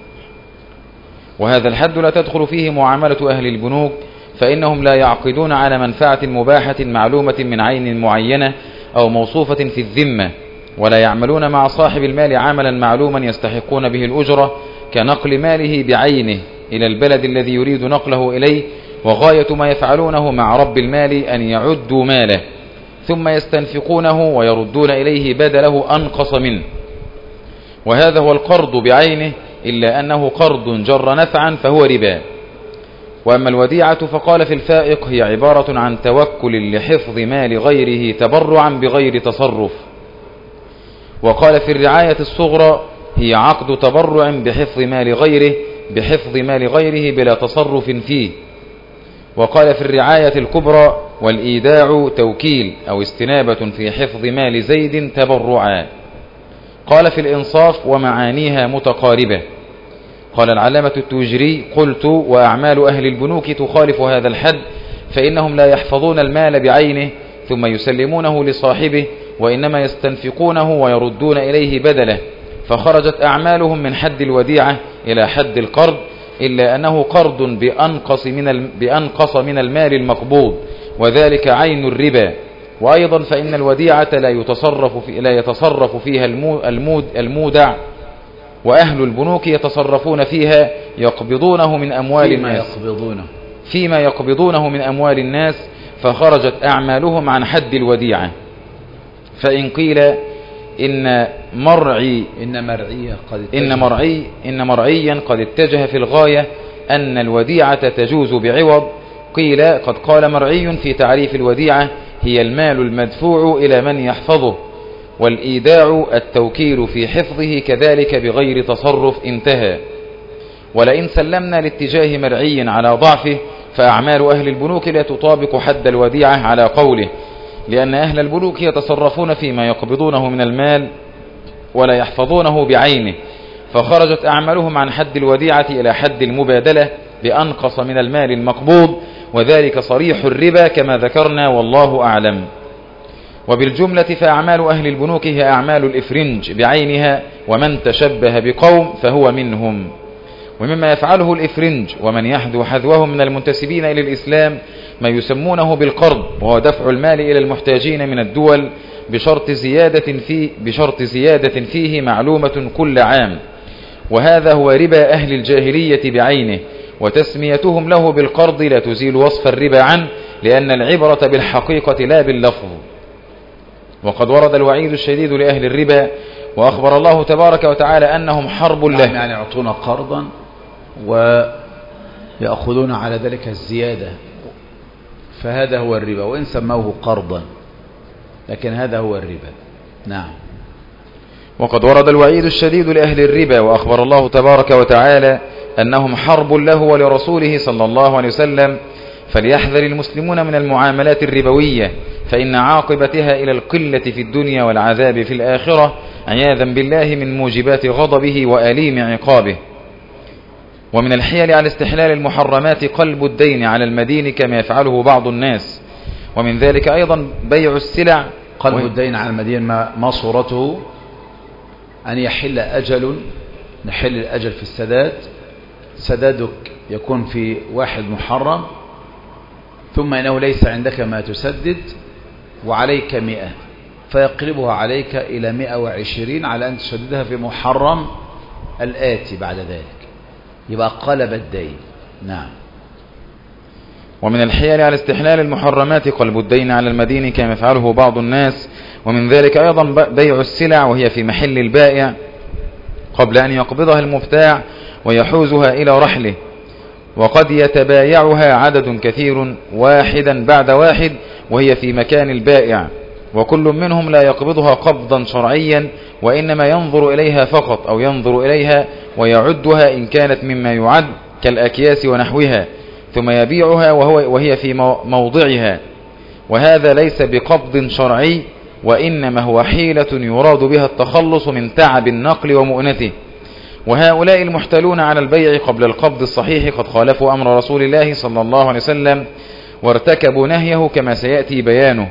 S2: وهذا الحد لا تدخل فيه معاملة أهل البنوك، فإنهم لا يعقدون على منفعة مباحة معلومة من عين معينة أو موصوفة في الذمة، ولا يعملون مع صاحب المال عملا معلوما يستحقون به الأجرة كنقل ماله بعينه إلى البلد الذي يريد نقله إليه. وغاية ما يفعلونه مع رب المال أن يعدوا ماله ثم يستنفقونه ويردون إليه بدله أنقص منه، وهذا هو القرض بعينه، إلا أنه قرض جر نفعا فهو ربا. وأما الوديعة فقال في الفائق هي عبارة عن توكل لحفظ مال غيره تبرعا بغير تصرف. وقال في الرعاية الصغرى هي عقد تبرع بحفظ مال غيره بلا تصرف فيه. وقال في الرعاية الكبرى والإيداع توكيل أو استنابة في حفظ مال زيد تبرعا. قال في الإنصاف ومعانيها متقاربة. قال العلامة التوجري قلت وأعمال أهل البنوك تخالف هذا الحد، فإنهم لا يحفظون المال بعينه ثم يسلمونه لصاحبه، وإنما يستنفقونه ويردون إليه بدله، فخرجت أعمالهم من حد الوديعة إلى حد القرض، إلا أنه قرض بأنقص من المال المقبوض، وذلك عين الربا. وأيضا فإن الوديعة لا يتصرف فيها المودع، وأهل البنوك يتصرفون فيها يقبضونه من أموال الناس فيما يقبضونه من أموال الناس، فخرجت أعمالهم عن حد الوديعة. فإن قيل إن مرعيا قد اتجه في الغاية أن الوديعة تجوز بعوض، قيل قد قال مرعي في تعريف الوديعة هي المال المدفوع إلى من يحفظه، والإيداع التوكيل في حفظه كذلك بغير تصرف، انتهى. ولئن سلمنا لاتجاه مرعي على ضعفه فأعمال أهل البنوك لا تطابق حد الوديعة على قوله، لأن أهل البنوك يتصرفون فيما يقبضونه من المال ولا يحفظونه بعينه، فخرجت أعمالهم عن حد الوديعة إلى حد المبادلة بأنقص من المال المقبوض، وذلك صريح الربا كما ذكرنا، والله أعلم. وبالجملة فأعمال أهل البنوك هي أعمال الإفرنج بعينها، ومن تشبه بقوم فهو منهم. ومما يفعله الإفرنج ومن يحذو حذوهم من المنتسبين إلى الإسلام ما يسمونه بالقرض، وهو دفع المال إلى المحتاجين من الدول بشرط زيادة فيه معلومة كل عام، وهذا هو ربا أهل الجاهلية بعينه، وتسميتهم له بالقرض لا تزيل وصف الربا عنه، لأن العبرة بالحقيقة لا باللفظ. وقد ورد الوعيد الشديد لأهل الربا، وأخبر الله تبارك وتعالى أنهم حرب له،
S1: يعني يعطون قرضا ويأخذون على ذلك الزيادة، فهذا هو الربا وإن سموه قرضا، لكن هذا هو الربا. نعم.
S2: وقد ورد الوعيد الشديد لأهل الربا، وأخبر الله تبارك وتعالى أنهم حرب له ولرسوله صلى الله عليه وسلم، فليحذر المسلمون من المعاملات الربوية، فإن عاقبتها إلى القلة في الدنيا والعذاب في الآخرة، عياذا بالله من موجبات غضبه وأليم عقابه. ومن الحيل على استحلال المحرمات قلب الدين على المدين كما يفعله بعض الناس، ومن ذلك أيضا بيع السلع.
S1: قلب الدين على المدين ما صورته؟ أن يحل الأجل في السداد، سدادك يكون في 1 محرم، ثم إنه ليس عندك ما تسدد وعليك 100، فيقلبها عليك إلى 120 على أن تسددها في محرم الآتي بعد ذلك، يبقى قلب الدين. نعم.
S2: ومن الحيل على استحلال المحرمات قلب الدين على المدين كما يفعله بعض الناس، ومن ذلك أيضا بيع السلع وهي في محل البائع قبل أن يقبضها المبتاع ويحوزها إلى رحله، وقد يتبايعها عدد كثير واحدا بعد واحد وهي في مكان البائع، وكل منهم لا يقبضها قبضا شرعيا، وإنما ينظر إليها فقط، أو ينظر إليها ويعدها إن كانت مما يعد كالأكياس ونحوها، ثم يبيعها وهي في موضعها، وهذا ليس بقبض شرعي، وإنما هو حيلة يراد بها التخلص من تعب النقل ومؤنته. وهؤلاء المحتلون على البيع قبل القبض الصحيح قد خالفوا أمر رسول الله صلى الله عليه وسلم وارتكبوا نهيه كما سيأتي بيانه.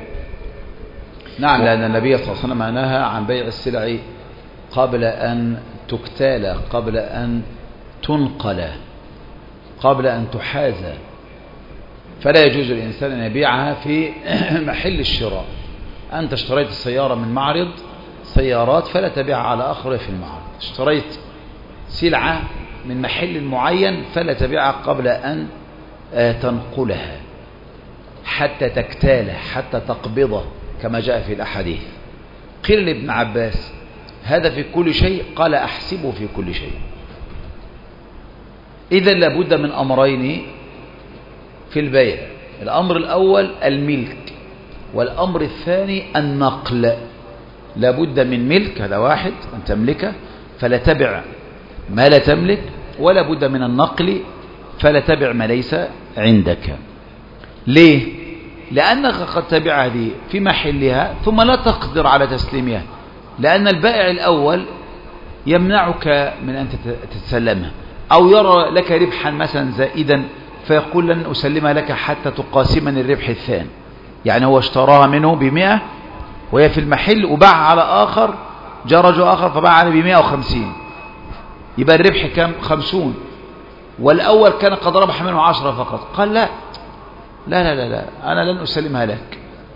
S1: نعم، لأن النبي صلى الله عليه وسلم نهى عن بيع السلع قبل أن تكتال، قبل أن تنقل، قبل أن تحازى، فلا يجوز الإنسان أن يبيعها في محل الشراء. أنت اشتريت السيارة من معرض سيارات فلا تبيعها على آخر في المعرض، اشتريت سلعة من محل معين فلا تبيعها قبل أن تنقلها حتى تكتاله، حتى تقبضه كما جاء في الأحاديث. قيل لابن عباس هذا في كل شيء؟ قال أحسبه في كل شيء. إذن لابد من أمرين في البيع، الأمر الأول الملك، والأمر الثاني النقل. لابد من ملك، هذا واحد، أن تملكه فلا تبع ما لا تملك، ولا بد من النقل فلا تبع ما ليس عندك. ليه؟ لأنك قد تبع هذه في محلها ثم لا تقدر على تسليمها، لأن البائع الأول يمنعك من أن تتسلمها، أو يرى لك ربحا مثلا زائدا فيقول لن أسلمها لك حتى تقاسمني الربح الثاني. يعني هو اشتراها منه ب100 وهي في المحل وباع على آخر، جاء رجل آخر فباع عليه ب150، يبقى الربح كم؟ 50، والأول كان قد ربح منه 10 فقط. قال لا لا لا لا، أنا لن أسلمها لك.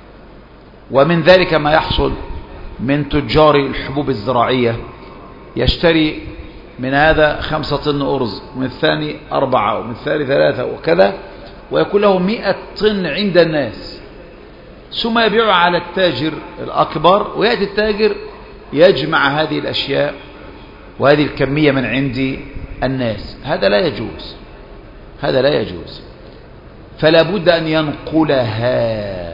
S1: ومن ذلك ما يحصل من تجار الحبوب الزراعية، يشتري من هذا 5 طن أرز، ومن الثاني 4، ومن الثاني 3 وكذا، ويكون له 100 طن عند الناس، ثم يبيعها على التاجر الأكبر، ويأتي التاجر يجمع هذه الأشياء وهذه الكمية من عند الناس. هذا لا يجوز، هذا لا يجوز، فلا بد أن ينقلها.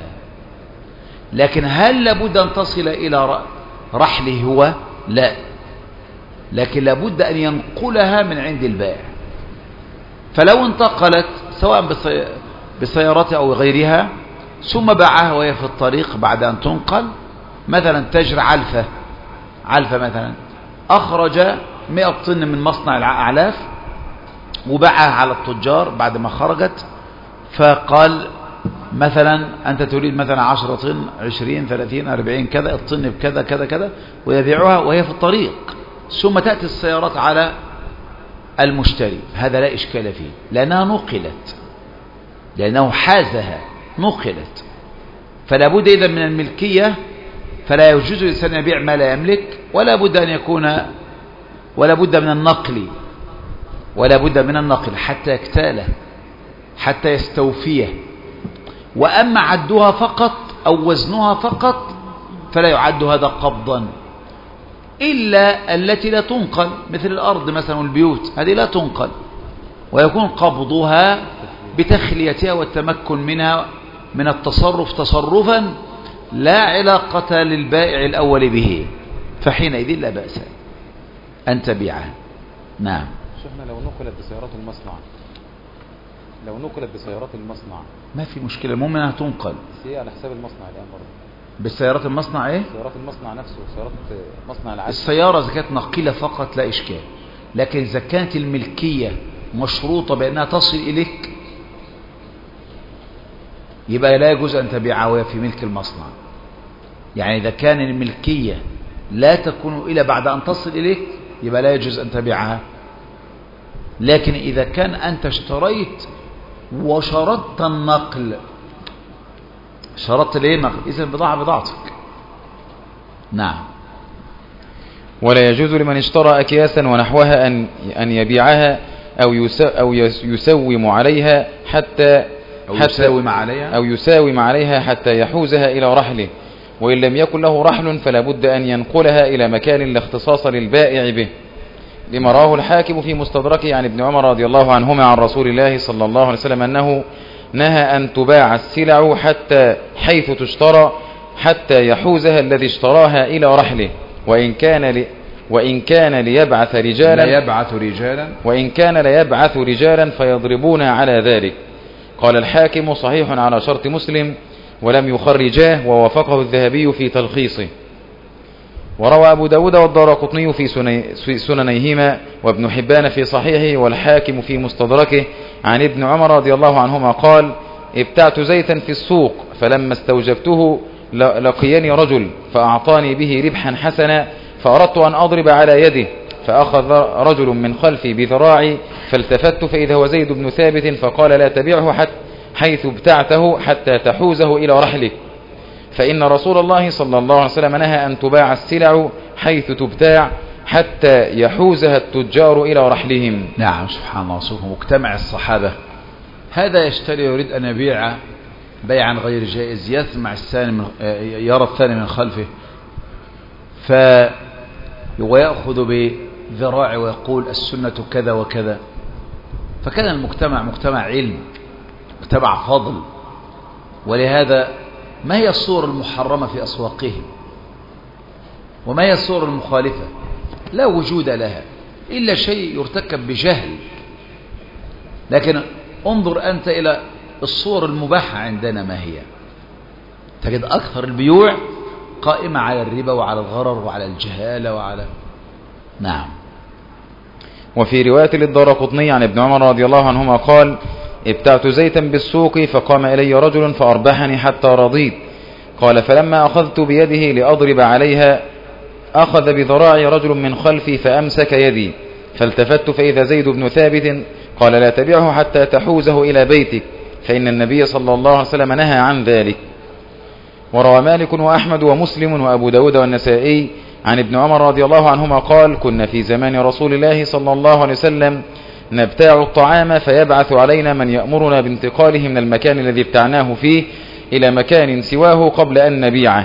S1: لكن هل لابد أن تصل إلى رحله هو؟ لا، لكن لابد أن ينقلها من عند البائع. فلو انتقلت سواء بسيارته أو غيرها ثم باعها وهي في الطريق بعد أن تنقل، مثلا تاجر علفة مثلا أخرج 100 طن من مصنع الأعلاف وباعها على التجار بعد ما خرجت، فقال مثلا أنت تريد مثلا 10 طن، 20 30 40 كذا، الطن بكذا كذا كذا، ويبيعها وهي في الطريق. ثم تأتي السيارات على المشتري، هذا لا إشكال فيه لأنها نقلت، لأنه حازها نقلت، فلا بد إذا من الملكية، فلا يجوز للإنسان يبيع ما لا يملك، ولا بد أن يكون، ولا بد من النقل، ولا بد من النقل حتى يكتاله، حتى يستوفيه. وأما عدها فقط أو وزنها فقط فلا يعد هذا قبضا، إلا التي لا تنقل، مثل الأرض مثلا والبيوت، هذه لا تنقل، ويكون قبضها بتخليتها والتمكن منها من التصرف تصرفا لا علاقة للبائع الأول به، فحينئذ لا بأس أن تبيعه. نعم.
S3: شفنا لو نقلت بسيارات المصنع، لو نقلت بسيارات المصنع
S1: ما في مشكلة، المهم أنها تنقل.
S3: بس هي على حساب المصنع الآن برضه.
S1: بالسيارات المصنع إيه؟
S3: سيارات المصنع نفسه، سيارات مصنع العادي.
S1: السيارة إذا كانت نقيلة فقط لا إشكال، لكن إذا كانت الملكية مشروطة بأنها تصل إليك يبقى لا يجوز أن تبيعها وهي في ملك المصنع. يعني إذا كان الملكية لا تكون إلا بعد أن تصل إليك يبقى لا يجوز أن تبيعها. لكن إذا كان أنت اشتريت وشرطت النقل، شرطت ليه نقل، إذن البضاعة بضاعتك. نعم.
S2: ولا يجوز لمن اشترى أكياسا ونحوها أن يبيعها أو يسوم عليها أو يساوم عليها حتى يحوزها إلى رحله، وإن لم يكن له رحل فلا بد أن ينقلها إلى مكان لا اختصاص للبائع به، لما رواه الحاكم في مستدركه عن ابن عمر رضي الله عنهما عن رسول الله صلى الله عليه وسلم أنه نهى أن تباع السلع حتى حيث تشترى حتى يحوزها الذي اشتراها إلى رحله، وإن كان ليبعث رجالا فيضربون على ذلك. قال الحاكم صحيح على شرط مسلم ولم يخرجاه، ووافقه الذهبي في تلخيصه. وروى أبو داود والدارقطني في سننيهما، وابن حبان في صحيحه، والحاكم في مستدركه عن ابن عمر رضي الله عنهما قال: ابتعت زيتا في السوق فلما استوجبته لقيني رجل فأعطاني به ربحا حسنا، فأردت أن أضرب على يده، فأخذ رجل من خلفي بذراعي فالتفت فإذا هو زيد بن ثابت، فقال: لا تبيعه حيث ابتعته حتى تحوزه إلى رحلك، فإن رسول الله صلى الله عليه وسلم نهى أن تباع السلع حيث تبتاع حتى يحوزها التجار إلى رحلهم.
S1: نعم. سبحان الله، سبحان مجتمع الصحابة. هذا يشتري يريد أن يبيع بيعا غير جائز، يسمع الثاني يرى الثاني من خلفه ويأخذ بذراعه ويقول السنة كذا وكذا. فكان المجتمع مجتمع علم، مجتمع فضل. ولهذا ما هي الصور المحرمة في أسواقهم وما هي الصور المخالفة؟ لا وجود لها إلا شيء يرتكب بجهل. لكن انظر أنت إلى الصور المباحة عندنا ما هي، تجد أكثر البيوع قائمة على الربا وعلى الغرر وعلى الجهالة وعلى. نعم.
S2: وفي رواية للدارقطني عن ابن عمر رضي الله عنهما قال: ابتعت زيتا بالسوق فقام إلي رجل فأربحني حتى رضيت، قال: فلما أخذت بيده لأضرب عليها أخذ بذراعي رجل من خلفي فأمسك يدي، فالتفت فإذا زيد بن ثابت، قال: لا تبيعه حتى تحوزه إلى بيتك، فإن النبي صلى الله عليه وسلم نهى عن ذلك. وروى مالك وأحمد ومسلم وأبو داود والنسائي عن ابن عمر رضي الله عنهما قال: كنا في زمان رسول الله صلى الله عليه وسلم نبتاع الطعام فيبعث علينا من يأمرنا بانتقاله من المكان الذي ابتعناه فيه إلى مكان سواه قبل أن نبيعه.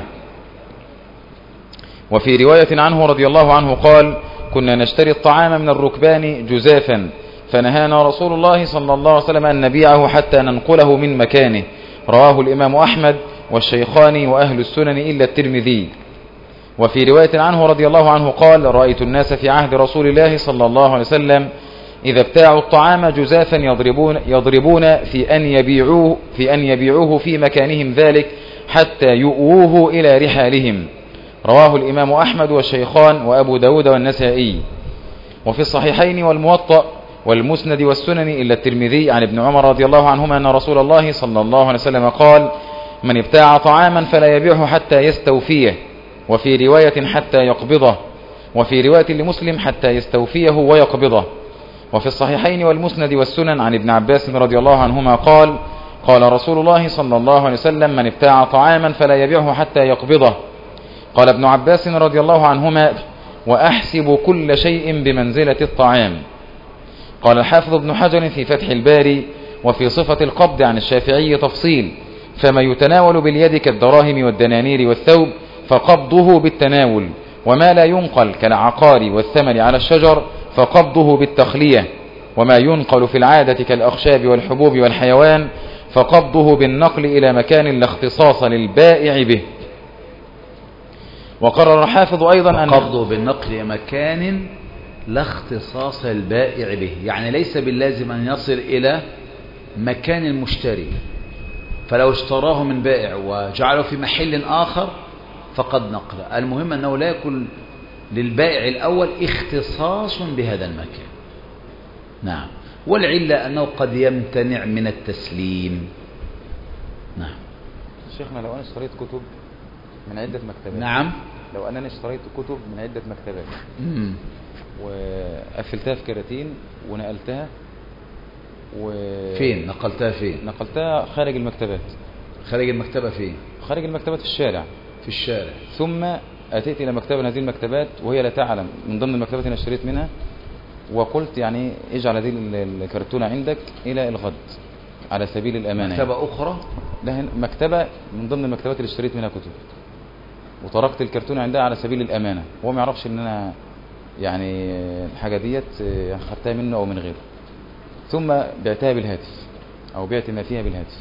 S2: وفي رواية عنه رضي الله عنه قال: كنا نشتري الطعام من الركبان جزافا فنهانا رسول الله صلى الله عليه وسلم أن نبيعه حتى ننقله من مكانه. رواه الإمام أحمد والشيخان وأهل السنن إلا الترمذي. وفي رواية عنه رضي الله عنه قال: رأيت الناس في عهد رسول الله صلى الله عليه وسلم إذا ابتاعوا الطعام جزافا يضربون في أن يبيعوه في مكانهم ذلك حتى يؤووه إلى رحالهم. رواه الإمام أحمد والشيخان وأبو داود والنسائي. وفي الصحيحين والموطأ والمسند والسنن إلا الترمذي عن ابن عمر رضي الله عنهما أن رسول الله صلى الله عليه وسلم قال: من ابتاع طعاما فلا يبيعه حتى يستوفيه، وفي رواية حتى يقبضه، وفي رواية لمسلم حتى يستوفيه ويقبضه. وفي الصحيحين والمسند والسنن عن ابن عباس رضي الله عنهما قال: قال رسول الله صلى الله عليه وسلم: من ابتاع طعاما فلا يبيعه حتى يقبضه. قال ابن عباس رضي الله عنهما: وأحسب كل شيء بمنزلة الطعام. قال الحافظ ابن حجر في فتح الباري: وفي صفة القبض عن الشافعي تفصيل، فما يتناول باليد كالدراهم والدنانير والثوب فقبضه بالتناول، وما لا ينقل كالعقار والثمن على الشجر فقبضه بالتخلية، وما ينقل في العادة كالأخشاب والحبوب والحيوان فقبضه بالنقل إلى مكان لا اختصاص للبائع به. وقرر الحافظ أيضا أن
S1: قبضه بالنقل إلى مكان لا اختصاص البائع به، يعني ليس باللازم أن يصل إلى مكان المشتري، فلو اشتراه من بائع وجعله في محل آخر فقد نقل. المهم أنه لا يكون للبائع الأول اختصاص بهذا المكان. نعم. والعلة أنه قد يمتنع من التسليم. نعم.
S3: شيخنا لو أنا اشتريت كتب من عدة مكتبات.
S1: نعم.
S3: لو أنني اشتريت كتب من عدة مكتبات وقفلتها في كراتين ونقلتها
S1: فين نقلتها؟ فين
S3: نقلتها؟ خارج المكتبات.
S1: خارج المكتبة فين؟
S3: خارج المكتبات في الشارع.
S1: في الشارع.
S3: ثم أتيت إلى مكتبة من هذه المكتبات وهي لا تعلم من ضمن المكتبات اللي اشتريت منها، وقلت يعني اجعل هذه الكرتونة عندك إلى الغد على سبيل الأمانة.
S1: مكتبة أخرى؟
S3: لا، مكتبة من ضمن المكتبات اللي اشتريت منها كتب، وتركت الكرتونة عندها على سبيل الأمانة، هو ما يعرفش ان انا يعني الحاجة ديت خدتها منه او من غيره، ثم بعتها بالهاتف او بعت ما فيها بالهاتف.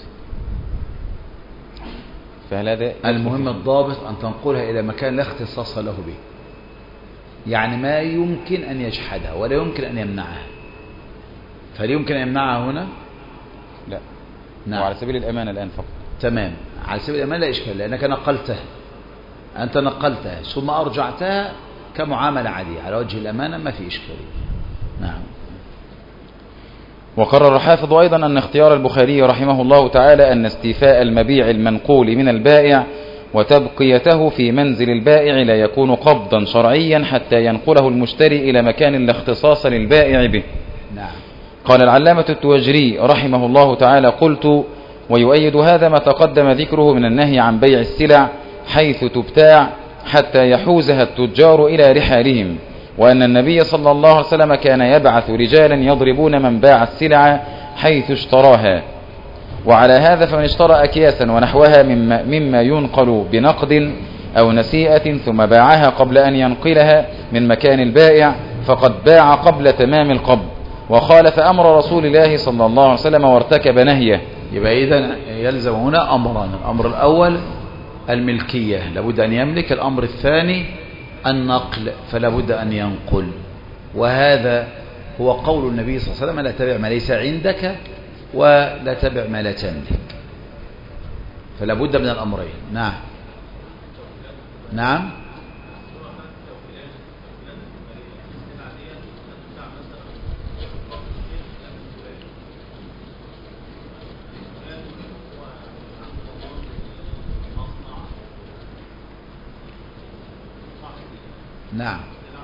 S3: فهل هذا؟
S1: المهم الضابط ان تنقلها الى مكان لا اختصاص له به، يعني ما يمكن ان يجحدها ولا يمكن ان يمنعها. فهل يمكن ان يمنعها هنا؟
S3: لا.
S1: نعم.
S3: وعلى سبيل الأمانة الآن فقط.
S1: تمام، على سبيل الأمانة لا إشكال، لأنك نقلتها، أنت نقلتها ثم أرجعتها كمعاملة عادية على وجه الأمانة، ما في إشكالية. نعم.
S2: وقرر الحافظ أيضا أن اختيار البخاري رحمه الله تعالى أن استيفاء المبيع المنقول من البائع وتبقيته في منزل البائع لا يكون قبضا شرعيا حتى ينقله المشتري إلى مكان لا اختصاص للبائع به.
S1: نعم.
S2: قال العلامة التوجري رحمه الله تعالى: قلت: ويؤيد هذا ما تقدم ذكره من النهي عن بيع السلع حيث تبتاع حتى يحوزها التجار إلى رحالهم، وأن النبي صلى الله عليه وسلم كان يبعث رجالا يضربون من باع السلع حيث اشتراها. وعلى هذا فمن اشترى أكياسا ونحوها مما ينقل بنقد أو نسيئة ثم باعها قبل أن ينقلها من مكان البائع فقد باع قبل تمام القبض وخالف أمر رسول الله صلى الله عليه وسلم وارتكب نهيه.
S1: يبقى إذن يلزم هنا أمران: الأمر الأول الملكية، لابد أن يملك. الأمر الثاني النقل، فلا بد أن ينقل. وهذا هو قول النبي صلى الله عليه وسلم: لا تبع ما ليس عندك ولا تبع ما لا تملك. فلا بد من الأمرين. نعم. نعم. نعم.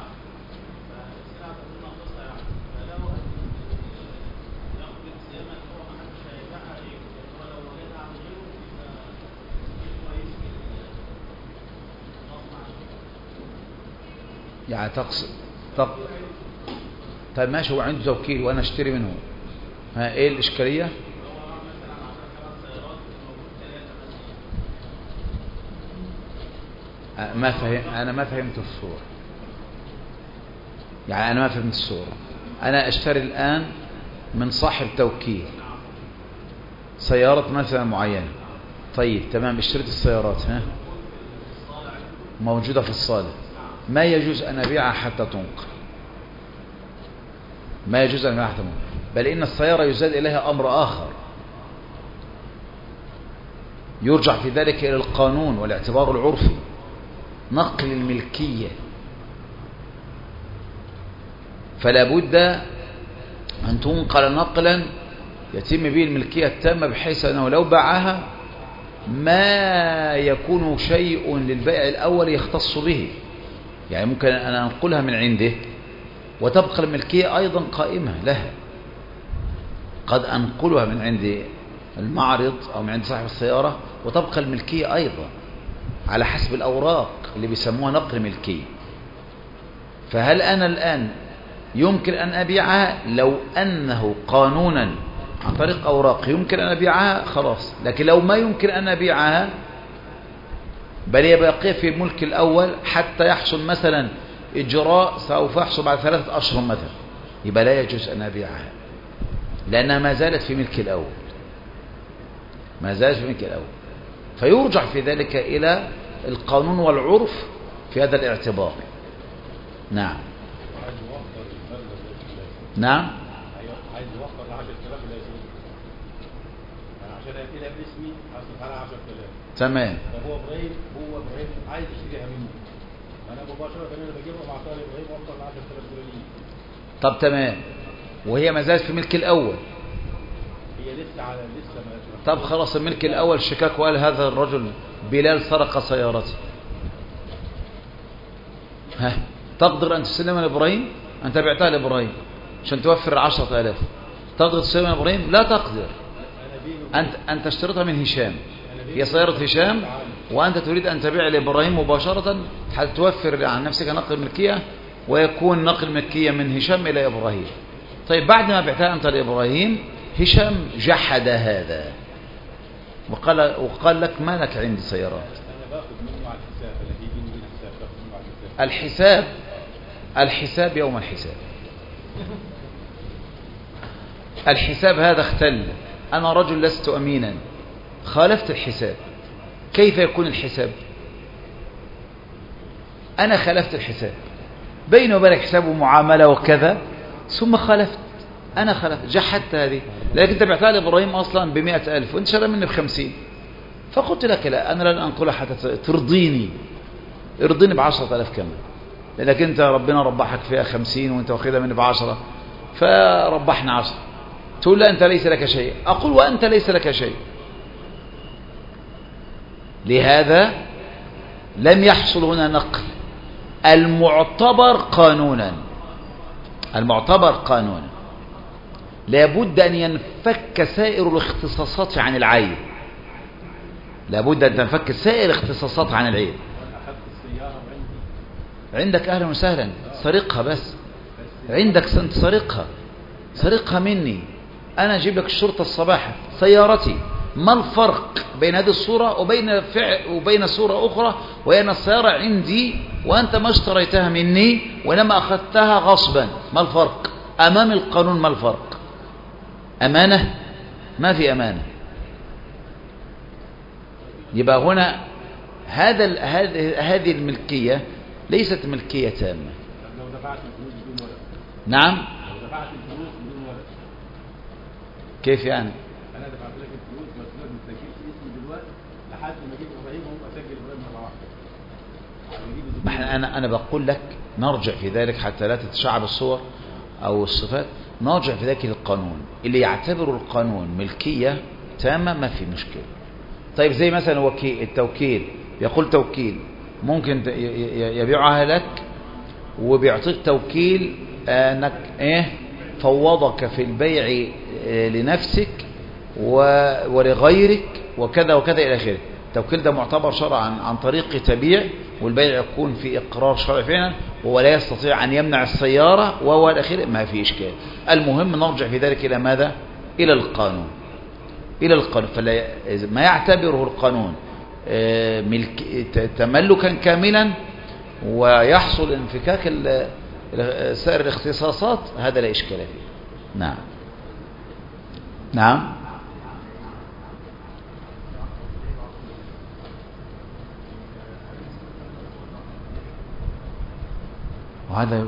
S1: يعني تقصد طيب ماشي، هو عنده توكيل وانا اشتري منه، ها ايه الاشكاليه؟ انا ما فهمت الصوره، يعني انا ما فهمت الصوره. انا اشتري الان من صاحب توكيل سيارة مثلا معينة، طيب تمام، اشتريت السيارات موجودة في الصالة، ما يجوز أن أبيعها حتى تنقل، ما يجوز أن أبيعها حتى تنقل، بل إن السيارة يزاد إليها أمر آخر يرجع في ذلك إلى القانون والاعتبار العرفي، نقل الملكية. فلا بد أن تنقل نقلا يتم به الملكية التامة، بحيث أنه لو باعها ما يكون شيء للبائع الأول يختص به. يعني ممكن أن أنقلها من عنده وتبقى الملكية أيضا قائمة لها. قد أنقلها من عند المعرض أو من عند صاحب السيارة وتبقى الملكية أيضا على حسب الأوراق اللي بيسموها نقل ملكية. فهل أنا الآن يمكن أن أبيعها؟ لو أنه قانونا عن طريق أوراق يمكن أن أبيعها خلاص، لكن لو ما يمكن أن أبيعها بل هي باقية في الملك الأول حتى يحصل مثلا إجراء سوف يحصل بعد 3 أشهر مثلا، يبقى لا يجوز أن أبيعها لأنها ما زالت في ملك الأول، ما زالت في ملك الأول. فيرجع في ذلك إلى القانون والعرف في هذا الاعتبار. نعم نعم.
S4: عايز يوفر ل 10000 لا يزيد، عشان يأتيها باسمي هصرف على 10000.
S1: تمام.
S4: طب هو ابراهيم عايز يشتريها مني، انا مباشره انا بجيبها مع طالب ابراهيم اوفر ل 10000 دولار.
S1: طب تمام، وهي ما زالت في ملك الأول.
S4: هي لسه ما.
S1: طب خلاص الملك الأول شكاك وقال هذا الرجل بلال سرق سيارتي، ها تقدر أن تسلمها لإبراهيم؟ أنت بعتها لإبراهيم عشان توفر 10,000، تقدر تسلمها لإبراهيم؟ لا تقدر. أنت اشتريتها من هشام، هي سيارة هشام وأنت تريد أن تبيع لإبراهيم مباشرة حتى توفر عن نفسك نقل ملكية ويكون نقل ملكية من هشام إلى إبراهيم. طيب بعد ما بعتها أنت لإبراهيم هشام جحد هذا وقال لك ما لك عندي سيارات.
S4: أنا باخد منه على الحساب، الذي يجيني من الحساب باخد منه على الحساب.
S1: الحساب يوم الحساب. الحساب هذا اختل، أنا رجل لست أمينا خالفت الحساب، كيف يكون الحساب؟ أنا خالفت الحساب بيني وبينك حساب ومعاملة وكذا ثم خالفت، أنا خالفت جحدت هذه، لكن أنت بعتها لإبراهيم أصلا ب100,000 وأنت شرى مني ب50، فقلت لك لا أنا لن أنقلها حتى ترضيني، ارضيني ب10,000 كمان، لأنك أنت ربنا ربحك فيها 50 وأنت واخدها مني ب10 فربحنا 10. تقول لا أنت ليس لك شيء، أقول وأنت ليس لك شيء. لهذا لم يحصل هنا نقل المعتبر قانونا، لابد أن ينفك سائر الاختصاصات عن العين، لابد أن تنفك سائر الاختصاصات عن العين. عندك أهلا وسهلا، سرقها بس عندك أنت سرقها مني، أنا أجيب لك الشرطة الصباح سيارتي. ما الفرق بين هذه الصورة وبين صورة أخرى وأن السيارة عندي وأنت ما اشتريتها مني وإنما أخذتها غصبا؟ ما الفرق أمام القانون؟ ما الفرق؟ أمانة؟ ما في أمانة. يبقى هنا هذه الملكية ليست ملكية تامة.
S4: لو دفعت الفلوس بدون ورق.
S1: نعم.
S4: لو دفعت الفلوس بدون ورق.
S1: كيف يعني؟
S4: أنا دفعت لك الفلوس بس ما تسجلش اسمي دلوقتي لحد ما أجيب إبراهيم وهم أسجل إبراهيم مرة واحدة.
S1: أنا بقول لك نرجع في ذلك حتى لا تتشعب الصور أو الصفات، نرجع في ذلك للقانون اللي يعتبر القانون ملكية تامة ما في مشكلة. طيب زي مثلا التوكيل، يقول توكيل ممكن يبيعها لك وبيعطيك توكيل أنك فوضك في البيع لنفسك ولغيرك وكذا وكذا إلى آخره. التوكيل ده معتبر شرعا عن طريق تبيع، والبيع يكون في إقرار شرعي فعلا، ولا يستطيع أن يمنع السيارة وهو الأخير ما في إشكال. المهم نرجع في ذلك إلى ماذا؟ إلى القانون. فما يعتبره القانون تملكا كاملا ويحصل انفكاك سائر الاختصاصات هذا لا إشكال فيه. نعم. وهذا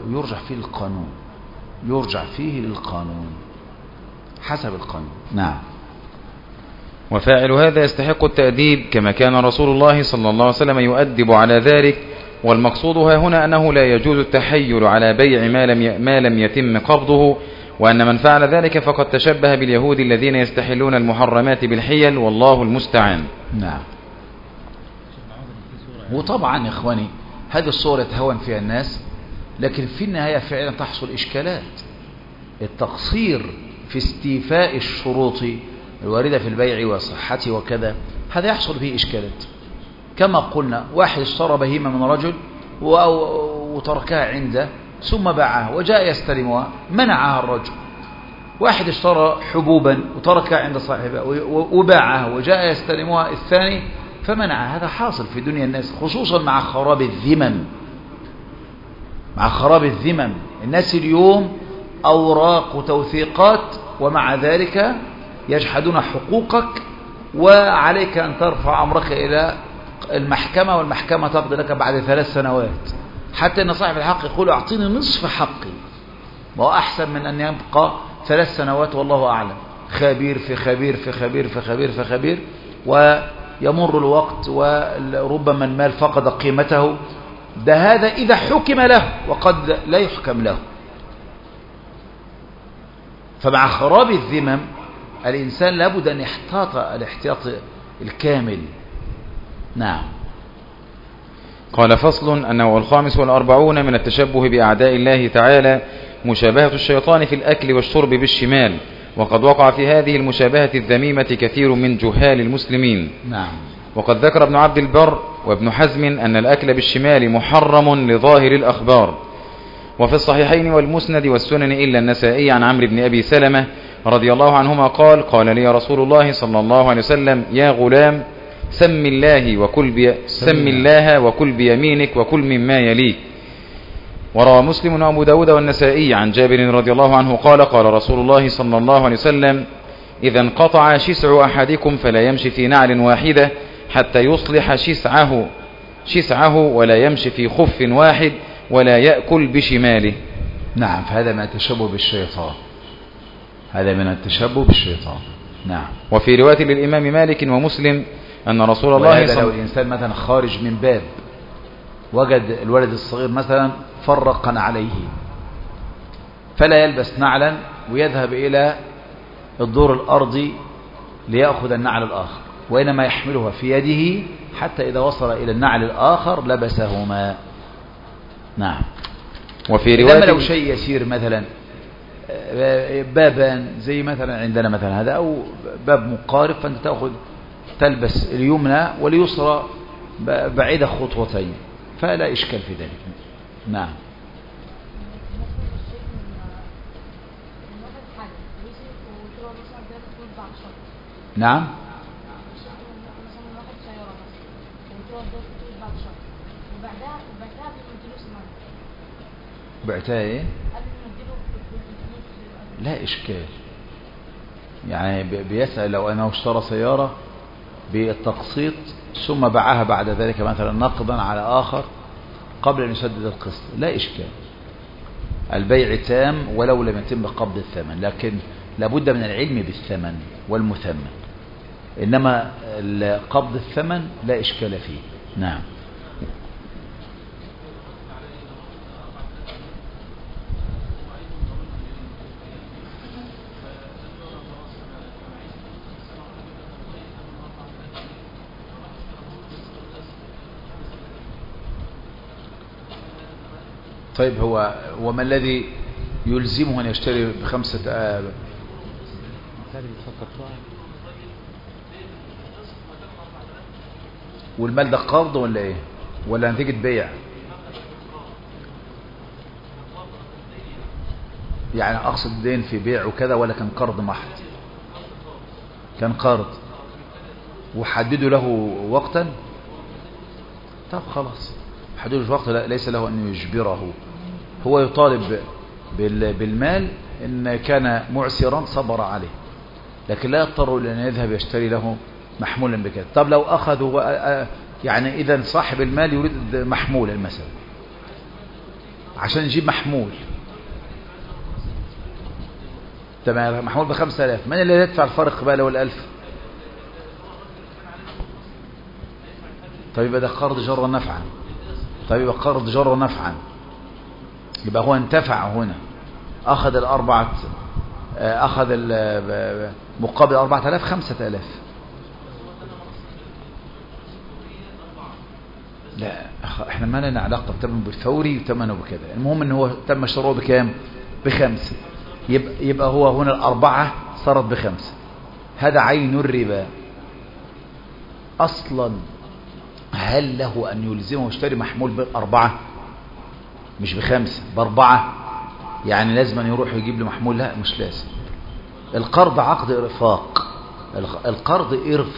S1: يرجع فيه للقانون حسب القانون. نعم.
S2: وفاعل هذا يستحق التأديب كما كان رسول الله صلى الله عليه وسلم يؤدب على ذلك. والمقصود ها هنا أنه لا يجوز التحيل على بيع ما لم يتم قبضه، وأن من فعل ذلك فقد تشبه باليهود الذين يستحلون المحرمات بالحيل، والله المستعان.
S1: نعم. وطبعا يا إخواني هذه الصورة يتهون فيها الناس لكن في النهاية فعلا تحصل إشكالات. التقصير في استيفاء الشروط الواردة في البيع وصحته وكذا، هذا يحصل فيه إشكالات. كما قلنا واحد اشترى بهيمة من رجل وتركها عنده ثم باعها وجاء يستلمها، منعها الرجل. واحد اشترى حبوبا وتركها عند صاحبها وباعها وجاء يستلمها الثاني فمنعها. هذا حاصل في دنيا الناس، خصوصا مع خراب الذمم. مع خراب الذمم الناس اليوم أوراق وتوثيقات، ومع ذلك يجحدون حقوقك، وعليك أن ترفع أمرك إلى المحكمة، والمحكمة تقضي لك بعد 3 سنوات، حتى أن صاحب الحق يقول أعطيني نصف حقي، وهو أحسن من أن يبقى 3 سنوات والله أعلم، خبير في خبير في خبير في خبير في خبير، ويمر الوقت وربما المال فقد قيمته. ده هذا إذا حكم له، وقد لا يحكم له. فمع خراب الذمم الإنسان لابد أن يحتاط الاحتياط الكامل. نعم.
S2: قال فصل: النوع 45 من التشبه بأعداء الله تعالى مشابهة الشيطان في الأكل والشرب بالشمال، وقد وقع في هذه المشابهة الذميمة كثير من جهال المسلمين.
S1: نعم.
S2: وقد ذكر ابن عبد البر وابن حزم أن الأكل بالشمال محرم لظاهر الأخبار. وفي الصحيحين والمسند والسنن إلا النسائي عن عمرو بن أبي سلمة رضي الله عنهما قال: قال لي رسول الله صلى الله عليه وسلم: يا غلام سم الله وكل بيمينك وكل مما يليك. وروى مسلم وأبو داود والنسائي عن جابر رضي الله عنه قال: قال رسول الله صلى الله عليه وسلم: إذا انقطع شسع أحدكم فلا يمشي في نعل واحدة حتى يصلح شسعه ولا يمشي في خف واحد ولا يأكل بشماله.
S1: نعم. فهذا من التشبه بالشيطان، هذا من التشبه بالشيطان. نعم.
S2: وفي رواية للإمام مالك ومسلم أن رسول الله
S1: صلى الله عليه وسلم، لو الإنسان مثلا خارج من باب وجد الولد الصغير مثلا فرقا عليه، فلا يلبس نعلا ويذهب إلى الدور الأرضي ليأخذ النعل الآخر، وإنما يحملها في يده حتى إذا وصل إلى النعل الآخر لبسهما. نعم.
S2: وفي رواية
S1: لو شيء يسير مثلا بابا زي مثلا عندنا مثلا هذا أو باب مقارب، فأنت تلبس اليمنى واليسرى بعيدة خطوتين، فلا إشكال في ذلك. نعم. نعم. بعتها ايه؟ لا إشكال، يعني بيسأل لو أنه اشترى سيارة بالتقسيط ثم باعها بعد ذلك مثلا نقدا على آخر قبل أن يسدد القسط، لا إشكال، البيع تام ولو لم يتم قبض الثمن، لكن لابد من العلم بالثمن والمثمن، إنما قبض الثمن لا إشكال فيه. نعم. طيب وما الذي يلزمه أن يشتري ب5 والمال ده قرض ولا ايه ولا نتيجة بيع؟ يعني اقصد دين في بيع وكذا ولا كان قرض محض؟ كان قرض وحددوا له وقتا. طب خلاص حددوا له وقت، ليس له ان يجبره، هو يطالب بالمال ان كان معسرا صبر عليه، لكن لا يضطر لأن يذهب يشتري له محمولا بكذا. طب لو أخذوا يعني إذا صاحب المال يريد محمولا مثلا عشان يجيب محمول، تمام، محمول ب5000، من اللي يدفع الفرق بقى لو 1000؟ طيب يبقى ده قرض جر نفعا، طيب يبقى قرض جر نفعا، يبقى هو انتفع هنا، أخذ مقابل 4000 5000. لا احنا ما لنا علاقة بثمن بالفوري وثمنه بكذا. المهم ان هو تم شروعه بكام؟ ب5. يبقى هو هنا الأربعة صارت ب5. هذا عين الربا أصلا. هل له أن يلزمه يشتري محمول ب4 مش ب5 ب4؟ يعني لازم أن يروح يجيب له محمول؟ لا مش لازم. القرض عقد إرفاق. القرض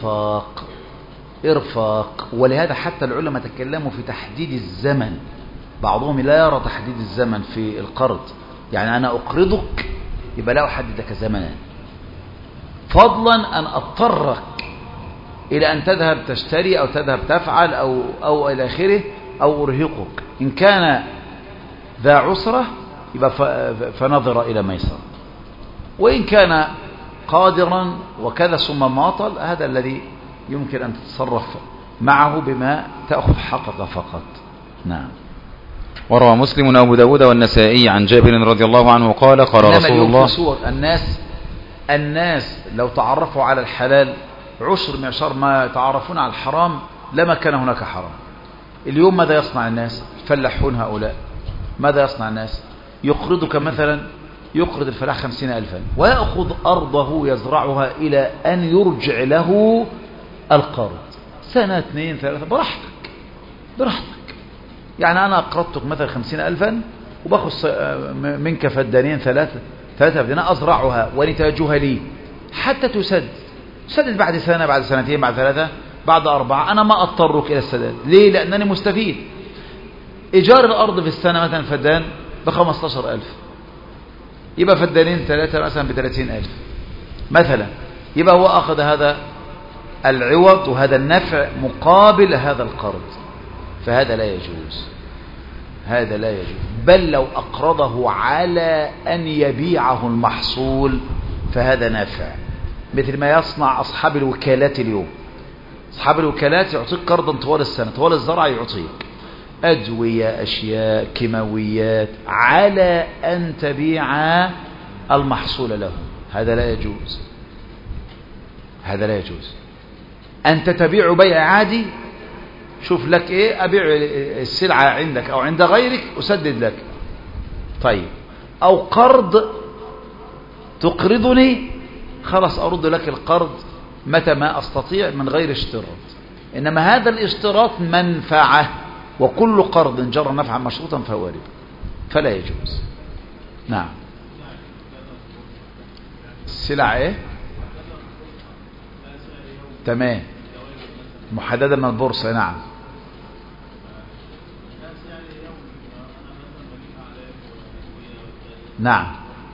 S1: إرفاق. ولهذا حتى العلماء تكلموا في تحديد الزمن. بعضهم لا يرى تحديد الزمن في القرض، يعني أنا أقرضك يبقى لا أحدد لك زمنا، فضلا أن أضطرك إلى أن تذهب تشتري أو تذهب تفعل أو إلى آخره، أو أرهقك. إن كان ذا عسرة يبقى فنظر إلى ميسر، وإن كان قادرا وكذا ثم ماطل، هذا الذي يمكن أن تتصرف معه بما تأخذ حقك فقط. نعم.
S2: وروى مسلم وأبو داود والنسائي عن جابر رضي الله عنه قال قال رسول الله
S1: الناس لو تعرفوا على الحلال عشر معشر ما يتعرفون على الحرام لما كان هناك حرام. اليوم ماذا يصنع الناس؟ الفلاحون هؤلاء ماذا يصنع الناس؟ يقرضك مثلا، يقرض الفلاح 50,000 ويأخذ أرضه يزرعها إلى أن يرجع له القرض 1 2 3 براحتك. يعني أنا أقرضتك مثلا 50,000 وبأخذ منك فدانين 3 فدانين أزرعها ونتاجها لي حتى تسدد بعد سنة، بعد سنتين، بعد 3، بعد 4. أنا ما أضطرك إلى السداد. ليه؟ لأنني مستفيد. إيجار الأرض في السنة مثلا فدان ب15,000، يبقى فدانين 3 مثلا ب30,000 مثلا. يبقى هو أخذ هذا العوض وهذا النفع مقابل هذا القرض، فهذا لا يجوز. بل لو أقرضه على أن يبيعه المحصول فهذا نافع، مثل ما يصنع أصحاب الوكالات اليوم. أصحاب الوكالات يعطيك قرضا طوال السنة، طوال الزرع يعطيك أدوية، أشياء، كيماويات، على أن تبيع المحصول له. هذا لا يجوز. أنت تبيع بيع عادي، شوف لك إيه، أبيع السلعة عندك أو عند غيرك أسدد لك، طيب. أو قرض تقرضني، خلاص أرد لك القرض متى ما أستطيع من غير اشتراط. إنما هذا الاشتراط منفعة، وكل قرض جرى نفعا مشروطا فهو ربا، فلا يجوز. نعم. السلع إيه؟ تمام، محددة من البورصة. نعم. نعم.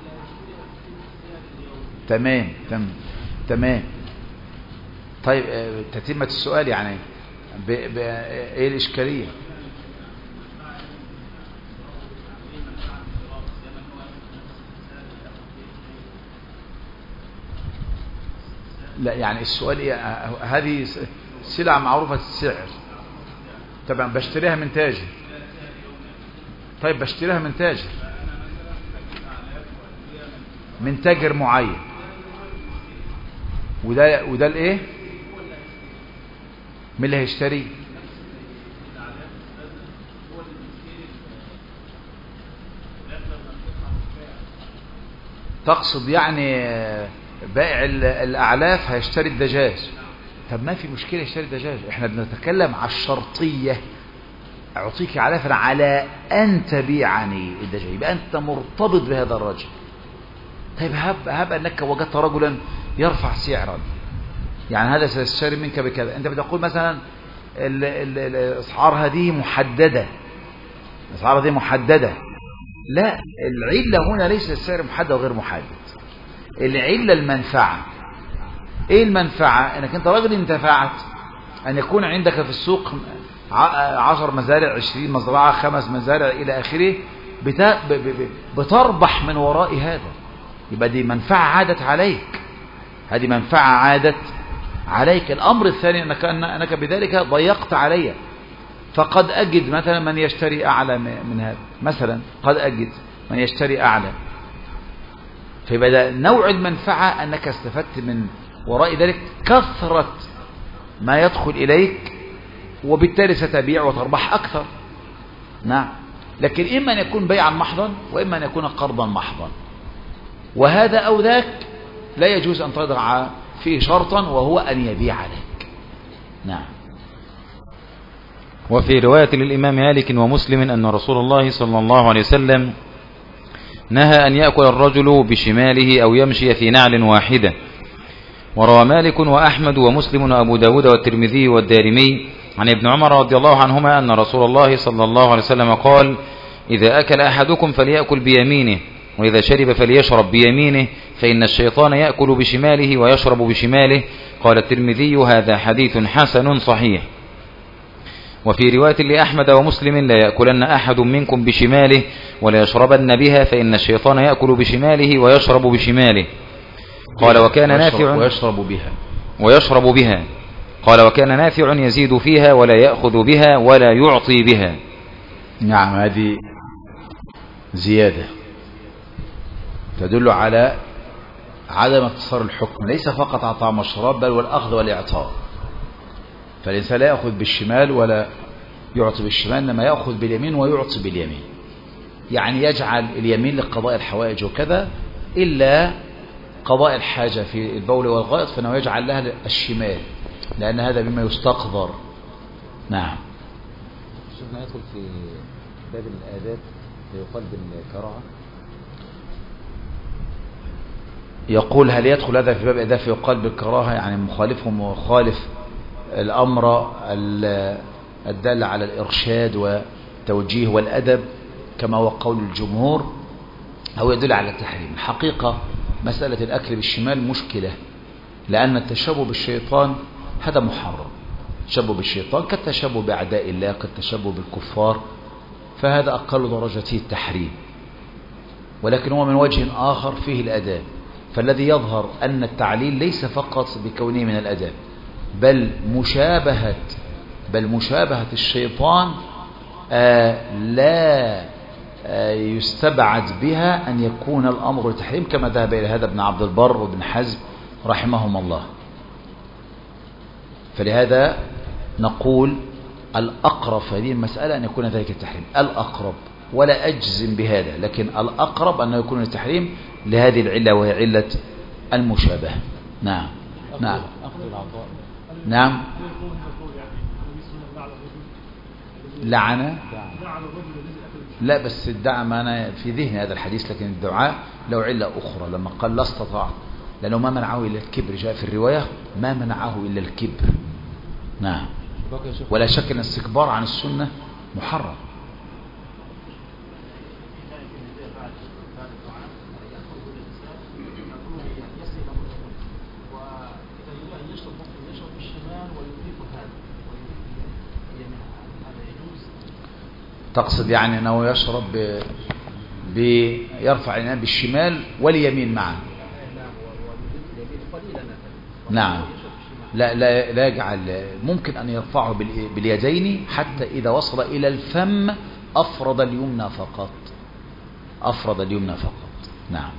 S1: تمام. طيب، تتمة السؤال يعني ايه الإشكالية؟ لا يعني السؤال ايه؟ هذه سلعة معروفة السعر، طبعا بشتريها من تاجر. طيب بشتريها من تاجر، من تاجر معين، وده الايه؟ من اللي هيشتري؟ تقصد يعني بائع الأعلاف هيشتري الدجاج؟ طب ما في مشكلة يشتري الدجاج، احنا بنتكلم على الشرطية. أعطيك علافا على أن تبيعني الدجاج، يبقى أنت مرتبط بهذا الرجل. طيب هب أنك وجدت رجلا يرفع سعرا، يعني هذا سيشتري منك بكذا، أنت بتقول مثلا الأسعار هذه محددة، الأسعار هذه محددة. لا، العلة هنا ليس السعر محدد وغير محدد، العلة المنفعة. ايه المنفعة؟ انك انت راجل انتفعت ان يكون عندك في السوق 10 مزارع، 20 مزرعة، 5 مزارع الى اخره، بتربح من وراء هذا، يبقى دي منفعة عادت عليك، هذه منفعة عادت عليك. الامر الثاني انك بذلك ضيقت علي، فقد اجد مثلا من يشتري اعلى من هذا، مثلا قد اجد من يشتري اعلى، فيبقى نوع المنفعة أنك استفدت من وراء ذلك كثرة ما يدخل إليك وبالتالي ستبيع وتربح أكثر. نعم. لكن إما أن يكون بيعا محضا وإما أن يكون قرضا محضا، وهذا أو ذاك لا يجوز أن تضع فيه شرطا وهو أن يبيع لك. نعم.
S2: وفي رواية للإمام مالك ومسلم أن رسول الله صلى الله عليه وسلم نهى أن يأكل الرجل بشماله أو يمشي في نعل واحدة. وروى مالك وأحمد ومسلم وأبو داود والترمذي والدارمي عن ابن عمر رضي الله عنهما أن رسول الله صلى الله عليه وسلم قال: إذا أكل أحدكم فليأكل بيمينه، وإذا شرب فليشرب بيمينه، فإن الشيطان يأكل بشماله ويشرب بشماله. قال الترمذي: هذا حديث حسن صحيح. وفي رواية لأحمد ومسلم: لا يأكلن أحد منكم بشماله ولا يشربن بها، فإن الشيطان يأكل بشماله ويشرب بشماله. قال: وكان نافع ويشرب بها. قال: وكان نافع يزيد فيها ولا يأخذ بها ولا يعطي بها.
S1: نعم، هذه زيادة تدل على عدم اتصال الحكم، ليس فقط على طعام الشراب بل والأخذ والإعطاء. فالإنسان لا يأخذ بالشمال ولا يعطي بالشمال، إنما يأخذ باليمين ويعطي باليمين، يعني يجعل اليمين لقضاء الحوائج وكذا، إلا قضاء الحاجة في البول والغائط فإنه يجعل لها الشمال، لأن هذا مما يستقذر. نعم.
S3: شفنا يدخل في باب الآداب فيقال بالكراهة.
S1: يقول: هل يدخل هذا في باب الآداب فيقال بالكراهة؟ يعني مخالفهم وخالف الأمر الدال على الإرشاد والتوجيه والأدب كما هو قول الجمهور، أو يدل على التحريم. الحقيقة مسألة الأكل بالشمال مشكلة، لأن التشبه بالشيطان هذا محرم. التشبه بالشيطان كالتشبه بأعداء الله، كالتشبه بالكفار، فهذا أقل درجته التحريم، ولكن هو من وجه آخر فيه الأداب. فالذي يظهر أن التعليل ليس فقط بكونه من الأداب، بل مشابهة الشيطان لا يستبعد بها أن يكون الأمر التحريم، كما ذهب إلى هذا ابن عبد البر وابن حزم رحمهم الله. فلهذا نقول الأقرب في هذه المسألة أن يكون ذلك التحريم الأقرب، ولا أجزم بهذا، لكن الأقرب أنه يكون التحريم لهذه العلة، وهي علة المشابهة. نعم. نعم. نعم. لعن لا، بس الدعم أنا في ذهني هذا الحديث، لكن الدعاء له علة أخرى لما قال لا استطاع، لأنه ما منعه إلا الكبر، جاء في الرواية ما منعه إلا الكبر. نعم. ولا شك أن الاستكبار عن السنة محرم. تقصد يعني أنه يشرب يرفع الإناء بالشمال واليمين معا. نعم. لا يجعل، ممكن أن يرفعه باليدين حتى إذا وصل إلى الفم أفرد اليمنى فقط. نعم.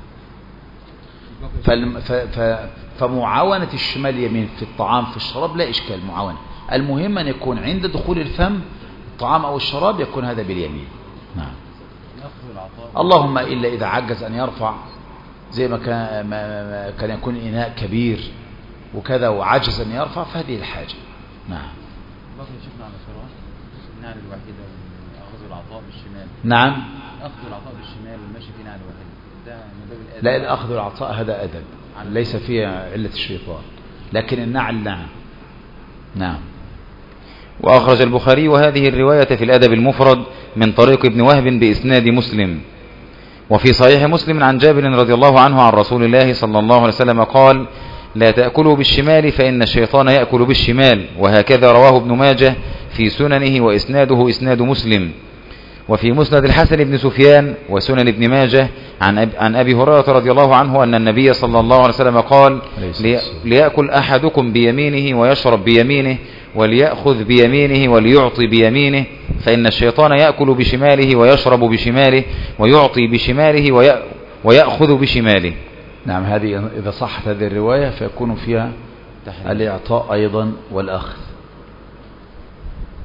S1: فمعاونة الشمال يمين في الطعام في الشراب لا إشكال، معاونة. المهم أن يكون عند دخول الفم الطعام أو الشراب يكون هذا باليمين. نعم. اللهم إلا إذا عجز أن يرفع، زي ما كان يكون إناء كبير وكذا وعجز أن يرفع، فهذه الحاجة. نعم.
S3: شفنا على صراحة النعل الواحدة أخذ العطاء بالشمال.
S1: نعم.
S3: أخذ العطاء بالشمال والمشي في نعل واحدة، ده من باب الأدب.
S1: لا، الأخذ والعطاء هذا أدب ليس فيه علة الشيطان، لكن النعل نعم. نعم.
S2: وأخرج البخاري وهذه الرواية في الأدب المفرد من طريق ابن وهب بإسناد مسلم. وفي صحيح مسلم عن جابر رضي الله عنه عن رسول الله صلى الله عليه وسلم قال: لا تأكلوا بالشمال فإن الشيطان يأكل بالشمال. وهكذا رواه ابن ماجه في سننه وإسناده إسناد مسلم. وفي مسند الحسن بن سفيان وسنن ابن ماجه عن أبي هريرة رضي الله عنه أن النبي صلى الله عليه وسلم قال: ليأكل أحدكم بيمينه ويشرب بيمينه، وليأخذ بيمينه وليعطي بيمينه، فإن الشيطان يأكل بشماله ويشرب بشماله ويعطي بشماله ويأخذ بشماله.
S1: نعم. هذه إذا صحت هذه الرواية فيكون فيها الإعطاء أيضا والأخذ.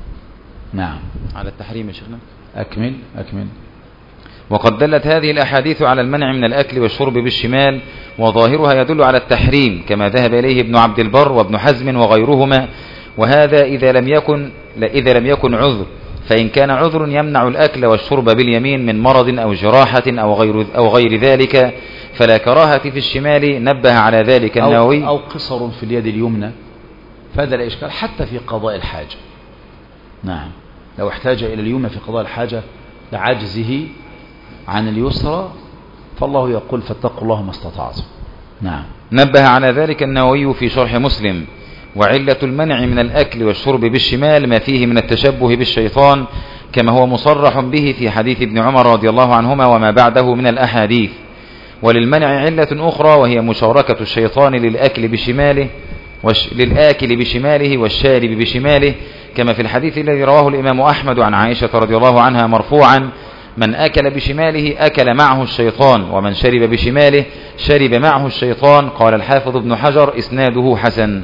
S1: نعم.
S2: على التحريم يا شيخنا.
S1: أكمل.
S2: وقد دلت هذه الأحاديث على المنع من الأكل والشرب بالشمال، وظاهرها يدل على التحريم كما ذهب إليه ابن عبد البر وابن حزم وغيرهما. وهذا إذا لم يكن عذر، فإن كان عذر يمنع الأكل والشرب باليمين من مرض أو جراحة أو غير ذلك فلا كراهة في الشمال. نبه على ذلك النووي.
S1: أو قصر في اليد اليمنى، فهذا لا إشكال حتى في قضاء الحاجة. نعم، لو احتاج إلى اليمنى في قضاء الحاجة لعجزه عن اليسرى، فالله يقول فاتقوا الله ما استطعتم. نعم.
S2: نبه على ذلك النووي في شرح مسلم. وعلة المنع من الأكل والشرب بالشمال ما فيه من التشبه بالشيطان، كما هو مصرح به في حديث ابن عمر رضي الله عنهما وما بعده من الأحاديث. وللمنع علة أخرى، وهي مشاركة الشيطان للآكل بشماله والشارب بشماله، كما في الحديث الذي رواه الإمام أحمد عن عائشة رضي الله عنها مرفوعا: من أكل بشماله أكل معه الشيطان، ومن شرب بشماله شرب معه الشيطان. قال الحافظ ابن حجر: إسناده حسن.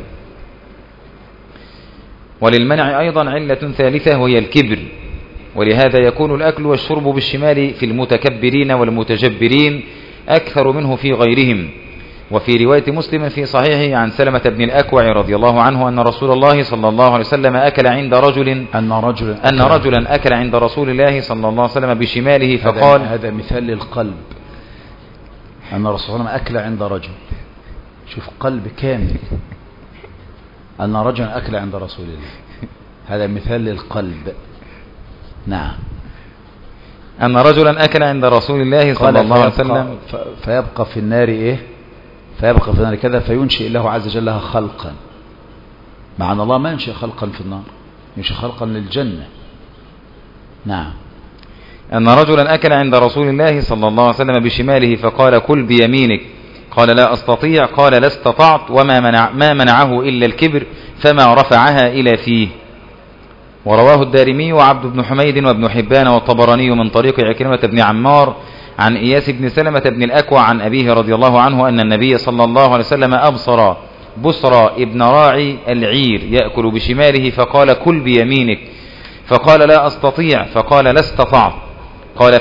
S2: وللمنع أيضا علة ثالثة، وهي الكبر، ولهذا يكون الأكل والشرب بالشمال في المتكبرين والمتجبرين أكثر منه في غيرهم. وفي رواية مسلم في صحيحه عن سلمة بن الأكوع رضي الله عنه أن رسول الله صلى الله عليه وسلم أكل عند أن رجلا أكل عند رسول الله صلى الله عليه وسلم بشماله فقال:
S1: هذا مثال للقلب، أن رسول الله أكل عند رجل، شوف قلب كامل، أن رجلا أكل عند رسول الله، هذا مثال للقلب. نعم.
S2: أن رجلا أكل عند رسول الله صلى الله عليه وسلم
S1: فيبقى في النار إيه؟ فيبقى في النار كذا، فينشئ الله عز وجل لها خلقا. مع أن الله ما ينشئ خلقا في النار، ينشئ خلقا للجنة. نعم.
S2: أن رجلا أكل عند رسول الله صلى الله عليه وسلم بشماله فقال: كل بيمينك. قال: لا أستطيع. قال: لا استطعت. ما منعه إلا الكبر، فما رفعها إلى فيه. ورواه الدارمي وعبد بن حميد وابن حبان والطبراني من طريق عكرمة بن عمار عن إياس بن سلمة بن الأكوع عن أبيه رضي الله عنه أن النبي صلى الله عليه وسلم أبصر بصرى ابن راعي العير يأكل بشماله فقال: كل بيمينك. فقال: لا أستطيع. فقال: لا استطعت. قال: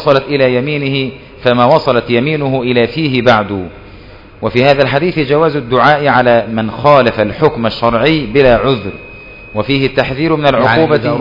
S2: فما وصلت يمينه إلى فيه بعد. وفي هذا الحديث جواز الدعاء على من خالف الحكم الشرعي بلا عذر، وفيه التحذير من العقوبة
S1: يعني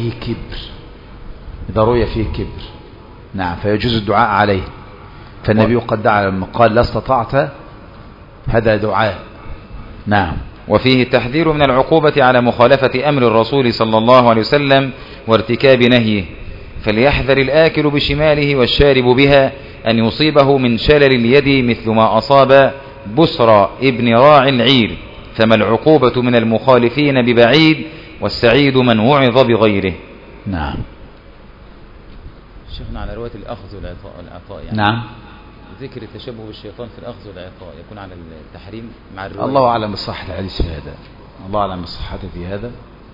S1: إذا رؤي فيه كبر. نعم، فيجوز الدعاء عليه. فالنبي قد دعا لما قال: لا استطعت، هذا دعاء. نعم.
S2: وفيه التحذير من العقوبة على مخالفة أمر الرسول صلى الله عليه وسلم وارتكاب نهيه، فليحذر الآكل بشماله والشارب بها أن يصيبه من شلل اليد مثل ما أصاب بصرى ابن راعي العير، فما العقوبة من المخالفين ببعيد، والسعيد من وعظ بغيره.
S1: نعم.
S3: شيخنا على رواية الأخذ والعطاء يعني.
S1: نعم.
S3: ذكر التشبه بالشيطان في الأخذ والعطاء يكون على التحريم مع الرواية.
S1: الله أعلم بصحة الحديث في هذا، الله أعلم بصحته في هذا.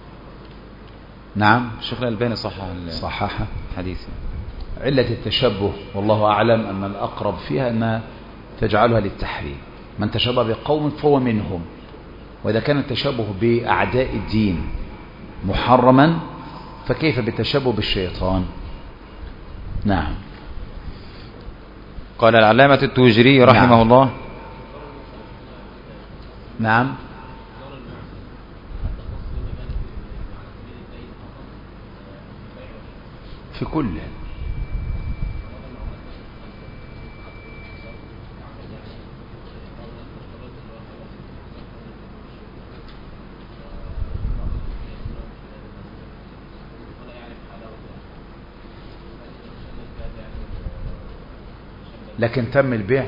S1: نعم.
S2: الشيخ الألباني صحح حديث.
S1: علة التشبه والله أعلم أن الأقرب فيها أن تجعلها للتحريم. من تشبه بقوم فهو منهم، وإذا كان التشبه بأعداء الدين محرما فكيف بالتشبه بالشيطان؟ نعم.
S2: قال العلامة التوجري رحمه الله.
S1: نعم. في كل لكن تم البيع.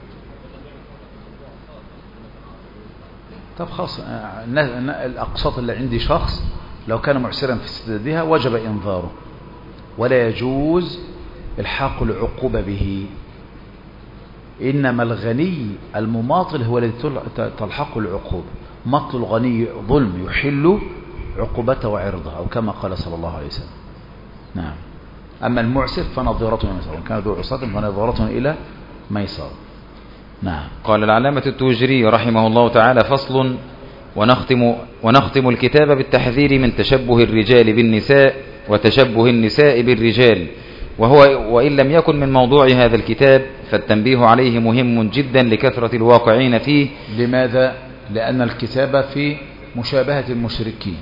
S1: طب خلاص، الأقساط اللي عندي شخص لو كان معسرا في سدادها وجب إنذاره، ولا يجوز الحاق العقوبة به. إنما الغني المماطل هو الذي تلحق العقوبة. مطل الغني ظلم يحل عقوبته وعرضه، أو كما قال صلى الله عليه وسلم. نعم. أما المعسر فنظيرة إلى ميسرة، وإن كان ذو عسرة فنظيرة إلى ميسرة. نعم.
S2: قال العلامة التوجري رحمه الله تعالى: فصل: ونختم الكتاب بالتحذير من تشبه الرجال بالنساء وتشبه النساء بالرجال، وإن لم يكن من موضوع هذا الكتاب فالتنبيه عليه مهم جدا لكثرة الواقعين فيه.
S1: لماذا؟ لأن الكتاب في مشابهة المشركين،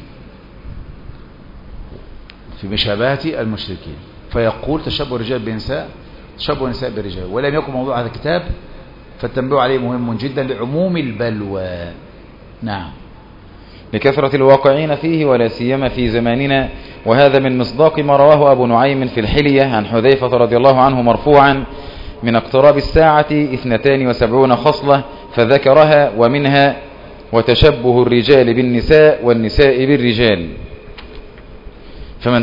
S1: في مشابهة المشركين، فيقول تشبه الرجال بالنساء، تشبه النساء بالرجال، ولم يكن موضوع هذا الكتاب فالتنبيه عليه مهم جدا لعموم البلوى. نعم.
S2: لكثرة الواقعين فيه ولا سيما في زماننا، وهذا من مصداق ما رواه أبو نعيم في الحلية عن حذيفة رضي الله عنه مرفوعا: من اقتراب الساعة 72 خصلة، فذكرها ومنها وتشبه الرجال بالنساء والنساء بالرجال. فمن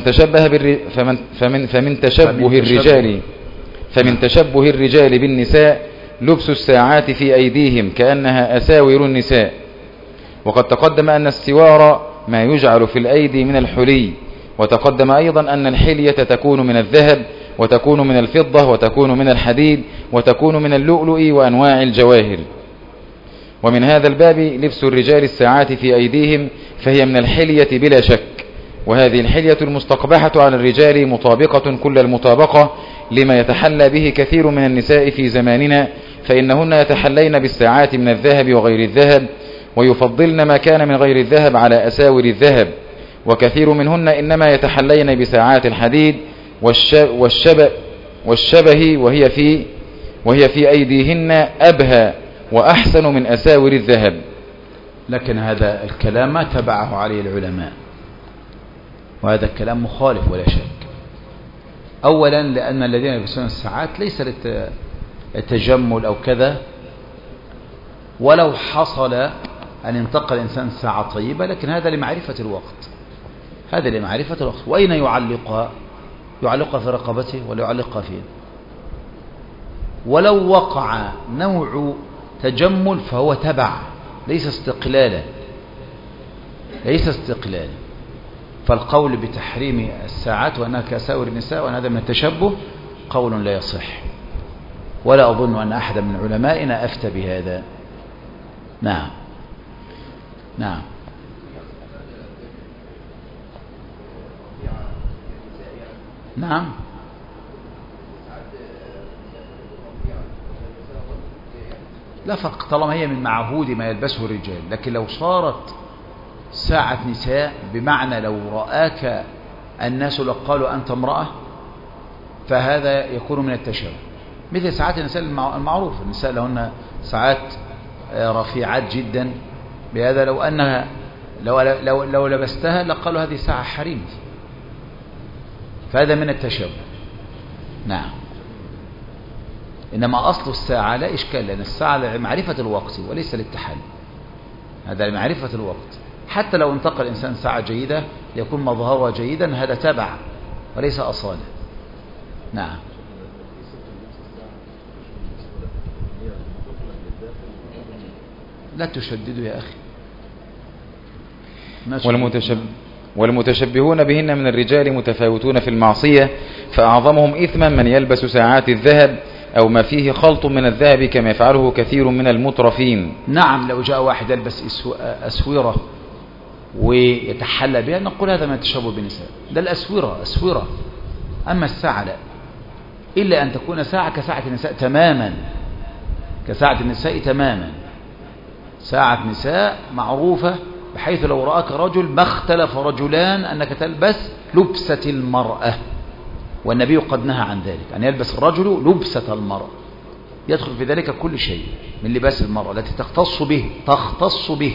S2: تشبه الرجال بالنساء لبس الساعات في أيديهم كأنها أساور النساء. وقد تقدم أن السوار ما يجعل في الأيدي من الحلي، وتقدم أيضا أن الحلية تكون من الذهب وتكون من الفضة وتكون من الحديد وتكون من اللؤلؤ وأنواع الجواهر. ومن هذا الباب لبس الرجال الساعات في أيديهم، فهي من الحلية بلا شك، وهذه الحلية المستقبحة على الرجال مطابقة كل المطابقة لما يتحلى به كثير من النساء في زماننا، فإنهن يتحلين بالساعات من الذهب وغير الذهب، ويفضلن ما كان من غير الذهب على أساور الذهب، وكثير منهن إنما يتحلين بساعات الحديد والشبه وهي في أيديهن أبهى وأحسن من أساور الذهب.
S1: لكن هذا الكلام ما تبعه عليه العلماء، وهذا الكلام مخالف ولا شك. أولا لأن الذين يلبسون الساعات ليس للتجمل أو كذا، ولو حصل أن ينتقل الإنسان ساعة طيبة، لكن هذا لمعرفة الوقت، هذا لمعرفة الوقت. وأين يعلقها؟ يعلقها في رقبته ولا يعلقها فيه؟ ولو وقع نوع تجمل فهو تبع، ليس استقلالا، ليس استقلالا. فالقول بتحريم الساعات وأنها كأساور النساء وأن هذا من التشبه قول لا يصح، ولا أظن أن أحد من علمائنا أفتى بهذا. نعم. نعم. نعم. لا فرق طالما هي من معهود ما يلبسه الرجال. لكن لو صارت ساعة نساء بمعنى لو رآك الناس لو قالوا أنت امرأة، فهذا يكون من التشبه، مثل ساعات النساء المعروف. النساء لهن ساعات رفيعات جدا، بهذا لو أنها لو لبستها لقالوا هذه ساعة حريم، فهذا من التشبه. نعم. إنما أصل الساعة لا إشكال، لأن الساعة لمعرفة الوقت وليس للتحلي، هذا لمعرفة الوقت. حتى لو انتقل الإنسان ساعة جيدة يكون مظهرها جيدا، هذا تبع وليس أصالة. نعم. لا تشددوا يا أخي.
S2: والمتشبهون بهن من الرجال متفاوتون في المعصية، فأعظمهم إثما من يلبس ساعات الذهب أو ما فيه خلط من الذهب كما يفعله كثير من المترفين.
S1: نعم. لو جاء واحد يلبس أسورة ويتحلى بها نقول هذا ما يتشبه بالنساء، ده الأسورة أسورة. أما الساعة لا، إلا أن تكون ساعة كساعة النساء تماما، كساعة النساء تماما. ساعة نساء معروفة بحيث لو رأك رجل ما اختلف رجلان أنك تلبس لبسة المرأة، والنبي قد نهى عن ذلك، أن يلبس الرجل لبسة المرأة، يدخل في ذلك كل شيء من لباس المرأة التي تختص به.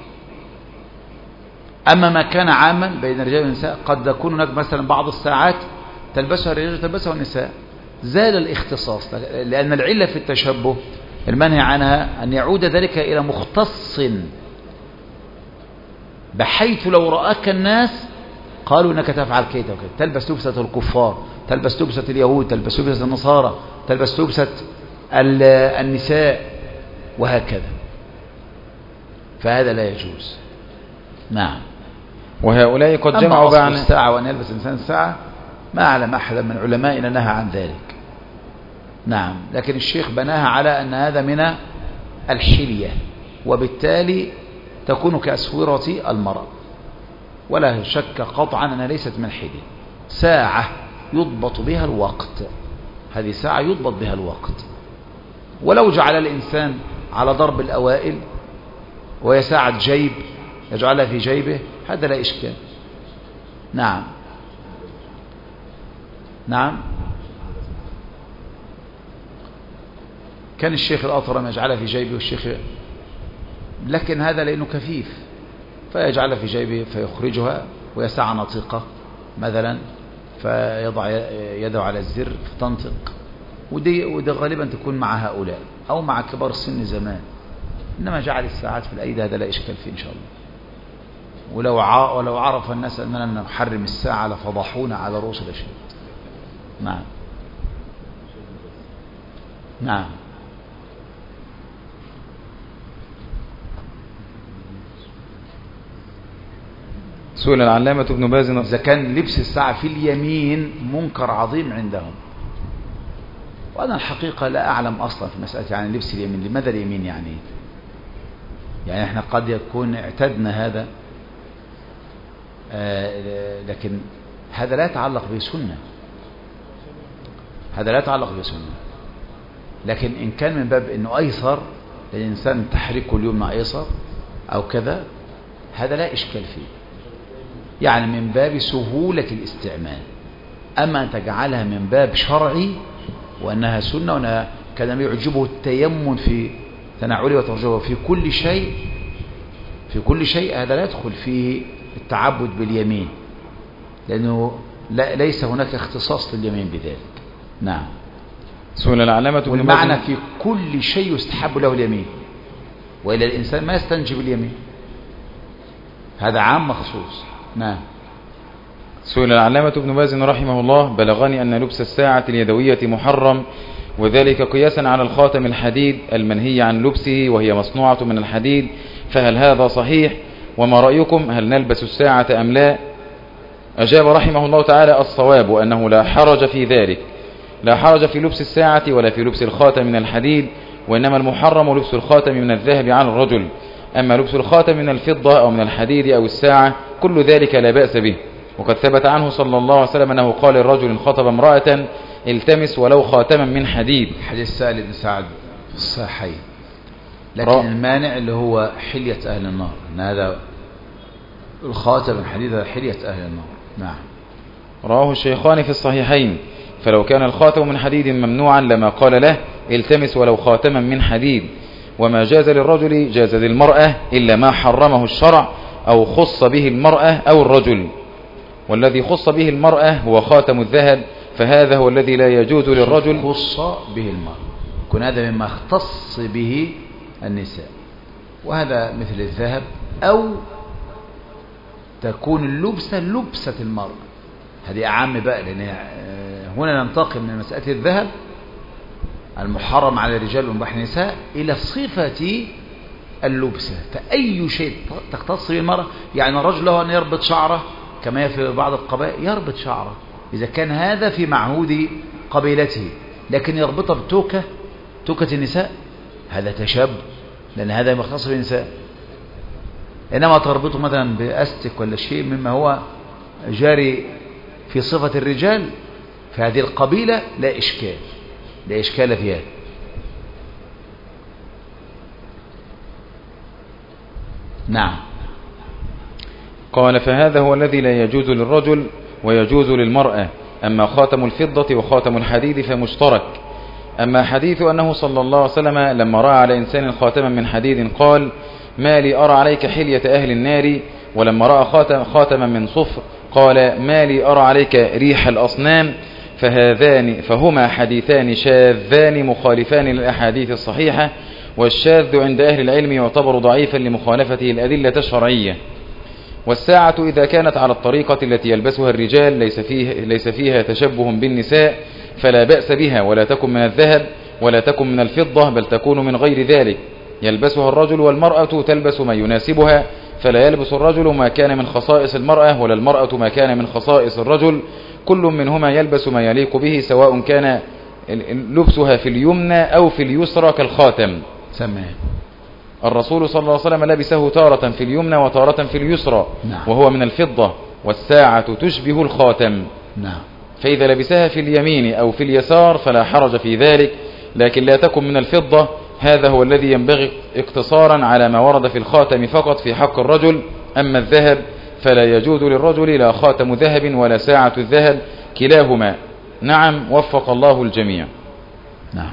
S1: أما ما كان عاما بين الرجال والنساء قد يكون هناك مثلا بعض الساعات تلبسها الرجال وتلبسها النساء، زال الاختصاص، لأن العلة في التشبه المنهي عنها أن يعود ذلك إلى مختص، بحيث لو رآك الناس قالوا أنك تفعل كذا وكذا، تلبس لبسة الكفار، تلبس لبسة اليهود، تلبس لبسة النصارى، تلبس لبسة النساء، وهكذا، فهذا لا يجوز. نعم.
S2: وهؤلاء قد جمعوا
S1: بين الساعة وأن يلبس الإنسان الساعة ما أعلم أحدا من علمائنا نهى عن ذلك. نعم. لكن الشيخ بناها على أن هذا من الحلية، وبالتالي تكون كأسورة المرأة، ولا شك قطعا أنها ليست من حلي. ساعة يضبط بها الوقت، هذه ساعة يضبط بها الوقت. ولو جعل الإنسان على ضرب الأوائل وهي ساعة جيب يجعلها في جيبه هذا لا إشكال. نعم نعم. كان الشيخ الأطرم يجعلها في جيبه والشيخ، لكن هذا لأنه كفيف فيجعلها في جيبه فيخرجها، وهي ساعة نطيقة مثلا فيضع يده على الزر فتنطق، ودي غالبا تكون مع هؤلاء أو مع كبار السن زمان. إنما جعل الساعات في الأيدي هذا لا إشكال فيه إن شاء الله. ولو عرف الناس أننا نحرم الساعة لفضحونا على رؤوس الأشهاد. نعم نعم.
S2: سئل العلامة ابن باز
S1: إذا كان لبس الساعة في اليمين منكر عظيم عندهم، وأنا الحقيقة لا أعلم أصلا في مسألة يعني لبس اليمين. لماذا اليمين يعني احنا قد يكون اعتدنا هذا، لكن هذا لا يتعلق بسنة، هذا لا يتعلق بسنة. لكن إن كان من باب أنه أيسر للإنسان تحريكه اليمنى أيسر أو كذا هذا لا إشكال فيه، يعني من باب سهولة الاستعمال. أما أن تجعلها من باب شرعي وأنها سنة وأنها كان يعجبه التيمم في تناوله وترجمه في كل شيء هذا لا يدخل فيه التعبد باليمين، لأنه ليس هناك اختصاص لليمين بذلك. نعم.
S2: سئل العلامة ابن باز
S1: والمعنى في كل شيء يستحب له اليمين، وإلا الإنسان ما يستنجب اليمين، هذا عام مخصوص. نعم.
S2: سئل العلامة ابن باز رحمه الله: بلغني أن لبس الساعة اليدوية محرم، وذلك قياسا على الخاتم الحديد المنهي عن لبسه وهي مصنوعة من الحديد، فهل هذا صحيح؟ وما رأيكم، هل نلبس الساعة أم لا؟ أجاب رحمه الله تعالى: الصواب أنه لا حرج في ذلك، لا حرج في لبس الساعة ولا في لبس الخاتم من الحديد، وإنما المحرم لبس الخاتم من الذهب على الرجل. أما لبس الخاتم من الفضة أو من الحديد أو الساعة كل ذلك لا بأس به. وقد ثبت عنه صلى الله عليه وسلم أنه قال الرجل خطب امرأة: التمس ولو خاتما من حديد.
S1: حديث سهل بن سعد في الصحيحين. لكن المانع اللي هو حلية أهل النار، أن هذا الخاتم الحديد هذا حلية أهل النار. نعم.
S2: رواه الشيخان في الصحيحين: فلو كان الخاتم من حديد ممنوعا لما قال له: التمس ولو خاتما من حديد. وما جاز للرجل جاز للمرأة إلا ما حرمه الشرع أو خص به المرأة أو الرجل، والذي خص به المرأة هو خاتم الذهب، فهذا هو الذي لا يجوز للرجل.
S1: خص به المرأة يكون هذا مما اختص به النساء، وهذا مثل الذهب، أو تكون اللبسة لبسة المرأة، هذه أعم بقى، لأن هنا ننتقل من مسألة الذهب المحرم على الرجال ومباح النساء إلى صفة اللبسة. فأي شيء تختص به المرأة، يعني الرجل له أن يربط شعره كما في بعض القبائل، يربط شعره إذا كان هذا في معهود قبيلته، لكن يربطه بتوكة، توكة النساء، هذا تشبه، لأن هذا مختص بالنساء. إنما تربطه مثلا بأستك ولا شيء مما هو جاري في صفة الرجال في هذه القبيلة لا إشكال، لا إشكال فيها. نعم.
S2: قال: فهذا هو الذي لا يجوز للرجل ويجوز للمرأة. أما خاتم الفضة وخاتم الحديد فمشترك. أما حديث أنه صلى الله عليه وسلم لما رأى على إنسان خاتما من حديد قال: ما لي أرى عليك حلية أهل النار، ولما رأى خاتما من صفر قال: ما لي أرى عليك ريح الأصنام. فهما حديثان شاذان مخالفان للأحاديث الصحيحة، والشاذ عند أهل العلم يعتبر ضعيفا لمخالفته الأدلة الشرعية. والساعة إذا كانت على الطريقة التي يلبسها الرجال ليس فيها تشبه بالنساء فلا بأس بها، ولا تكن من الذهب ولا تكن من الفضة، بل تكون من غير ذلك، يلبسها الرجل والمرأة تلبس ما يناسبها، فلا يلبس الرجل ما كان من خصائص المرأة ولا المرأة ما كان من خصائص الرجل، كل منهما يلبس ما يليق به، سواء كان لبسها في اليمنى أو في اليسرى كالخاتم.
S1: سمع
S2: الرسول صلى الله عليه وسلم لبسه تارة في اليمنى وتارة في اليسرى،
S1: نعم.
S2: وهو من الفضة، والساعة تشبه الخاتم.
S1: نعم.
S2: فإذا لبسها في اليمين أو في اليسار فلا حرج في ذلك، لكن لا تكن من الفضة. هذا هو الذي ينبغي اقتصارا على ما ورد في الخاتم فقط في حق الرجل. أما الذهب فلا يجوز للرجل لا خاتم ذهب ولا ساعة الذهب كلاهما. نعم، وفق الله الجميع.
S1: نعم.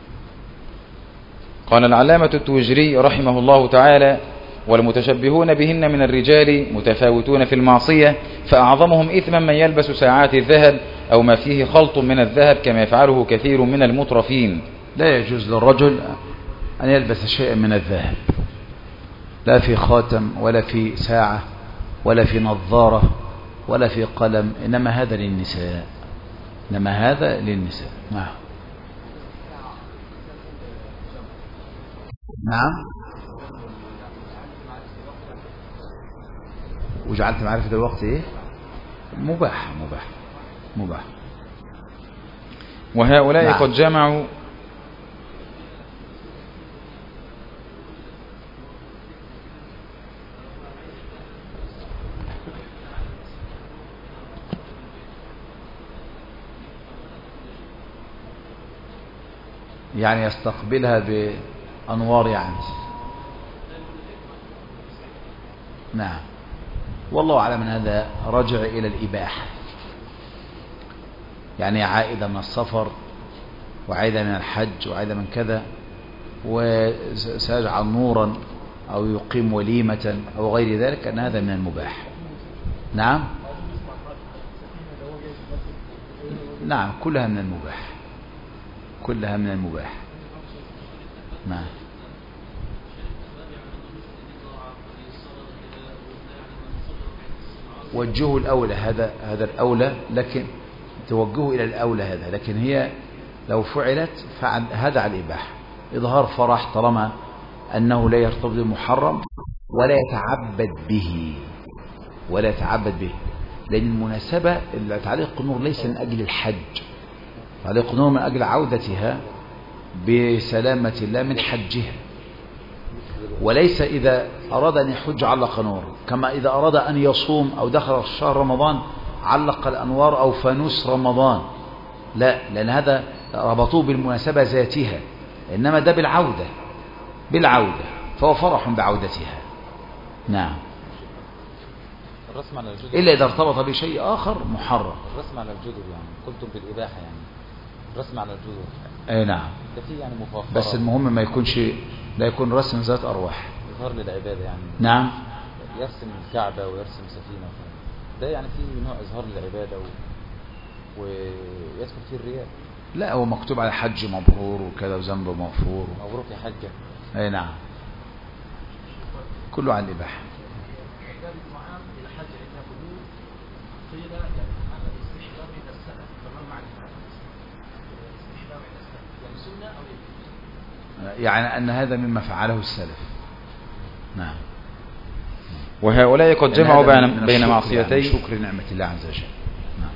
S2: قال العلامة التوجري رحمه الله تعالى: والمتشبهون بهن من الرجال متفاوتون في المعصية، فأعظمهم إثما من يلبس ساعات الذهب أو ما فيه خلط من الذهب كما يفعله كثير من المترفين.
S1: لا يجوز للرجل أن يلبس شيئا من الذهب، لا في خاتم ولا في ساعة ولا في نظارة ولا في قلم، إنما هذا للنساء، إنما هذا للنساء. نعم. نعم. وجعلت معرفة الوقت إيه؟ مباح مباح مباح.
S2: وهؤلاء
S1: نعم.
S2: قد جمعوا
S1: يعني يستقبلها بأنوار يعني. نعم. والله أعلم أن هذا رجع إلى الإباحة، يعني عائدة من السفر وعائدة من الحج وعائدة من كذا، وسيجعل نورا أو يقيم وليمة أو غير ذلك، أن هذا من المباح. نعم. نعم، كلها من المباح، كلها من المباح. نعم. وجهه الأولى، هذا الأولى، لكن توجهه إلى الأولى هذا، لكن هي لو فعلت فهذا على الإباحة، إظهار فرح طالما أنه لا يرتبط بالمحرم ولا يتعبد به، ولا يتعبد به، لأن المناسبة تعليق النور ليس من أجل الحج، تعليق النور من أجل عودتها بسلامة الله من حجها، وليس إذا أراد أن يحج علق نور، كما إذا أراد أن يصوم أو دخل شهر رمضان علق الأنوار أو فانوس رمضان، لا، لأن هذا ربطوه بالمناسبة ذاتها، إنما ده بالعودة فهو فرح بعودتها. نعم.
S3: الرسم على الجدر
S1: إلا إذا ارتبط بشيء آخر محرم.
S3: الرسم على الجدر يعني قلتم بالإباحة، يعني الرسم على الجدر.
S1: أي نعم.
S3: ده فيه يعني مفاخرة،
S1: بس المهم ما يكونش، لا يكون رسم ذات أرواح.
S3: إظهار للعبادة يعني.
S1: نعم.
S3: يرسم الكعبة ويرسم سفينة، ده يعني فيه نوع إظهار للعبادة ويدخل فيه الرياء.
S1: لا، هو مكتوب على حج مبرور وكذا وذنب مغفور.
S3: مبروك يا حجة.
S1: أي نعم، كله عن الإباحة. يعني أن هذا مما فعله السلف. نعم.
S2: وهؤلاء قد جمعوا بين معصيتين،
S1: يعني شكر نعمة الله عز وجل. نعم.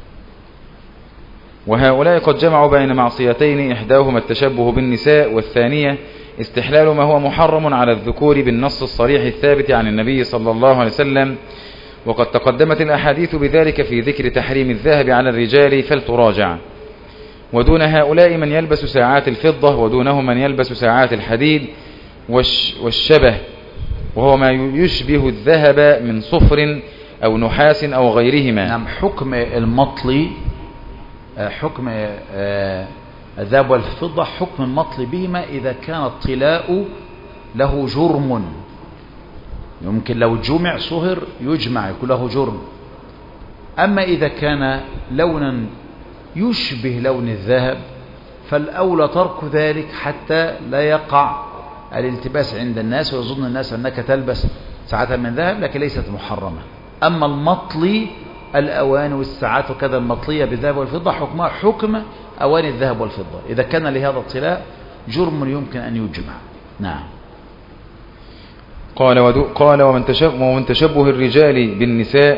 S2: وهؤلاء قد جمعوا بين معصيتين، إحداهما التشبه بالنساء، والثانية استحلال ما هو محرم على الذكور بالنص الصريح الثابت عن النبي صلى الله عليه وسلم، وقد تقدمت الأحاديث بذلك في ذكر تحريم الذهب على الرجال فلتراجع. ودون هؤلاء من يلبس ساعات الفضة، ودونهم من يلبس ساعات الحديد والشبه، وهو ما يشبه الذهب من صفر أو نحاس أو غيرهما.
S1: نعم. حكم المطلي، حكم الذهب والفضة، حكم المطلي بهما إذا كان الطلاء له جرم، يمكن لو جمع صهر يجمع يكون له جرم. أما إذا كان لونا يشبه لون الذهب فالأولى ترك ذلك حتى لا يقع الالتباس عند الناس ويظن الناس أنك تلبس ساعة من ذهب لكن ليست محرمة. أما المطلي، الأوان والساعات وكذا المطلية بالذهب والفضة حكمها حكم أواني الذهب والفضة، إذا كان لهذا الطلاء جرم يمكن أن يجمع. نعم.
S2: قال ومن تشبه الرجال بالنساء،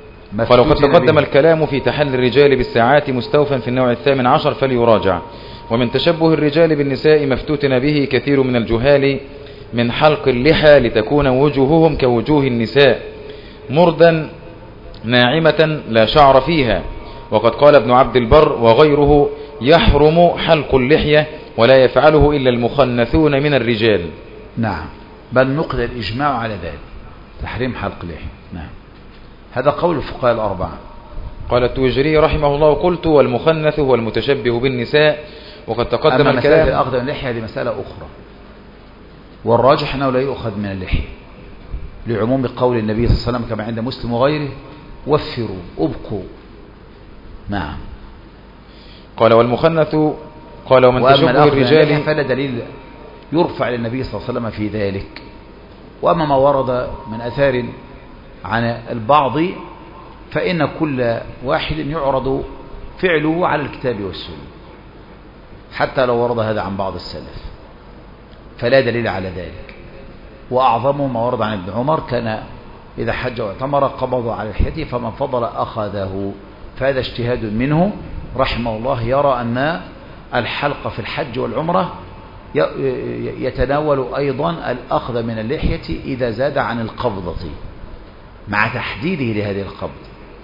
S2: قال وقد تقدم الكلام في تحل الرجال بالساعات مستوفا في النوع 18 فليراجع. ومن تشبه الرجال بالنساء ما افتتن به كثير من الجهال من حلق اللحى لتكون وجوههم كوجوه النساء مردا ناعمة لا شعر فيها. وقد قال ابن عبد البر وغيره يحرم حلق اللحية ولا يفعله إلا المخنثون من الرجال.
S1: نعم، بل نقل الإجماع على ذلك، تحريم حلق اللحية. نعم، هذا قول الفقهاء الأربعة.
S2: قال التوجري رحمه الله: قلت والمخنث هو المتشبه بالنساء. وقد تقدم
S1: أما
S2: الكلام.
S1: مسألة الأخذ من اللحية هذه مسألة أخرى، والراجح أنه لا يؤخذ من اللحية لعموم قول النبي صلى الله عليه وسلم كما عند مسلم وغيره: وفروا أبقوا. نعم.
S2: قال والمخنث قال ومن تشبه الرجال
S1: فلا دليل يرفع للنبي صلى الله عليه وسلم في ذلك. وأما ما ورد من أثار عن البعض فإن كل واحد يعرض فعله على الكتاب والسنة، حتى لو ورد هذا عن بعض السلف فلا دليل على ذلك. وأعظم ما ورد عن ابن عمر كان إذا حج واعتمر قبض على لحيته فمن فضل أخذه، فهذا اجتهاد منه رحمه الله، يرى أن الحلق في الحج والعمرة يتناول أيضا الأخذ من اللحية إذا زاد عن القبضة مع تحديده لهذه القبض.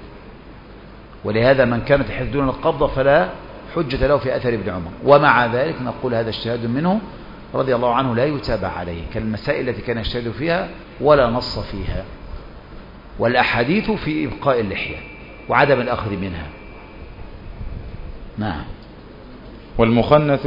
S1: ولهذا من كانت لحيته دون القبضة فلا حجة له في أثر ابن عمر. ومع ذلك نقول هذا اجتهاد منه رضي الله عنه لا يتابع عليه، كالمسائل التي كان يجتهد فيها ولا نص فيها، والأحاديث في إبقاء اللحية وعدم الأخذ منها. نعم.
S2: والمخنث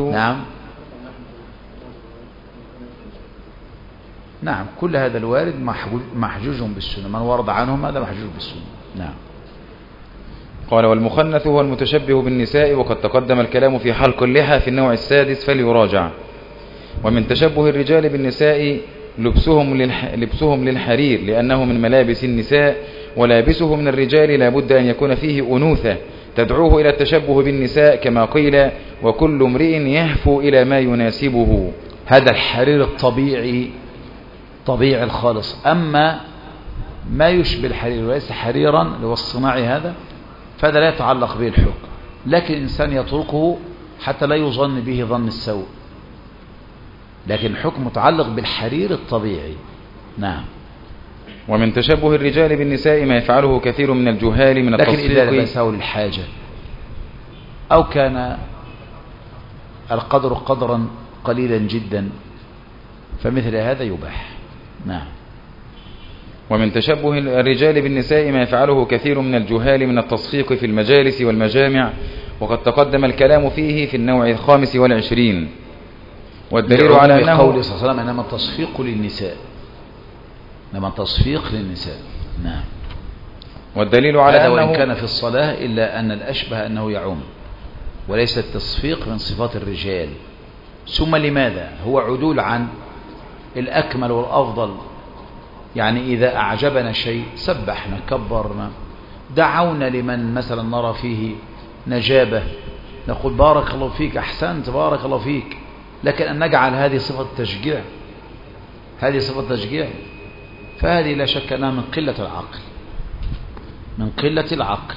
S1: نعم كل هذا الوارد محجوج بالسنة، من ورد عنهم هذا محجوج بالسنة. نعم.
S2: قال والمخنث هو المتشبه بالنساء. وقد تقدم الكلام في حلق اللحى في النوع السادس فليراجع. ومن تشبه الرجال بالنساء لبسهم للحرير لأنه من ملابس النساء، ولابسه من الرجال لا بد أن يكون فيه أنوثة تدعوه إلى التشبه بالنساء، كما قيل وكل امرئ يهفو إلى ما يناسبه.
S1: هذا الحرير الطبيعي طبيعي الخالص. أما ما يشبه الحرير وليس حريرا لو الصناعي هذا فهذا لا يتعلق به الحكم، لكن الإنسان يتركه حتى لا يظن به ظن السوء، لكن الحكم متعلق بالحرير الطبيعي. نعم.
S2: ومن تشبه الرجال بالنساء ما يفعله كثير من الجهال من التصفيق،
S1: لكن إذا لبسه للحاجة أو كان القدر قدرا قليلا جدا فمثل هذا يباح. نعم.
S2: ومن تشبه الرجال بالنساء ما يفعله كثير من الجهال من التصفيق في المجالس والمجامع، وقد تقدم الكلام فيه في النوع 25. والدليل على أنه
S1: قول صلى الله عليه وسلم إنما التصفيق للنساء، إنما التصفيق للنساء. نعم.
S2: والدليل على
S1: هذا
S2: أنه
S1: وإن كان في الصلاة إلا أن الأشبه أنه يعم وليس التصفيق من صفات الرجال. ثم لماذا هو عدول عن الأكمل والأفضل؟ يعني إذا أعجبنا شيء سبحنا كبرنا دعونا لمن مثلا نرى فيه نجابة نقول بارك الله فيك أحسنت بارك الله فيك، لكن أن نجعل هذه صفة تشجيع، هذه صفة تشجيع، فهذه لا شك أنها من قلة العقل، من قلة العقل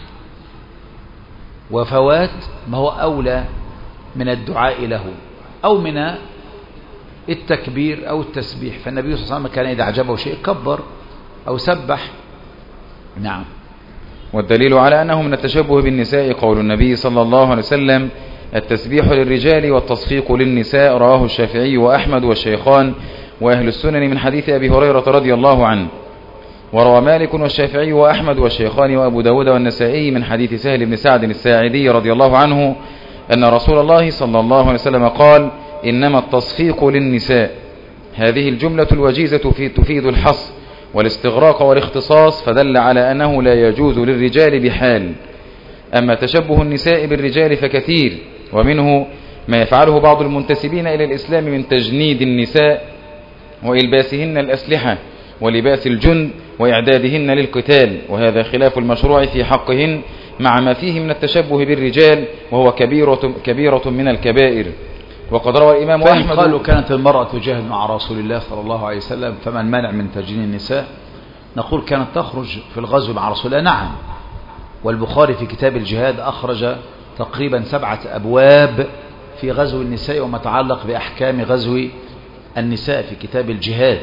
S1: وفوات ما هو أولى من الدعاء له أو من التكبير أو التسبيح. فالنبي صلى الله عليه وسلم كان إذا أعجبه شيء كبر أو سبح. نعم.
S2: والدليل على أنه من التشبه بالنساء قول النبي صلى الله عليه وسلم التسبيح للرجال والتصفيق للنساء، رواه الشافعي وأحمد والشيخان وأهل السنن من حديث أبي هريرة رضي الله عنه. وروى مالك والشافعي وأحمد والشيخان وأبو داود والنسائي من حديث سهل بن سعد الساعدي رضي الله عنه أن رسول الله صلى الله عليه وسلم قال إنما التصفيق للنساء. هذه الجملة الوجيزة تفيد الحصر والاستغراق والاختصاص، فدل على أنه لا يجوز للرجال بحال. أما تشبه النساء بالرجال فكثير، ومنه ما يفعله بعض المنتسبين إلى الإسلام من تجنيد النساء وإلباسهن الأسلحة ولباس الجند وإعدادهن للقتال، وهذا خلاف المشروع في حقهن مع ما فيه من التشبه بالرجال، وهو كبيرة من الكبائر. وقد روى الإمام أحمد
S1: قالوا كانت المرأة تجاهد مع رسول الله صلى الله عليه وسلم فما المانع من تجنيد النساء؟ نقول كانت تخرج في الغزو مع رسول الله. نعم. والبخاري في كتاب الجهاد أخرج تقريبا 7 أبواب في غزو النساء وما يتعلق بأحكام غزو النساء في كتاب الجهاد،